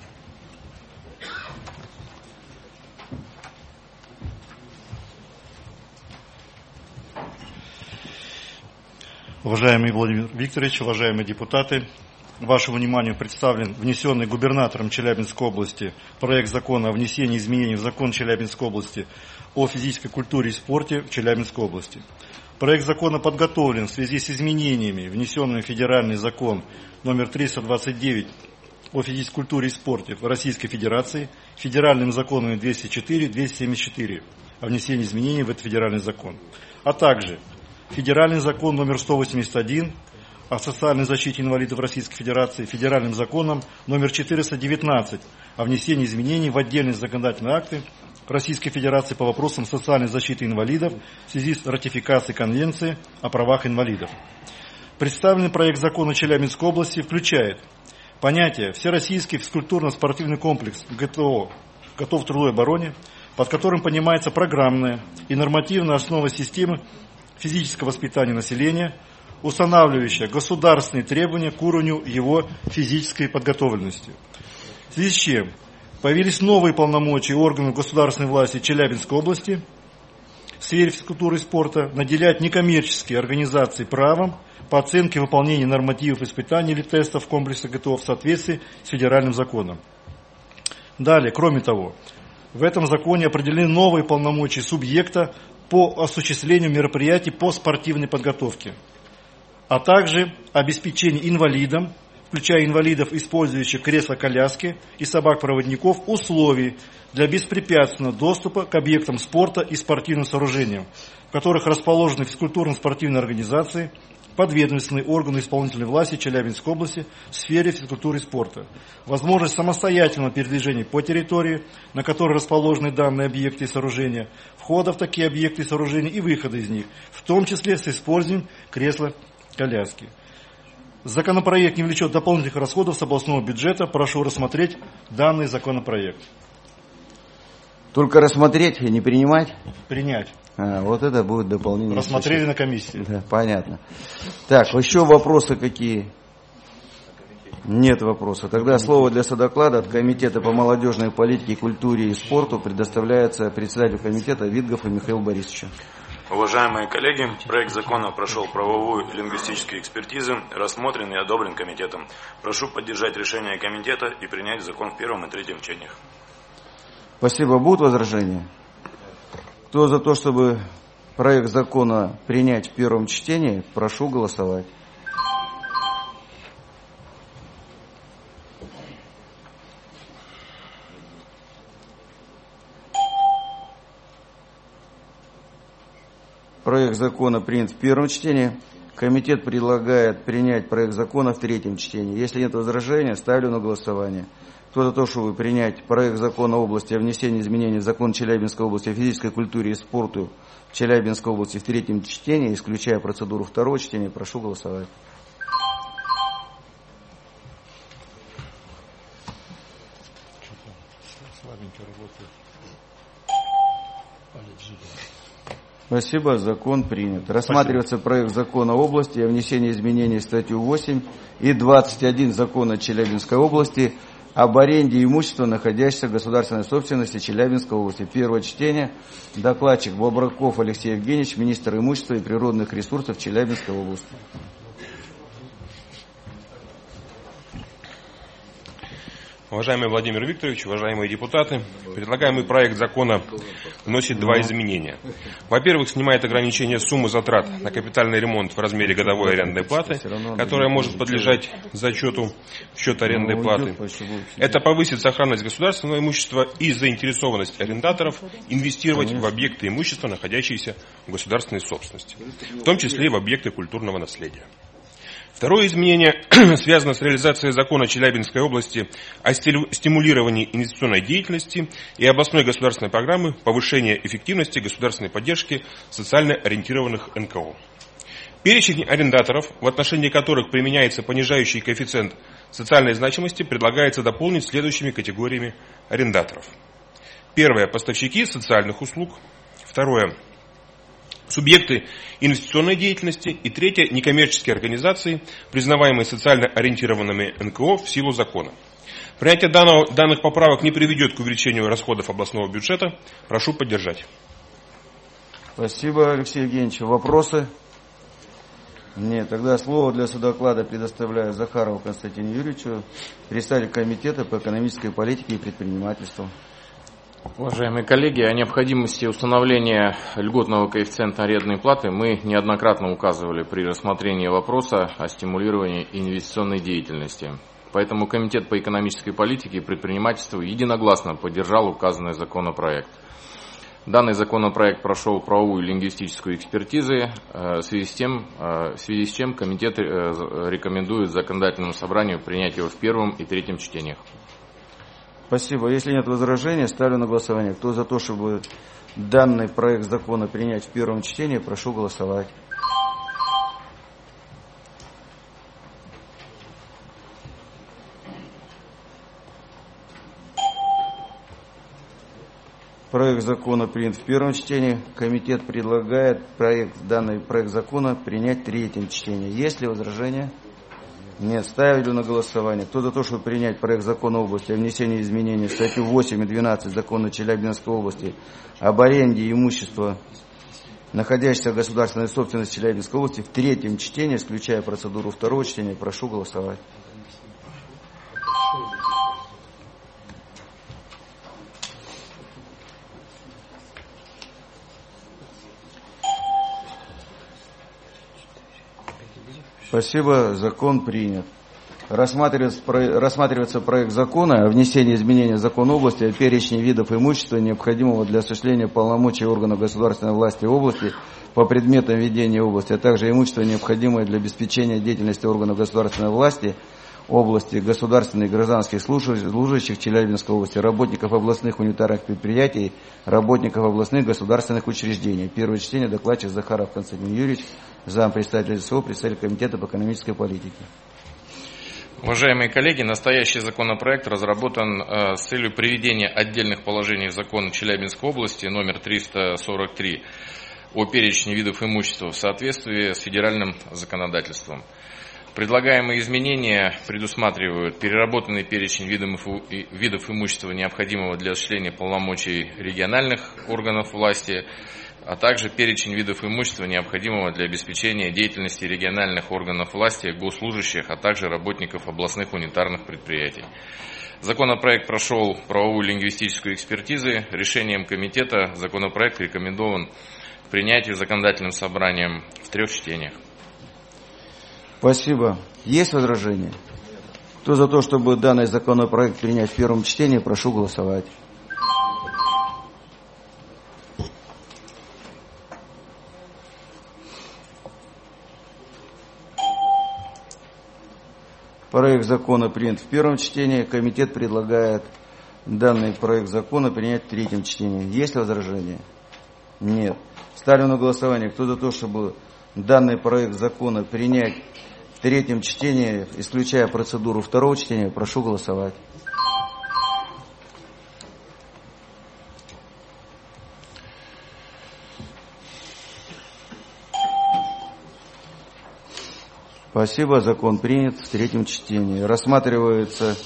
Уважаемый Владимир Викторович, уважаемые депутаты, вашему вниманию представлен внесенный губернатором Челябинской области проект закона о внесении изменений в закон Челябинской области о физической культуре и спорте в Челябинской области. Проект закона подготовлен в связи с изменениями, внесенными в федеральный закон номер 329 о физической культуре и спорте в Российской Федерации, федеральным законами 204 и 274 о внесении изменений в этот федеральный закон, а также федеральный закон номер 181 о социальной защите инвалидов Российской Федерации, федеральным законом номер 419 о внесении изменений в отдельные законодательные акты Российской Федерации по вопросам социальной защиты инвалидов в связи с ратификацией Конвенции о правах инвалидов. Представленный проект закона Челябинской области включает понятие «Всероссийский физкультурно-спортивный комплекс ГТО «Готов к трудовой обороне», под которым понимается программная и нормативная основа системы физического воспитания населения, устанавливающая государственные требования к уровню его физической подготовленности. В связи с чем появились новые полномочия органов государственной власти Челябинской области в сфере физкультуры и спорта наделять некоммерческие организации правом по оценке выполнения нормативов испытаний или тестов комплекса ГТО в соответствии с федеральным законом. Далее, кроме того, в этом законе определены новые полномочия субъекта по осуществлению мероприятий по спортивной подготовке, а также обеспечение инвалидам, включая инвалидов, использующих кресла-коляски и собак-проводников, условий для беспрепятственного доступа к объектам спорта и спортивным сооружениям, в которых расположены физкультурно-спортивные организации, подведомственные органы исполнительной власти Челябинской области в сфере физкультуры и спорта, возможность самостоятельного передвижения по территории, на которой расположены данные объекты и сооружения, входа в такие объекты и сооружения и выхода из них, в том числе с использованием кресла-коляски. Законопроект не влечет дополнительных расходов с областного бюджета. Прошу рассмотреть данный законопроект.
Только рассмотреть и не принимать?
Принять.
Вот это будет дополнение.
Рассмотрели на комиссии.
Да, понятно. Так, еще вопросы какие? Нет вопросов. Тогда слово для содоклада от Комитета по молодежной политике, культуре и спорту предоставляется председателю комитета Витгову Михаилу Борисовичу.
Уважаемые коллеги, проект закона прошел правовую и лингвистическую экспертизу, рассмотрен и одобрен комитетом. Прошу поддержать решение комитета и принять закон в первом и третьем чтениях.
Спасибо. Будут возражения? Кто за то, чтобы проект закона принять в первом чтении, прошу голосовать. Проект закона принят в первом чтении. Комитет предлагает принять проект закона в третьем чтении. Если нет возражения, ставлю на голосование. Кто за то, чтобы принять проект закона области о внесении изменений в закон Челябинской области о физической культуре и спорту в Челябинской области в третьем чтении, исключая процедуру второго чтения, прошу голосовать. Спасибо, закон принят. Рассматривается проект закона области о внесении изменений в статью 8 и 21 закона Челябинской области об аренде имущества, находящегося в государственной собственности Челябинской области. Первое чтение. Докладчик Бобраков Алексей Евгеньевич, министр имущества и природных ресурсов Челябинской области.
Уважаемый Владимир Викторович, уважаемые депутаты, предлагаемый проект закона вносит два изменения. Во-первых, снимает ограничение суммы затрат на капитальный ремонт в размере годовой арендной платы, которая может подлежать зачету в счет арендной платы. Это повысит сохранность государственного имущества и заинтересованность арендаторов инвестировать в объекты имущества, находящиеся в государственной собственности, в том числе и в объекты культурного наследия. Второе изменение связано с реализацией закона Челябинской области о стимулировании инвестиционной деятельности и областной государственной программы повышения эффективности государственной поддержки социально ориентированных НКО. Перечень арендаторов, в отношении которых применяется понижающий коэффициент социальной значимости, предлагается дополнить следующими категориями арендаторов. Первое – поставщики социальных услуг. Второе – субъекты инвестиционной деятельности. И третье – некоммерческие организации, признаваемые социально ориентированными НКО в силу закона. Принятие данных поправок не приведет к увеличению расходов областного бюджета. Прошу поддержать.
Спасибо, Алексей Евгеньевич. Вопросы? Нет. Тогда слово для судоклада предоставляю Захарову Константину Юрьевичу, председателю комитета по экономической политике и предпринимательству.
Уважаемые коллеги, о необходимости установления льготного коэффициента арендной платы мы неоднократно указывали при рассмотрении вопроса о стимулировании инвестиционной деятельности. Поэтому Комитет по экономической политике и предпринимательству единогласно поддержал указанный законопроект. Данный законопроект прошел правовую и лингвистическую экспертизы, в связи с чем Комитет рекомендует законодательному собранию принять его в первом и третьем чтениях.
Спасибо. Если нет возражений, ставлю на голосование. Кто за то, чтобы данный проект закона принять в первом чтении, прошу голосовать. Проект закона принят в первом чтении. Комитет предлагает данный проект закона принять в третьем чтении. Есть ли возражения? Нет. Ставлю на голосование. Кто за то, чтобы принять проект закона области о внесении изменений в статью 8 и 12 закона Челябинской области об аренде имущества, находящегося в государственной собственности Челябинской области, в третьем чтении, исключая процедуру второго чтения, прошу голосовать. Спасибо. Закон принят. Рассматривается проект закона о внесении изменений в закон области о перечне видов имущества, необходимого для осуществления полномочий органов государственной власти области по предметам ведения области, а также имущество, необходимое для обеспечения деятельности органов государственной власти области, государственных и гражданских служащих Челябинской области, работников областных унитарных предприятий, работников областных государственных учреждений. Первое чтение. Докладчик Захаров Константин Юрьевич, зампредседателя СО, председатель комитета по экономической политике.
Уважаемые коллеги, настоящий законопроект разработан с целью приведения отдельных положений закона Челябинской области номер 343 о перечне видов имущества в соответствии с федеральным законодательством. Предлагаемые изменения предусматривают переработанный перечень видов имущества, необходимого для осуществления полномочий региональных органов власти, а также перечень видов имущества, необходимого для обеспечения деятельности региональных органов власти, госслужащих, а также работников областных унитарных предприятий. Законопроект прошел правовую лингвистическую экспертизу. Решением комитета законопроект рекомендован к принятию законодательным собранием в 3 чтениях.
Спасибо. Есть возражения? Кто за то, чтобы данный законопроект принять в первом чтении, прошу голосовать. Проект закона принят в первом чтении. Комитет предлагает данный проект закона принять в третьем чтении. Есть возражения? Нет. Ставлю на голосование. Кто за то, чтобы данный проект закона принять в третьем чтении, исключая процедуру второго чтения, прошу голосовать. Спасибо. Закон принят в третьем чтении. Рассматривается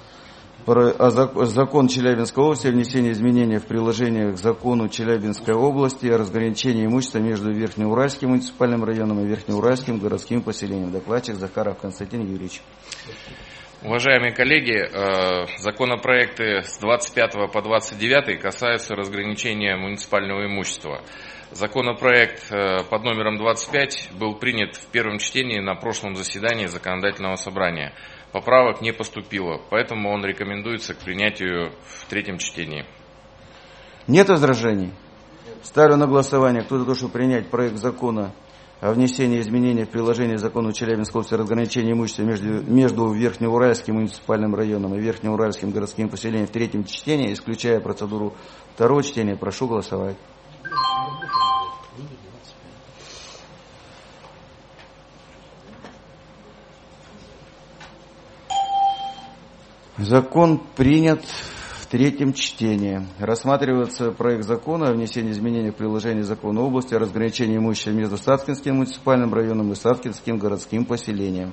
закон Челябинской области о внесении изменений в приложение к закону Челябинской области о разграничении имущества между Верхнеуральским муниципальным районом и Верхнеуральским городским поселением. Докладчик Захаров Константин Юрьевич.
Уважаемые коллеги, законопроекты с 25 по 29 касаются разграничения муниципального имущества. Законопроект под номером 25 был принят в первом чтении на прошлом заседании Законодательного собрания. Поправок не поступило, поэтому он рекомендуется к принятию в третьем чтении.
Нет возражений? Ставлю на голосование. Кто за то, чтобы принять проект закона о внесении изменений в приложение к закону Челябинской области о разграничении имущества между Верхнеуральским муниципальным районом и Верхнеуральским городским поселением в третьем чтении, исключая процедуру второго чтения, прошу голосовать. Закон принят в третьем чтении. Рассматривается проект закона о внесении изменений в приложение закона области о разграничении имущества между Саткинским муниципальным районом и Саткинским городским поселением.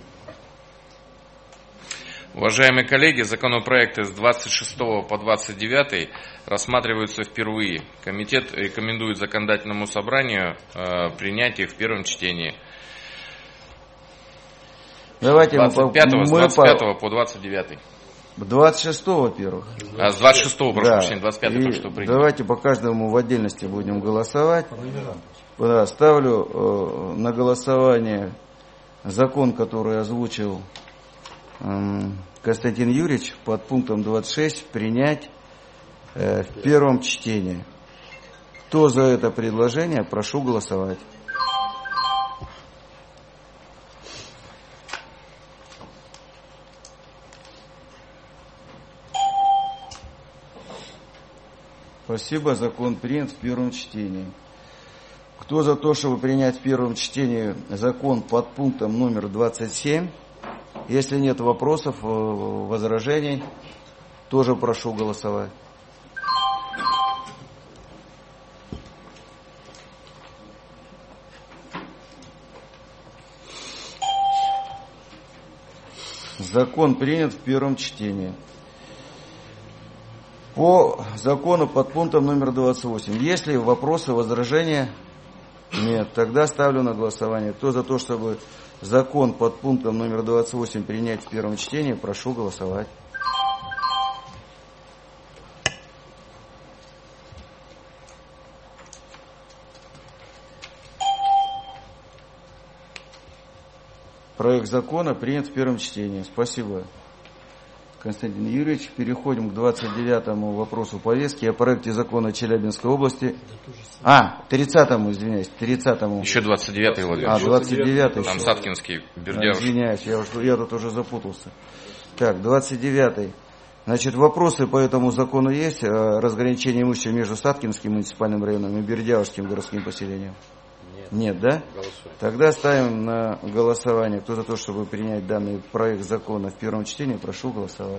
Уважаемые коллеги, законопроекты с 26 по 29 рассматриваются впервые. Комитет рекомендует законодательному собранию принять их в первом чтении.
Давайте
25 с 25 по 29.
26-го, во-первых.
С 26-го, прошу прощения, 25-го только что принято.
Давайте по каждому в отдельности будем голосовать. Да, ставлю на голосование закон, который озвучил Константин Юрьевич под пунктом 26, принять в первом чтении. Кто за это предложение, прошу голосовать. Спасибо. Закон принят в первом чтении. Кто за то, чтобы принять в первом чтении закон под пунктом номер 27? Если нет вопросов, возражений, тоже прошу голосовать. Закон принят в первом чтении. По закону под пунктом номер 28. Есть ли вопросы, возражения? Нет. Тогда ставлю на голосование. Кто за то, чтобы закон под пунктом номер 28 принять в первом чтении, прошу голосовать. Проект закона принят в первом чтении. Спасибо, Константин Юрьевич. Переходим к 29-му вопросу повестки о проекте закона Челябинской области. 30-му, извиняюсь, 30-му.
Еще 29-й, Владимир.
29-й.
Там Саткинский, Бердяевский.
Извиняюсь, я тут уже запутался. Так, 29-й. Значит, вопросы по этому закону есть? Разграничение имущества между Саткинским муниципальным районом и Бердяевским городским поселением? Нет, да?
Голосуем.
Тогда ставим на голосование. Кто за то, чтобы принять данный проект закона в первом чтении, прошу голосовать.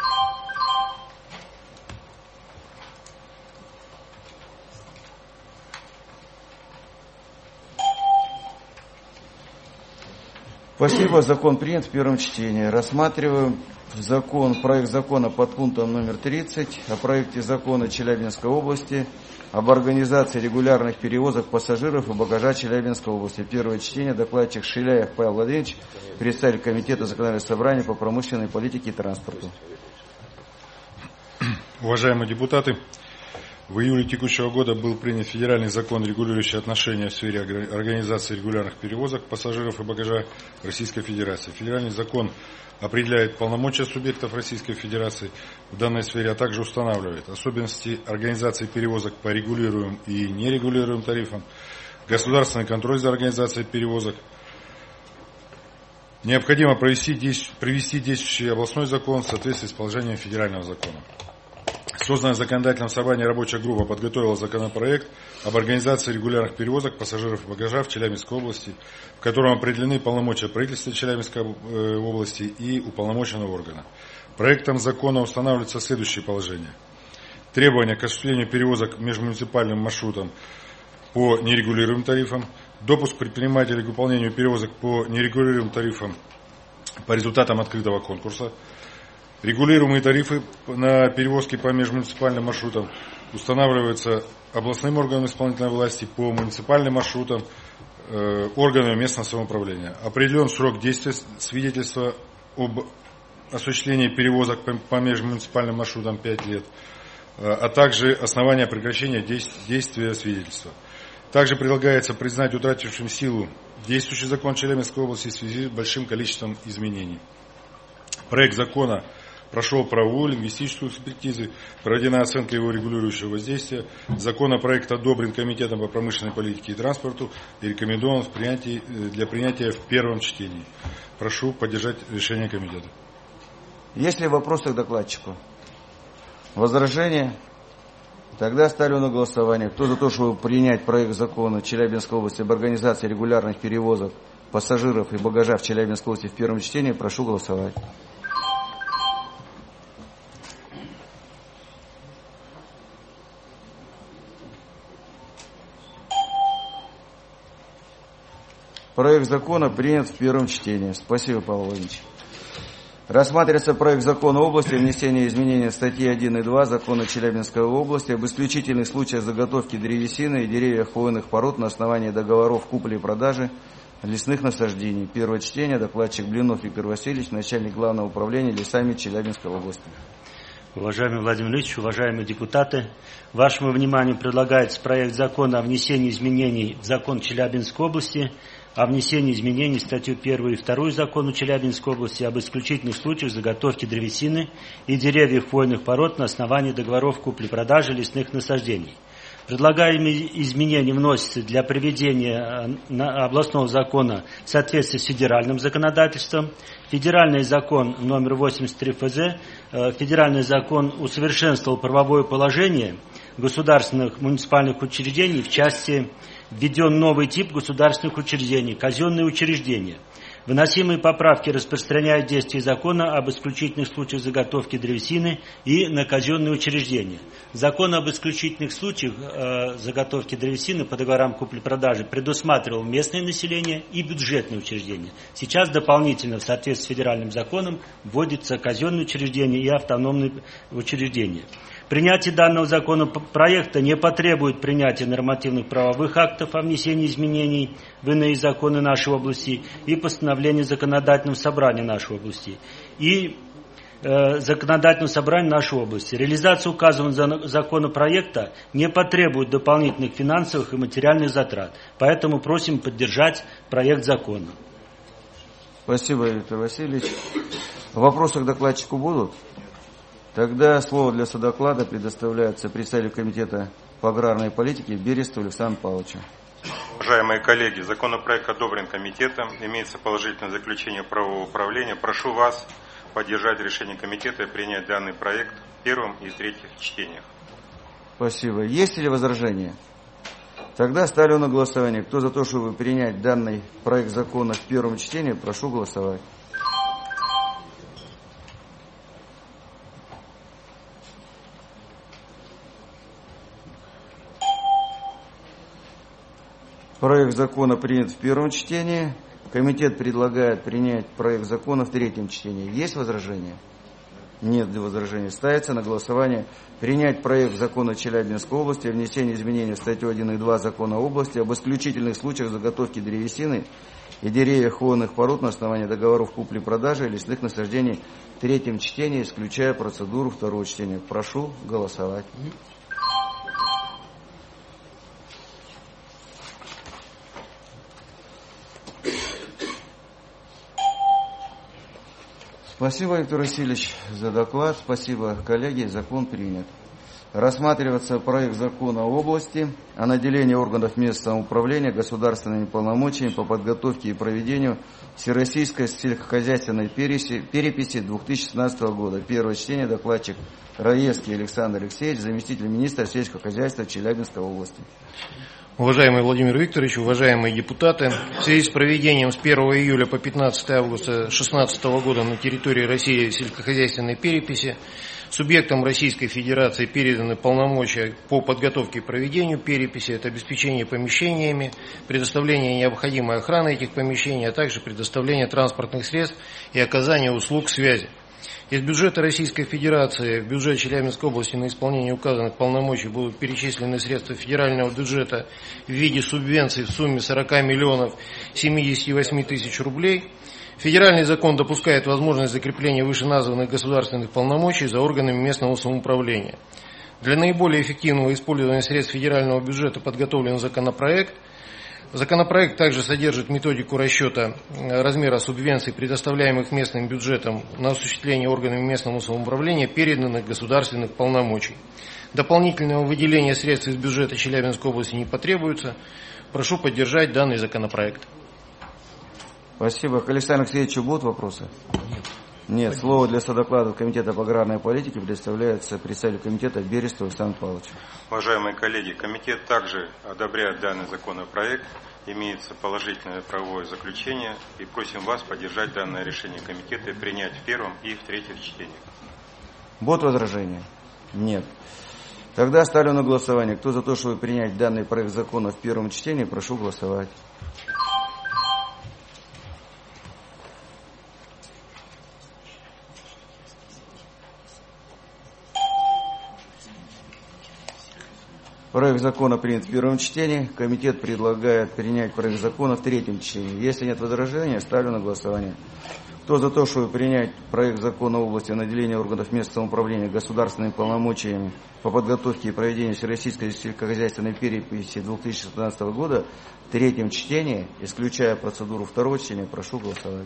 Спасибо. Закон принят в первом чтении. Рассматриваем проект закона под пунктом номер 30 о проекте закона Челябинской области об организации регулярных перевозок пассажиров и багажа Челябинской области. Первое чтение. Докладчик Шиляев Павел Владимирович, представитель Комитета Законодательного собрания по промышленной политике и транспорту.
Уважаемые депутаты, в июле текущего года был принят федеральный закон, регулирующий отношения в сфере организации регулярных перевозок пассажиров и багажа Российской Федерации. Федеральный закон определяет полномочия субъектов Российской Федерации в данной сфере, а также устанавливает особенности организации перевозок по регулируемым и нерегулируемым тарифам, государственный контроль за организацией перевозок, Необходимо привести действующий областной закон в соответствии с положением федерального закона. Созданное законодательным собранием рабочая группа подготовила законопроект об организации регулярных перевозок пассажиров и багажа в Челябинской области, в котором определены полномочия правительства Челябинской области и уполномоченного органа. Проектом закона устанавливаются следующие положения. Требования к осуществлению перевозок межмуниципальным маршрутам по нерегулируемым тарифам, допуск предпринимателей к выполнению перевозок по нерегулируемым тарифам по результатам открытого конкурса, регулируемые тарифы на перевозки по межмуниципальным маршрутам устанавливаются областным органам исполнительной власти, по муниципальным маршрутам органами местного самоуправления. Определен срок действия свидетельства об осуществлении перевозок по межмуниципальным маршрутам 5 лет, а также основания прекращения действия свидетельства. Также предлагается признать утратившим силу действующий закон Челябинской области в связи с большим количеством изменений. Проект закона прошел правовую лингвистическую экспертизу, проведена оценка его регулирующего воздействия. Законопроект одобрен Комитетом по промышленной политике и транспорту и рекомендован для принятия в первом чтении. Прошу поддержать решение комитета.
Есть ли вопросы к докладчику? Возражения? Тогда ставлю на голосование. Кто за то, чтобы принять проект закона Челябинской области об организации регулярных перевозок пассажиров и багажа в Челябинской области в первом чтении, прошу голосовать. Проект закона принят в первом чтении. Спасибо, Павел Владимирович. Рассматривается проект закона области о внесении изменений в статьи 1 и 2 закона Челябинской области об исключительных случаях заготовки древесины и деревьев хвойных пород на основании договоров купли и продажи лесных насаждений. Первое чтение. Докладчик Блинов Виктор Васильевич, начальник Главного управления лесами Челябинской области.
Уважаемый Владимир Ильич, уважаемые депутаты, вашему вниманию предлагается проект закона о внесении изменений в закон Челябинской области, о внесении изменений в статью 1 и 2 закона Челябинской области об исключительных случаях заготовки древесины и деревьев хвойных пород на основании договоров купли-продажи лесных насаждений. Предлагаемые изменения вносятся для приведения областного закона в соответствии с федеральным законодательством. Федеральный закон номер 83 ФЗ, федеральный закон усовершенствовал правовое положение государственных муниципальных учреждений в части введен новый тип государственных учреждений – казенные учреждения. Выносимые поправки распространяют действие закона об исключительных случаях заготовки древесины и на казенные учреждения. Закон об исключительных случаях заготовки древесины по договорам купли-продажи предусматривал местное население и бюджетные учреждения. Сейчас дополнительно в соответствии с федеральным законом вводятся казенные учреждения и автономные учреждения. Принятие данного законопроекта не потребует принятия нормативных правовых актов о внесении изменений в иные законы нашей области и постановления законодательного собрания нашей области. Реализация указанного законопроекта не потребует дополнительных финансовых и материальных затрат. Поэтому просим поддержать проект закона.
Спасибо, Виктор Васильевич. Вопросы к докладчику будут? Тогда слово для содоклада предоставляется представителю Комитета по аграрной политике Берестову Александру Павловичу.
Уважаемые коллеги, законопроект одобрен комитетом, имеется положительное заключение правового управления. Прошу вас поддержать решение комитета и принять данный проект в первом и третьих чтениях.
Спасибо. Есть ли возражения? Тогда ставлю на голосование. Кто за то, чтобы принять данный проект закона в первом чтении, прошу голосовать. Проект закона принят в первом чтении. Комитет предлагает принять проект закона в третьем чтении. Есть возражения? Нет возражений. Ставится на голосование принять проект закона Челябинской области о внесении изменений в статью 1 и 2 закона области об исключительных случаях заготовки древесины и деревьев хвойных пород на основании договоров купли-продажи и лесных насаждений в третьем чтении, исключая процедуру второго чтения. Прошу голосовать. Спасибо, Виктор Васильевич, за доклад. Спасибо, коллеги. Закон принят. Рассматривается проект закона о области о наделении органов местного самоуправления государственными полномочиями по подготовке и проведению Всероссийской сельскохозяйственной переписи 2016 года. Первое чтение. Докладчик Раевский Александр Алексеевич, заместитель министра сельского хозяйства Челябинской области.
Уважаемый Владимир Викторович, уважаемые депутаты, в связи с проведением с 1 июля по 15 августа 2016 года на территории России сельскохозяйственной переписи субъектам Российской Федерации переданы полномочия по подготовке и проведению переписи, это обеспечение помещениями, предоставление необходимой охраны этих помещений, а также предоставление транспортных средств и оказание услуг связи. Из бюджета Российской Федерации в бюджет Челябинской области на исполнение указанных полномочий будут перечислены средства федерального бюджета в виде субвенций в сумме 40 миллионов 78 тысяч рублей. Федеральный закон допускает возможность закрепления вышеназванных государственных полномочий за органами местного самоуправления. Для наиболее эффективного использования средств федерального бюджета подготовлен законопроект. Законопроект также содержит методику расчета размера субвенций, предоставляемых местным бюджетом на осуществление органами местного самоуправления переданных государственных полномочий. Дополнительного выделения средств из бюджета Челябинской области не потребуется. Прошу поддержать данный законопроект.
Спасибо. К Александру Алексеевичу будут вопросы? Нет. Слово для содокладов Комитета по аграрной политике предоставляется представителю комитета Берестову Александру Павловичу.
Уважаемые коллеги, комитет также одобряет данный законопроект, имеется положительное правовое заключение, и просим вас поддержать данное решение комитета и принять в первом и в третьем чтениях.
Будут возражения? Нет. Тогда ставлю на голосование. Кто за то, чтобы принять данный проект закона в первом чтении, прошу голосовать. Проект закона принят в первом чтении. Комитет предлагает принять проект закона в третьем чтении. Если нет возражения, ставлю на голосование. Кто за то, чтобы принять проект закона в области наделения органов местного самоуправления государственными полномочиями по подготовке и проведению Всероссийской сельскохозяйственной переписи 2016 года в третьем чтении, исключая процедуру второго чтения, прошу голосовать.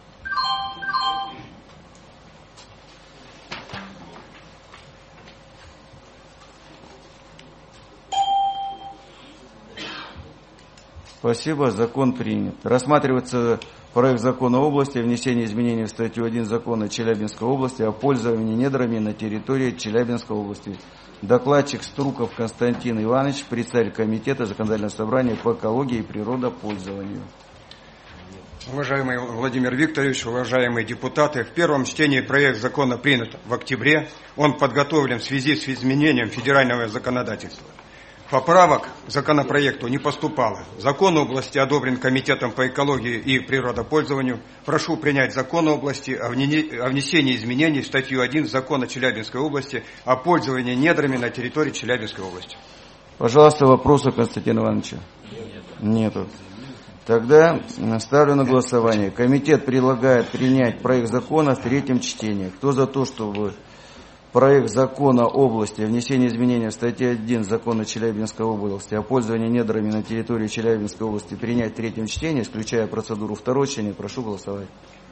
Спасибо. Закон принят. Рассматривается проект закона области о внесении изменений в статью 1 закона Челябинской области о пользовании недрами на территории Челябинской области. Докладчик Струков Константин Иванович, председатель комитета законодательного собрания по экологии и природопользованию.
Уважаемый Владимир Викторович, уважаемые депутаты, в первом чтении проект закона принят в октябре. Он подготовлен в связи с изменением федерального законодательства. Поправок к законопроекту не поступало. Закон области одобрен Комитетом по экологии и природопользованию. Прошу принять закон области о внесении изменений в статью 1 закона Челябинской области о пользовании недрами на территории Челябинской области.
Пожалуйста, вопросы Константина Ивановича? Нету. Тогда ставлю на голосование. Комитет предлагает принять проект закона в третьем чтении. Кто за то, чтобы проект закона области о внесении изменений в статье 1 закона Челябинской области о пользовании недрами на территории Челябинской области принять в третьем чтении, исключая процедуру второго чтения, прошу голосовать.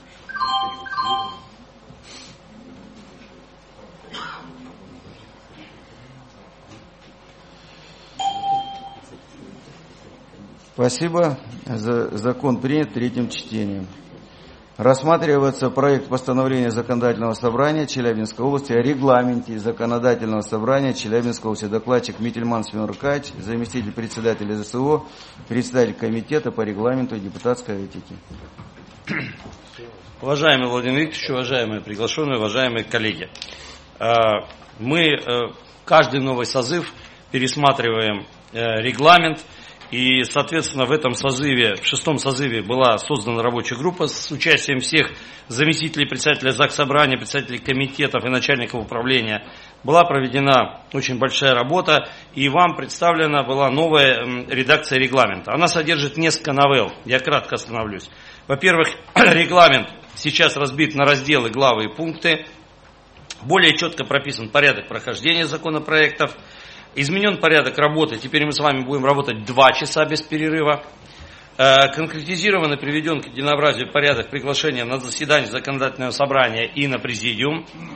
Спасибо. Закон принят в третьем чтении. Рассматривается проект постановления Законодательного собрания Челябинской области о регламенте Законодательного собрания Челябинской области. Докладчик Мительман Семен Аркадьевич, заместитель председателя ЗСО, председатель комитета по регламенту и депутатской этике.
Уважаемый Владимир Викторович, уважаемые приглашенные, уважаемые коллеги. Мы каждый новый созыв пересматриваем регламент. И, соответственно, в этом созыве, в шестом созыве была создана рабочая группа с участием всех заместителей председателя Заксобрания, председателей комитетов и начальников управления. Была проведена очень большая работа, и вам представлена была новая редакция регламента. Она содержит несколько новелл, я кратко остановлюсь. Во-первых, регламент сейчас разбит на разделы, главы и пункты. Более четко прописан порядок прохождения законопроектов. Изменен порядок работы, теперь мы с вами будем работать 2 часа без перерыва. Конкретизирован и приведен к единообразию порядок приглашения на заседание законодательного собрания и на президиум.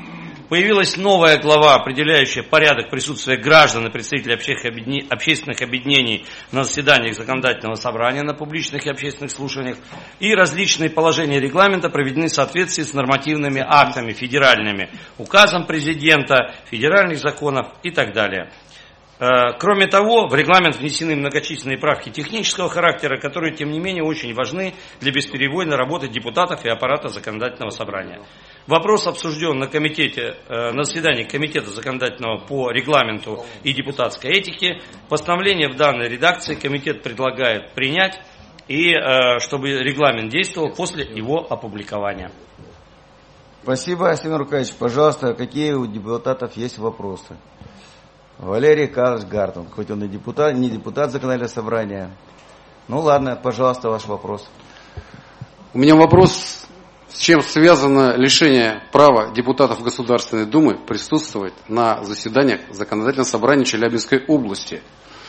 Появилась новая глава, определяющая порядок присутствия граждан и представителей общественных объединений на заседаниях законодательного собрания, на публичных и общественных слушаниях. И различные положения регламента проведены в соответствии с нормативными актами федеральными, указом президента, федеральных законов и так далее. Кроме того, в регламент внесены многочисленные правки технического характера, которые, тем не менее, очень важны для бесперебойной работы депутатов и аппарата законодательного собрания. Вопрос обсужден на заседании Комитета законодательного по регламенту и депутатской этике. Постановление в данной редакции комитет предлагает принять, и чтобы регламент действовал после его опубликования.
Спасибо, Семен Рукавич. Пожалуйста, какие у депутатов есть вопросы? Валерий Карлович Гартун, хоть он и депутат, не депутат законодательного собрания. Ну ладно, пожалуйста, ваш вопрос.
У меня вопрос, с чем связано лишение права депутатов Государственной Думы присутствовать на заседаниях законодательного собрания Челябинской области.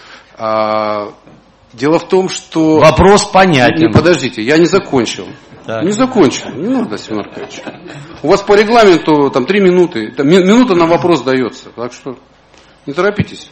Дело в том, что...
Вопрос понятен.
Подождите, я не закончил. Так. Не закончил. Не надо, Семен Аркадьевич. У вас по регламенту там 3 минуты. Минута на вопрос дается. Так что... Не торопитесь.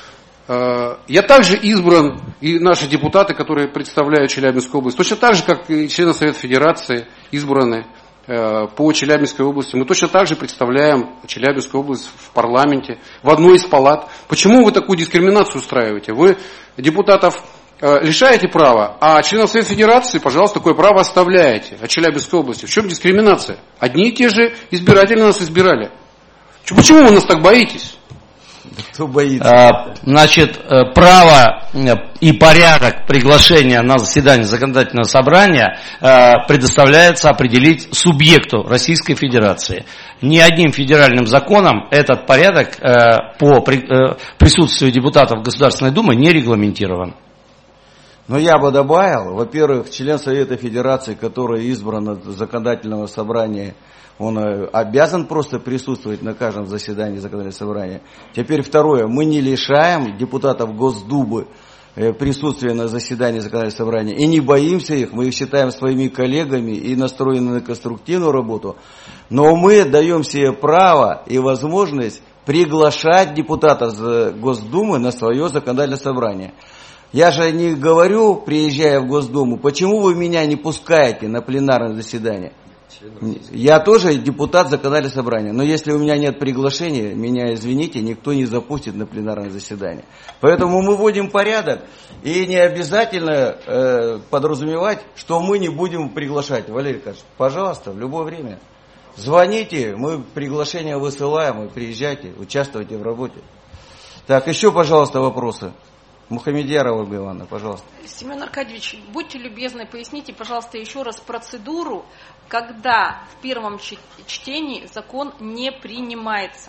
Я также избран, и наши депутаты, которые представляют Челябинскую область, точно так же, как и члены Совета Федерации, избраны по Челябинской области. Мы точно так же представляем Челябинскую область в парламенте, в одной из палат. Почему вы такую дискриминацию устраиваете? Вы депутатов лишаете права, а членов Совета Федерации, пожалуйста, такое право оставляете от Челябинской области. В чем дискриминация? Одни и те же избиратели нас избирали. Почему вы нас так боитесь?
Кто боится?
Значит, право и порядок приглашения на заседание законодательного собрания предоставляется определить субъекту Российской Федерации. Ни одним федеральным законом этот порядок по присутствию депутатов Государственной Думы не регламентирован.
Но я бы добавил, во-первых, член Совета Федерации, который избран от законодательного собрания, он обязан просто присутствовать на каждом заседании законодательного собрания. Теперь второе, мы не лишаем депутатов Госдумы присутствия на заседании законодательного собрания и не боимся их, мы их считаем своими коллегами и настроены на конструктивную работу, но мы даем себе право и возможность приглашать депутатов Госдумы на свое законодательное собрание. Я же не говорю, приезжая в Госдуму, почему вы меня не пускаете на пленарное заседание? Я тоже депутат законодательного собрания, но если у меня нет приглашения, меня, извините, никто не запустит на пленарное заседание. Поэтому мы вводим порядок, и не обязательно подразумевать, что мы не будем приглашать. Валерий Карпович, пожалуйста, в любое время звоните, мы приглашение высылаем, и приезжайте, участвуйте в работе. Так, еще, пожалуйста, вопросы. Мухамедьярова Ольга Ивановна, пожалуйста.
Семен Аркадьевич, будьте любезны, поясните, пожалуйста, еще раз процедуру, когда в первом чтении закон не принимается.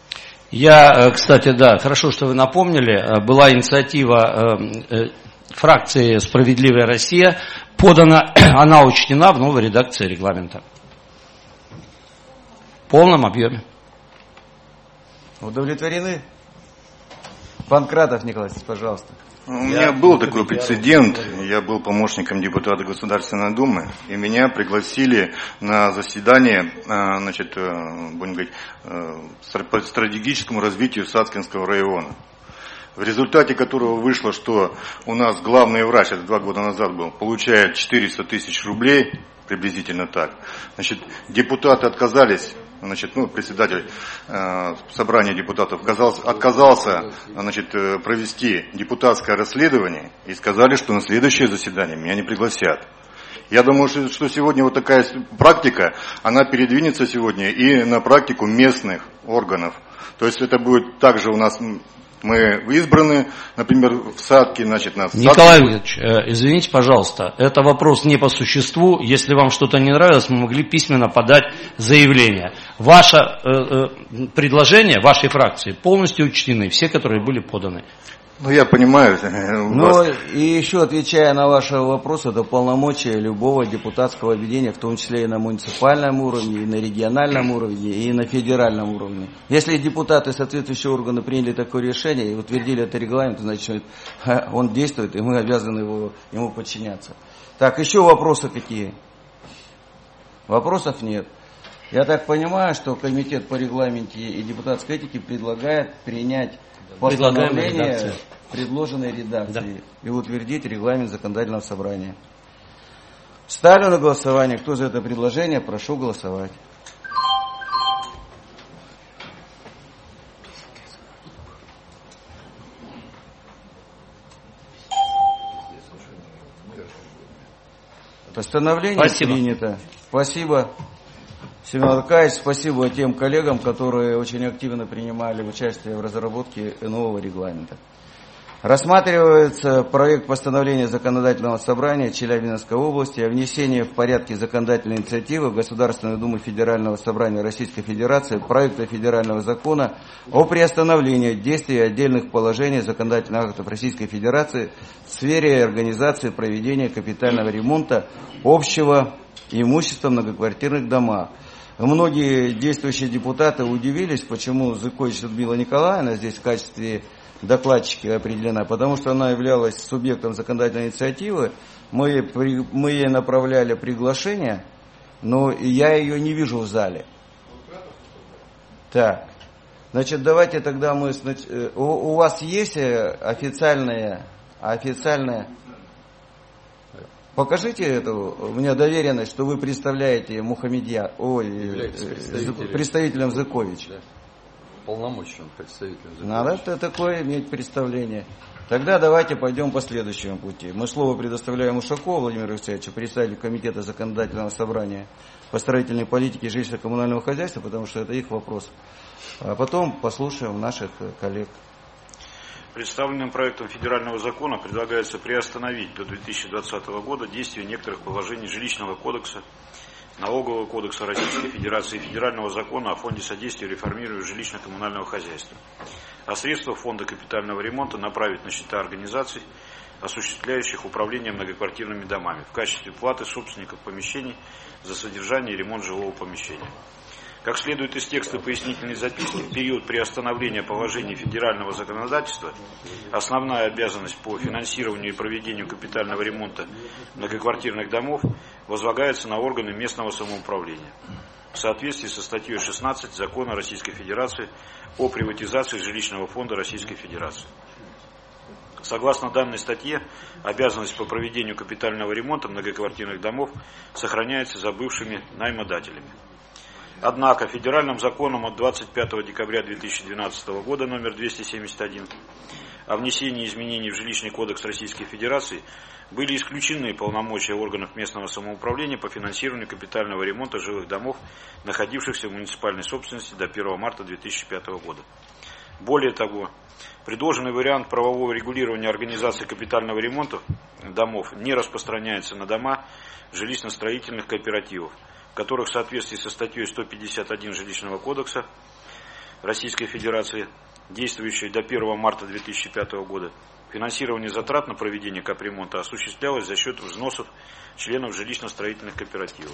Я, кстати, да, хорошо, что вы напомнили, была инициатива фракции «Справедливая Россия», подана, она учтена в новой редакции регламента. В полном объеме.
Удовлетворены? Панкратов Николай, пожалуйста.
У меня был такой прецедент. Я был помощником депутата Государственной Думы, и меня пригласили на заседание, значит, будем говорить, по стратегическому развитию Саткинского района. В результате которого вышло, что у нас главный врач, это 2 года назад был, получает 400 тысяч рублей, приблизительно так. Значит, депутаты отказались. Значит, председатель собрания депутатов отказался, значит, провести депутатское расследование и сказали, что на следующее заседание меня не пригласят. Я думаю, что сегодня вот такая практика, она передвинется сегодня и на практику местных органов. То есть это будет также у нас... Мы избраны, например, в Садке, значит, нас...
Николай Ильич, извините, пожалуйста, это вопрос не по существу. Если вам что-то не нравилось, мы могли письменно подать заявление. Ваше предложение вашей фракции полностью учтены, все, которые были поданы.
Ну, я понимаю.
Ну, и еще отвечая на ваши вопросы, это полномочия любого депутатского объединения, в том числе и на муниципальном уровне, и на региональном уровне, и на федеральном уровне. Если депутаты соответствующие органы приняли такое решение и утвердили это регламент, значит, он действует, и мы обязаны ему подчиняться. Так, еще вопросы какие? Вопросов нет. Я так понимаю, что комитет по регламенте и депутатской этике предлагает принять постановление предложенной редакции и утвердить регламент законодательного собрания. Ставлю на голосование. Кто за это предложение, прошу голосовать. Постановление принято. Спасибо, Семен Аркадьевич. Спасибо тем коллегам, которые очень активно принимали участие в разработке нового регламента. Рассматривается проект постановления Законодательного собрания Челябинской области о внесении в порядке законодательной инициативы в Государственную Думу Федерального собрания Российской Федерации проекта федерального закона о приостановлении действия отдельных положений законодательных актов Российской Федерации в сфере организации проведения капитального ремонта общего имущества в многоквартирных домах. Многие действующие депутаты удивились, почему Зыкович Людмила Николаевна здесь в качестве докладчики определена, потому что она являлась субъектом законодательной инициативы. Мы ей направляли приглашение, но я ее не вижу в зале. Так, значит, давайте тогда мы... У вас есть официальная... Покажите эту, мне доверенность, что вы представляете представителем Зыковича.
Полномочным представителем.
Надо такое иметь представление. Тогда давайте пойдем по следующему пути. Мы слово предоставляем Ушакову Владимиру Алексеевичу, председателю Комитета Законодательного собрания по строительной политике и жилищно-коммунального хозяйства, потому что это их вопрос. А потом послушаем наших коллег.
Представленным проектом федерального закона предлагается приостановить до 2020 года действие некоторых положений Жилищного кодекса, Налогового кодекса Российской Федерации и Федерального закона о фонде содействия реформированию жилищно-коммунального хозяйства, а средства фонда капитального ремонта направить на счета организаций, осуществляющих управление многоквартирными домами, в качестве платы собственников помещений за содержание и ремонт жилого помещения. Как следует из текста пояснительной записки, в период приостановления положений федерального законодательства основная обязанность по финансированию и проведению капитального ремонта многоквартирных домов возлагается на органы местного самоуправления в соответствии со статьей 16 Закона Российской Федерации о приватизации жилищного фонда Российской Федерации. Согласно данной статье, обязанность по проведению капитального ремонта многоквартирных домов сохраняется за бывшими наймодателями. Однако федеральным законом от 25 декабря 2012 года номер 271 о внесении изменений в Жилищный кодекс Российской Федерации были исключены полномочия органов местного самоуправления по финансированию капитального ремонта жилых домов, находившихся в муниципальной собственности до 1 марта 2005 года. Более того, предложенный вариант правового регулирования организации капитального ремонта домов не распространяется на дома жилищно-строительных кооперативов, которых в соответствии со статьей 151 Жилищного кодекса Российской Федерации, действующей до 1 марта 2005 года, финансирование затрат на проведение капремонта осуществлялось за счет взносов членов жилищно-строительных кооперативов.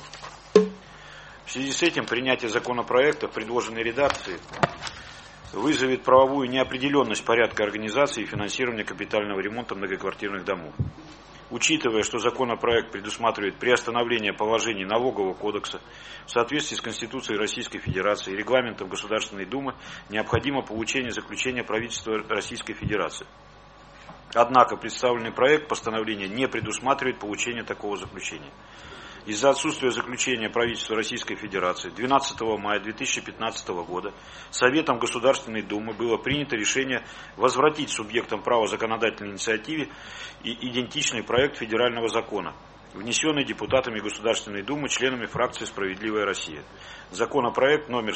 В связи с этим принятие законопроекта в предложенной редакции вызовет правовую неопределенность порядка организации и финансирования капитального ремонта многоквартирных домов. Учитывая, что законопроект предусматривает приостановление положений Налогового кодекса в соответствии с Конституцией Российской Федерации и регламентом Государственной Думы, необходимо получение заключения правительства Российской Федерации. Однако представленный проект постановления не предусматривает получение такого заключения. Из-за отсутствия заключения правительства Российской Федерации 12 мая 2015 года Советом Государственной Думы было принято решение возвратить субъектам права законодательной инициативы и идентичный проект федерального закона, внесенный депутатами Государственной Думы, членами фракции «Справедливая Россия». Законопроект номер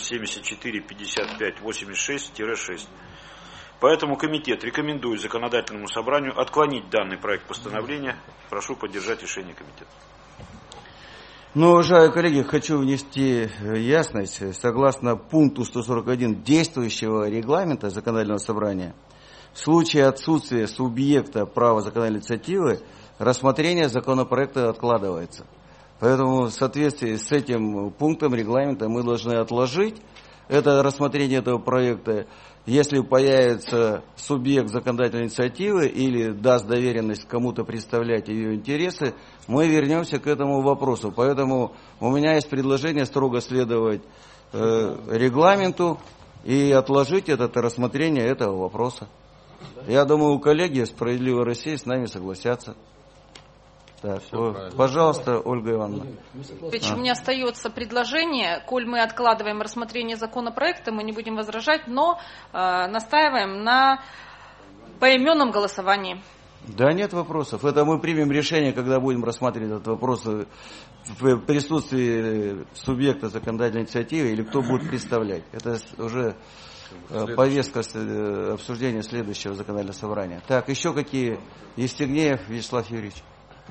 745586-6. Поэтому комитет рекомендует законодательному собранию отклонить данный проект постановления. Прошу поддержать решение комитета.
Ну, уважаемые коллеги, хочу внести ясность. Согласно пункту 141 действующего регламента законодательного собрания, в случае отсутствия субъекта права законодательной инициативы, рассмотрение законопроекта откладывается. Поэтому в соответствии с этим пунктом регламента мы должны отложить это рассмотрение этого проекта. Если появится субъект законодательной инициативы или даст доверенность кому-то представлять ее интересы, мы вернемся к этому вопросу. Поэтому у меня есть предложение строго следовать регламенту и отложить это рассмотрение этого вопроса. Я думаю, коллеги «Справедливой России» с нами согласятся. Так, пожалуйста, Ольга Ивановна.
У меня остается предложение, коль мы откладываем рассмотрение законопроекта, мы не будем возражать, но настаиваем на поименном голосовании.
Да, нет вопросов. Это мы примем решение, когда будем рассматривать этот вопрос в присутствии субъекта законодательной инициативы или кто будет представлять. Это уже повестка обсуждения следующего законодательного собрания. Так, еще какие? Евстигнеев Вячеслав Юрьевич.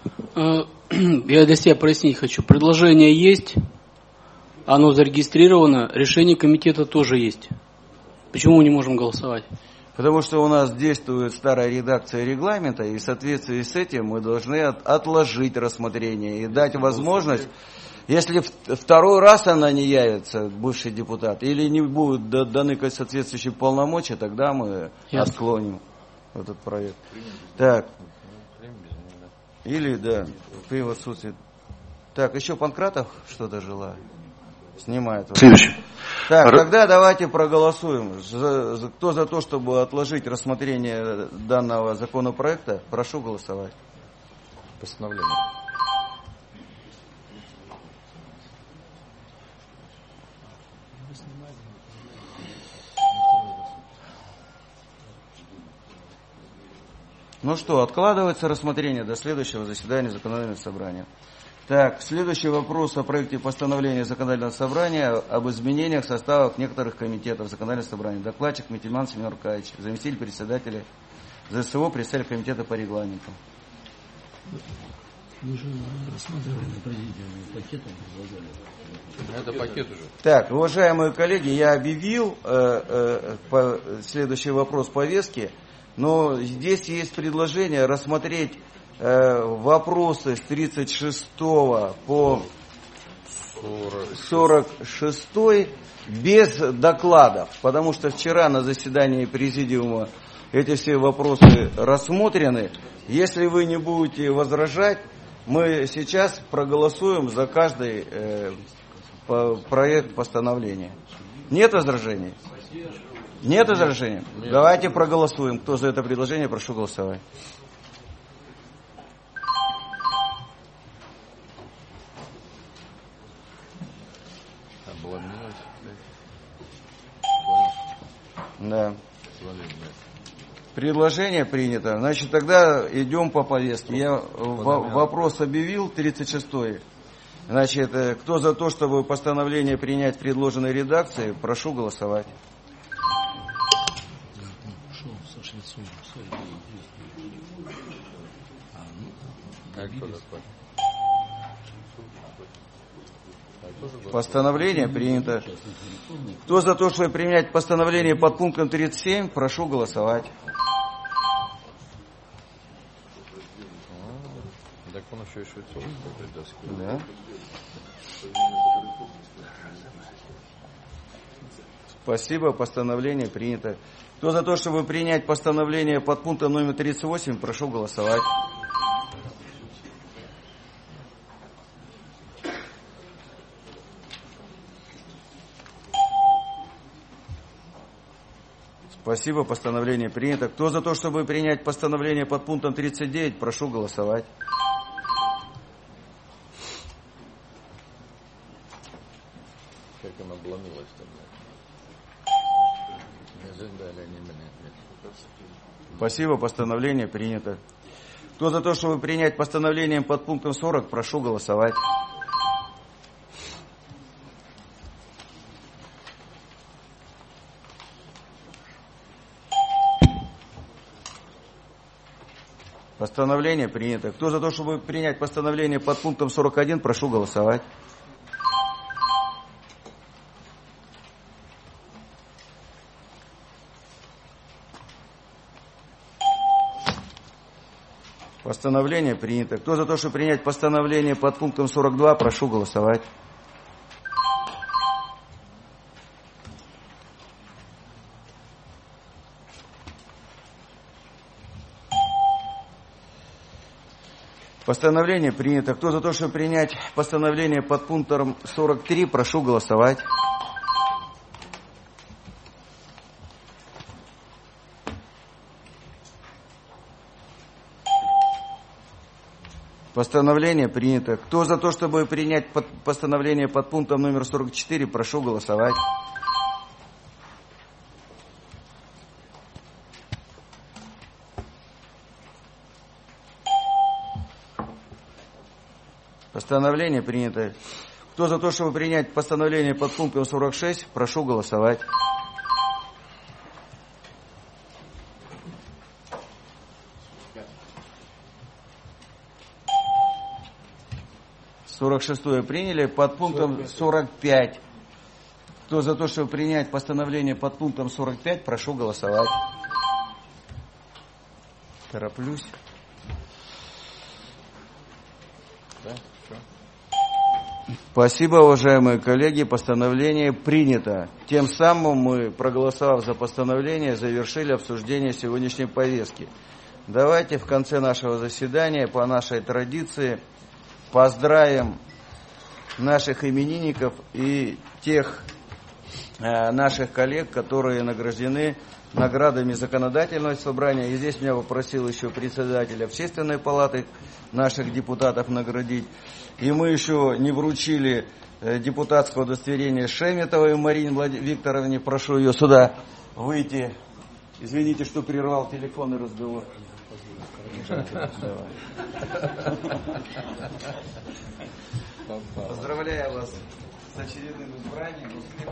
Я для себя прояснить хочу. Предложение есть, оно зарегистрировано, решение комитета тоже есть. Почему мы не можем голосовать?
Потому что у нас действует старая редакция регламента, и в соответствии с этим мы должны отложить рассмотрение и дать возможность, если второй раз она не явится, бывший депутат, или не будут даны соответствующие полномочия, тогда мы отклоним этот проект. Так. Или, да, при отсутствии. Так, еще Панкратов что-то желает? Снимает.
Следующий.
Так, тогда давайте проголосуем. Кто за то, чтобы отложить рассмотрение данного законопроекта, прошу голосовать.
Постановление.
Ну что, откладывается рассмотрение до следующего заседания законодательного собрания. Так, следующий вопрос о проекте постановления законодательного собрания об изменениях составов некоторых комитетов законодательного собрания. Докладчик Метельман Семен Аркадьевич, заместитель председателя ЗСО, председатель комитета по регламенту.
Мы же рассматривали на президиуме пакетом, предлагали.
Это пакет уже.
Так, уважаемые коллеги, я объявил следующий вопрос повестки. Но здесь есть предложение рассмотреть вопросы с 36 по 46 без докладов, потому что вчера на заседании президиума эти все вопросы рассмотрены. Если вы не будете возражать, мы сейчас проголосуем за каждый проект постановления. Нет возражений? Нет возражений? Нет. Давайте проголосуем. Кто за это предложение, прошу голосовать. Да. Предложение принято. Значит, тогда идем по повестке. Я вопрос объявил, 36-й. Значит, кто за то, чтобы постановление принять в предложенной редакции, прошу голосовать. Постановление принято. Кто за то, чтобы принять постановление под пунктом 37, прошу голосовать.
Так он еще и швейцарский.
Да. Спасибо, постановление принято. Кто за то, чтобы принять постановление под пунктом номер 38, прошу голосовать. Спасибо, постановление принято. Кто за то, чтобы принять постановление под пунктом 39, прошу голосовать.
Как она обломилась тогда.
Спасибо, постановление принято. Кто за то, чтобы принять постановление под пунктом 40, прошу голосовать. Постановление принято. Кто за то, чтобы принять постановление под пунктом 41, прошу голосовать. Постановление принято. Кто за то, чтобы принять постановление под пунктом 42, прошу голосовать. Постановление принято. Кто за то, чтобы принять постановление под пунктом 43, прошу голосовать. Постановление принято. Кто за то, чтобы принять постановление под пунктом номер 44, прошу голосовать. Постановление принято. Кто за то, чтобы принять постановление под пунктом 46, прошу голосовать. «46-е приняли. Под пунктом 45. Кто за то, чтобы принять постановление под пунктом 45, прошу голосовать. Тороплюсь. Да, спасибо, уважаемые коллеги. Постановление принято. Тем самым мы, проголосовав за постановление, завершили обсуждение сегодняшней повестки. Давайте в конце нашего заседания, по нашей традиции, поздравим наших именинников и тех наших коллег, которые награждены наградами законодательного собрания. И здесь меня попросил еще председатель Общественной палаты наших депутатов наградить. И мы еще не вручили депутатское удостоверение Шеметовой Марине Викторовне. Прошу ее сюда выйти. Извините, что прервал телефонный разговор. Поздравляю вас с очередным избранием.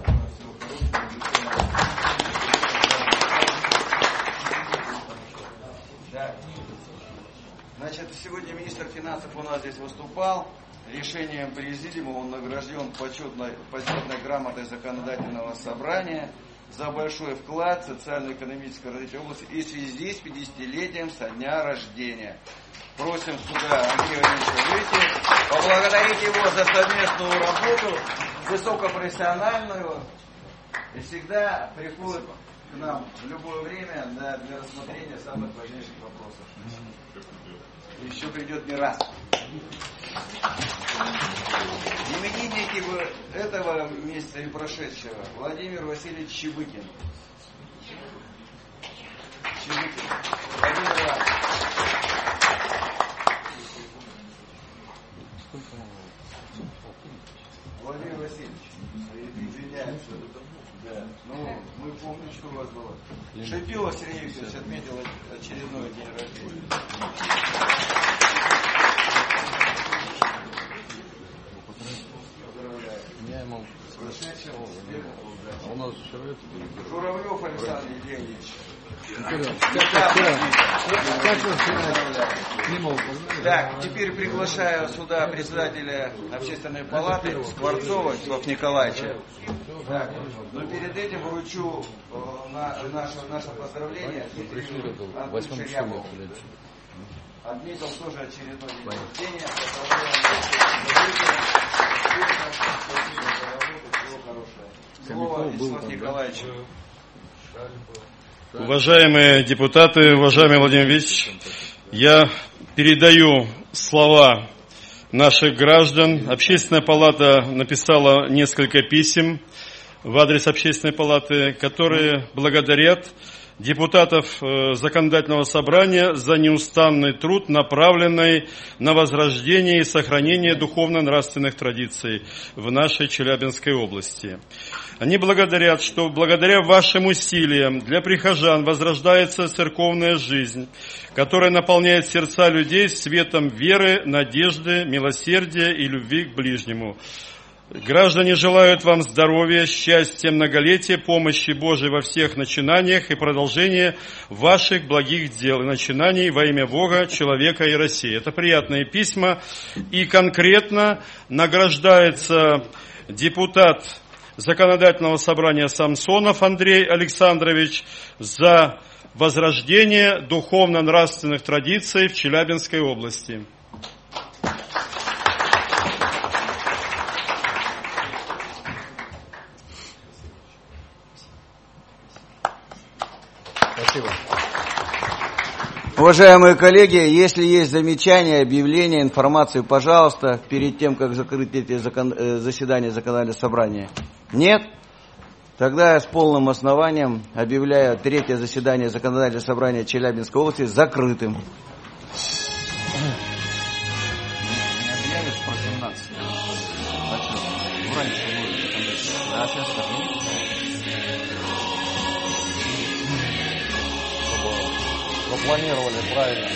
Да. Значит, сегодня министр финансов у нас здесь выступал. Решением президиума он награжден почетной грамотой законодательного собрания за большой вклад в социально-экономическое развитие области и в связи с 50-летием со дня рождения. Просим сюда Андрея Ильича выйти, поблагодарить его за совместную работу, высокопрофессиональную, и всегда приходит к нам в любое время для рассмотрения самых важнейших вопросов. Еще придет не раз. Именинники этого месяца и прошедшего: Владимир Васильевич Чебыкин. Владимир Иванович. Владимир Васильевич, извиняюсь. Да. Ну, мы помним, что у вас было. Шипилов Сергей Викторович отметил очередной день рождения.
А у нас
Журавлев Александр Евгеньевич. Так, теперь приглашаю сюда председателя Общественной палаты Скворцова Вячеслава Николаевича. Так, но перед этим вручу наше поздравление Антону Ширякову. Отметил тоже очередной день рождения. Слово Вячеславу Николаевичу.
Уважаемые депутаты, уважаемый Владимир Ильич, я передаю слова наших граждан. Общественная палата написала несколько писем в адрес Общественной палаты, которые благодарят депутатов Законодательного собрания за неустанный труд, направленный на возрождение и сохранение духовно-нравственных традиций в нашей Челябинской области. Они благодарят, что благодаря вашим усилиям для прихожан возрождается церковная жизнь, которая наполняет сердца людей светом веры, надежды, милосердия и любви к ближнему. Граждане желают вам здоровья, счастья, многолетия, помощи Божией во всех начинаниях и продолжения ваших благих дел и начинаний во имя Бога, человека и России. Это приятные письма. И конкретно награждается депутат Законодательного собрания Самсонов Андрей Александрович за возрождение духовно-нравственных традиций в Челябинской области.
Спасибо.
Уважаемые коллеги, если есть замечания, объявления, информацию, пожалуйста, перед тем, как закрыть эти заседания законодательного собрания. Нет? Тогда я с полным основанием объявляю третье заседание законодательного собрания Челябинской области закрытым.
Планировали правильно.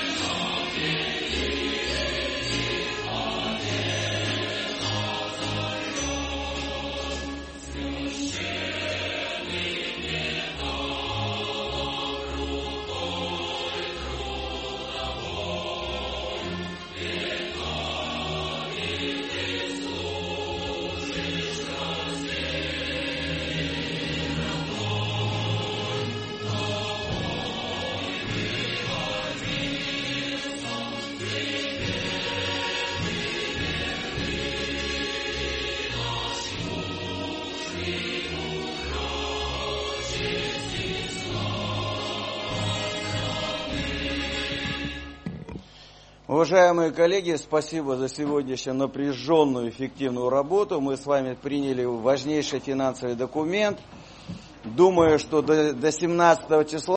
Уважаемые коллеги, спасибо за сегодняшнюю напряженную, эффективную работу. Мы с вами приняли важнейший финансовый документ. Думаю, что до 17 числа